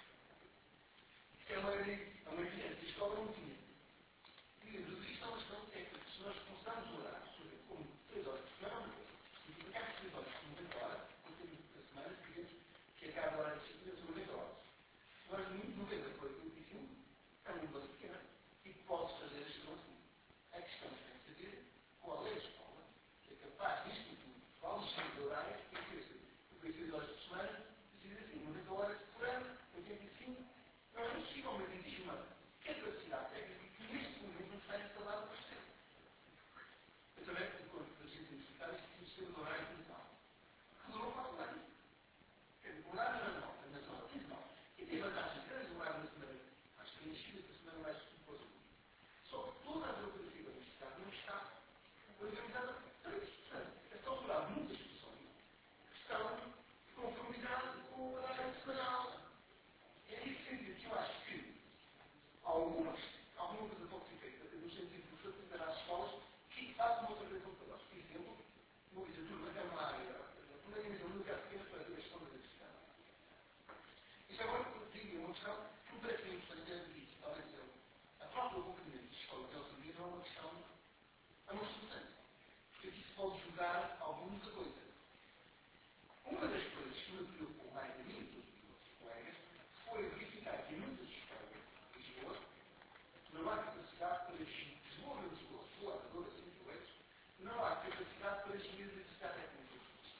Isto é uma, é uma evidência. A escola não tinha. E isto é uma questão técnica. Se nós começarmos a orar, por exemplo, como três horas por semana, multiplicamos três horas por noventa horas, no tempo da semana, queremos que a carga horária de disciplina são noventa horas. Nós, noventa por vinte e cinco, é um número pequeno e pode fazer a questão assim. A questão que tem que saber qual é a escola que é capaz de instituir qual os seus horários e que o três horas por semana, dizer assim, noventa horas por ano, oitenta e cinco, não é possível uma vinte e cinco. Que é capacidade técnica que neste momento não está instalada para ser. Eu também, quando a gente identificar, isso que o sistema de horário digital, que durou quatro anos. O horário era não, mas não, não. E tem vantagens grandes, o horário na semana, acho que preenchida, a semana mais suposto. Só que toda a burocracia da universidade não está organizada para isso. Portanto, está autorizado muitas pessoas que estão de conformidade com o horário semanal. É nesse sentido que eu acho que algumas, alguma coisa pode ser feita no sentido de facilitar às escolas que façam outra vez computadores. Por exemplo, uma literatura é uma área, uma dimensão muito pequena para a questão da diversidade. Isso agora, eu digo, uma questão que me parece importante é disso, talvez eu. A própria acompanhamento de escola de autonomia não é uma questão, é uma solução. Porque aqui se pode julgar alguma coisa. Uma das coisas que me preocupou mais a mim e todos os outros colegas foi verificar que em muitas escolas de Lisboa não há capacidade para gerir, Lisboa ou Lisboa, Lisboa, Lisboa, cinco oito, não há capacidade para gerir a diversidade técnica.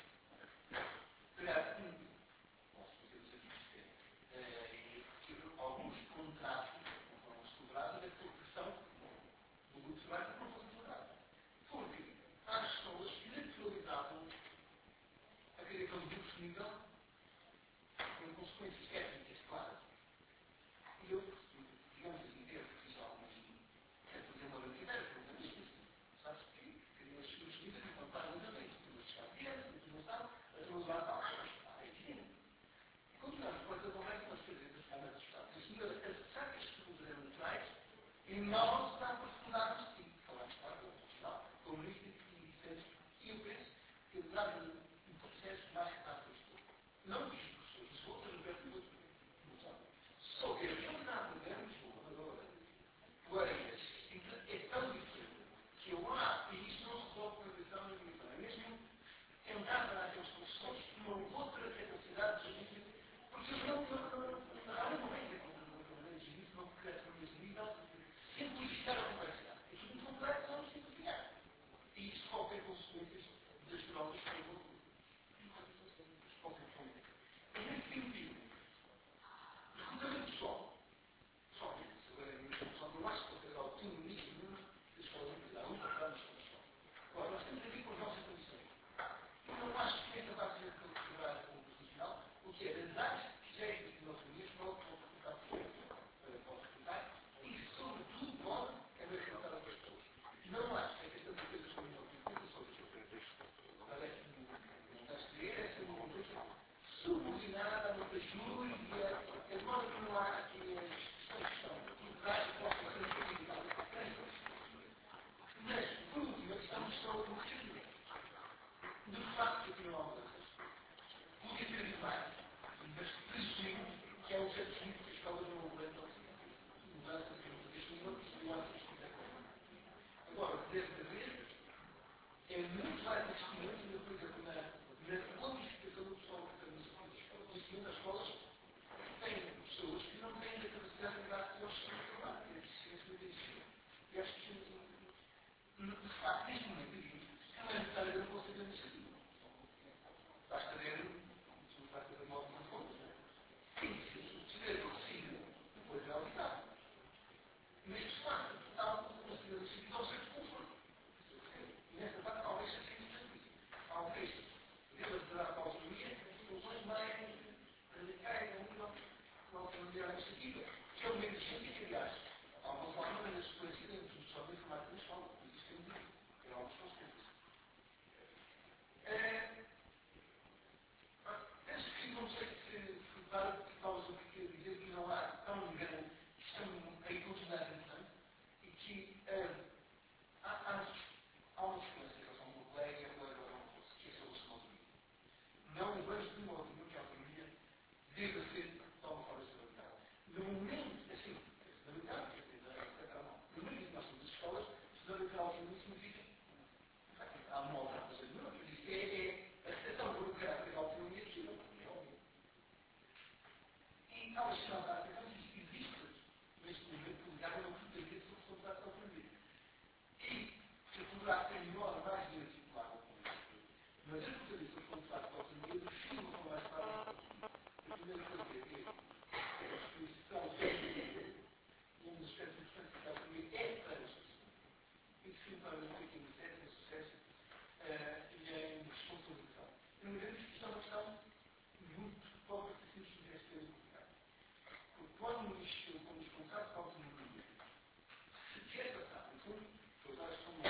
Aliás, posso fazer os aqui, que alguns contratos não foram celebrados é por pressão do grupo de trabalho que não foram celebrados. Porque há escolas que naturalizavam a criação de grupos de nível com consequências técnicas claras. E eu, digamos assim, eu fiz algumas, quero fazer uma brincadeira, por exemplo, isto, sabes que queria os grupos de nível e contaram também, uma chave de criança, a informação, a atualização, é evidente. E continuamos com essa conversa, nós fazemos as câmaras de Estado. A senhora, as sacas que eram naturais, e não se dá para fundar no sítio. Falamos, claro, comunista e dissemos, e eu penso que eu trago um processo mais rápido. Não diz professores, os outros repetem muito. Só que a realidade da grande Lisboa, agora, o Areias, é tão diferente que eu acho que isso não se resolve com a educação e a educação. É mesmo tentar dar àqueles professores uma outra capacidade de gerir, porque eles não, não, não, não, não, não vêm com isso, não crescem nesse nível, simplificar ser definido que as escolas não aguentam mudanças e mudanças nenhumas e eu acho que isto é correto. Agora, o que deve haver é muito mais investimento na coisa que na, na qualificação do pessoal que está nas escolas. Porque muitas escolas têm pessoas que não têm a capacidade de dar para os seus trabalhos. E a deficiência de ensino. E acho que, de facto, neste momento, não é necessário ter um conselho de administrativo. Basta ver o facto da moto de contas, não é? E se o segredo decide, depois é auditar. Mas, de facto, há um conselho de administrativo ao certo conforto. E nesta parte, talvez seja significativo. Talvez deva se dar para a autonomia soluções mais radicais a nível da autonomia administrativa, que é uma exigência que, aliás, há uma forma de sequência da introdução da informática na escola. Isso tem dito. É algo que nós temos. Penso que não sei se para por causa do que quer dizer que não há tão grande, que estão aí todos na atenção e que há, há, há uma diferença em relação ao colega e ao colega que é a solução autonomia. Não vejo de modo nenhum que a autonomia deva ser de tal forma estabilizada. No momento, assim, estabilizada, quer dizer, no momento em que nós temos as escolas, estabilizar a autonomia significa há uma outra coisa nenhuma, que diz, é, é a recepção por um caráter de autonomia que não é óbvio. E há uma questão da atenção que existe, neste momento, ligada a uma portaria de responsabilidade de autonomia. E se poderá ser melhor, mais bem articulada com isso. Mas a portaria de responsabilidade de autonomia define uma forma mais clara de autonomia. A primeira coisa é a exposição de um dos aspectos importantes da autonomia é para as pessoas. E define para o que é sucesso e em responsabilização. Eu não vejo que isto é uma questão muito pouco simples de ser colocada. Porque quando nos começamos com a autonomia, se quer passar, no fundo, foi várias formas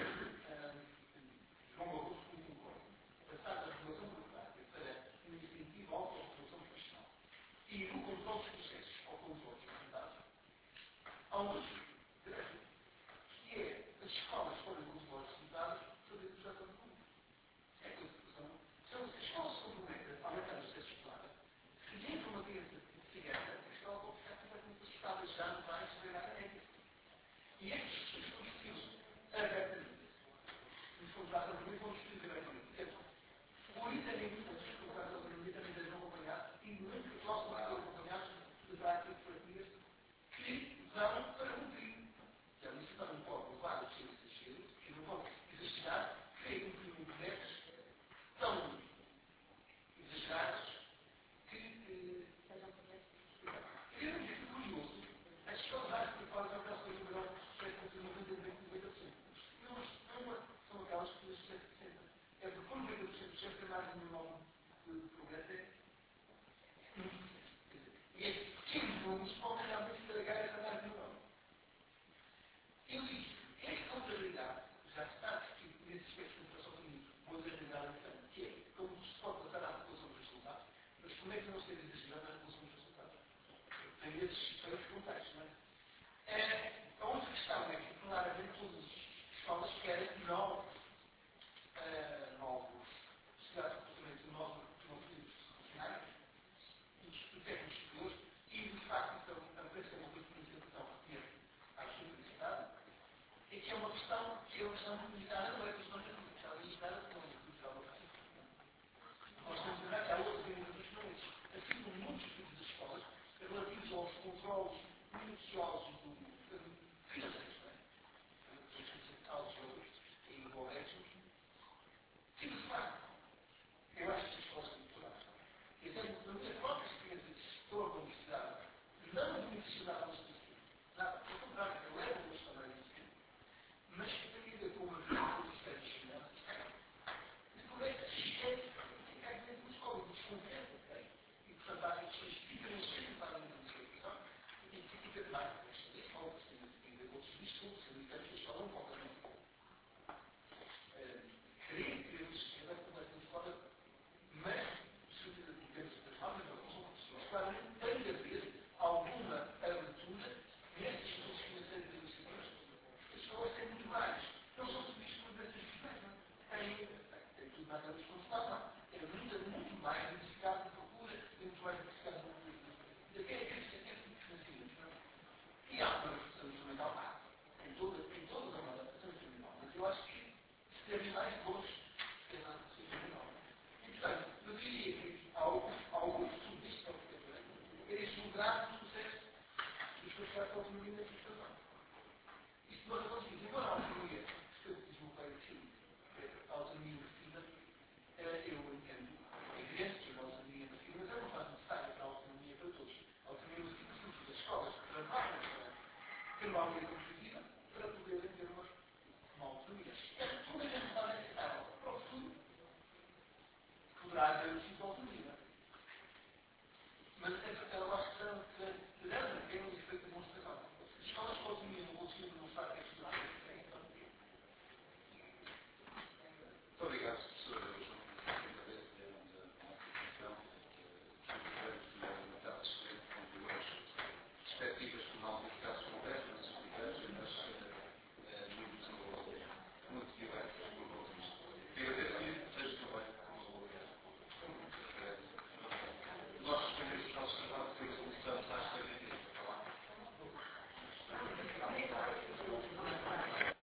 João Barroso como concordo, passar da regulação burocrática para um incentivo à autorregulação profissional e no controle dos processos ao controle dos resultados, há um outro grande, que é as escolas podem controlar os resultados sobre a administração do público. É a constituição. Se as escolas se comprometem a aumentar o acesso escolar, se dentro de uma criança cigarra, a escola pode ficar completamente assustada, já não vai chegar à ética. E estes estudos discutidos abertamente, nos contratos de autonomia, vão discutir abertamente. Por isso é muito importante que os contratos de autonomia também devem acompanhar, e muito que possam ser acompanhados de práticas práticas que vão para cumprir. Que a municipal não pode levar o seu exagero, que não pode exagerar, querer cumprir metas tão exageradas que. Eu não digo curioso, as escolas acham que podem alcançar o número de noventa e noventa por cento. Não são aquelas que os sete por cento. É porque como noventa por cento é mais um nome de progresso é muito difícil. E esses pequenos números podem realmente estragar essa margem de nome. Eu digo, esta contabilidade já está discutido nesse aspecto de comparação comigo, modernidade americana, que é como se pode passar à regulação dos resultados, mas como é que não se deve exagerar na regulação dos resultados? Tem esses diferentes contextos, não é? É, a outra questão é que, claramente, todas as escolas querem novos, uh, novos, sociedades de comportamento, novos novos funcionários, os técnicos superiores, e, de facto, então, a preço é uma coisa de comunicação que à sua felicidade, é que é uma questão que é uma questão muito limitada, não é questão de limitada, limitada com a cultural da prática. Nós temos que lembrar que há outras limitações que não existem. Assim como muitos estudos das escolas, relativos aos controles minuciosos financeiros, não é? Financeiros e envolventes, que de facto, eu acho que as escolas têm que mudar. Exemplo, na minha própria experiência de gestor da universidade, não de universidade administrativa, nada, pelo contrário, eu era uma gestora administrativa, mas que tem a ver com uma vida de sistema de finanças, de como é que se esquece que cai dentro da escola, de desconfiança, ok? E, portanto, há questões que ficam sempre para a minha educação, e que fica de mais, porque a escola tem a ver com outros discursos, que a escola não pode também. Creio que a sociedade completamente fora, mas, se temos de forma, não são pessoas, claramente tem de haver alguma abertura há uma reflexão instrumental má, em toda, em toda uma adaptação instrumental, mas eu acho que se teve mais gosto que na adaptação instrumental. E, portanto, eu diria que ao, ao uso disto ao contemporâneo, é julgar o sucesso dos processos de autonomia na educação. Isto não é razão simples. Embora a autonomia, que eu deslocei aqui, a autonomia negativa, eu entendo, é evidente que a autonomia negativa, mas é uma fase necessária para a autonomia para todos. A autonomia negativa significa escolas que trabalham, que não há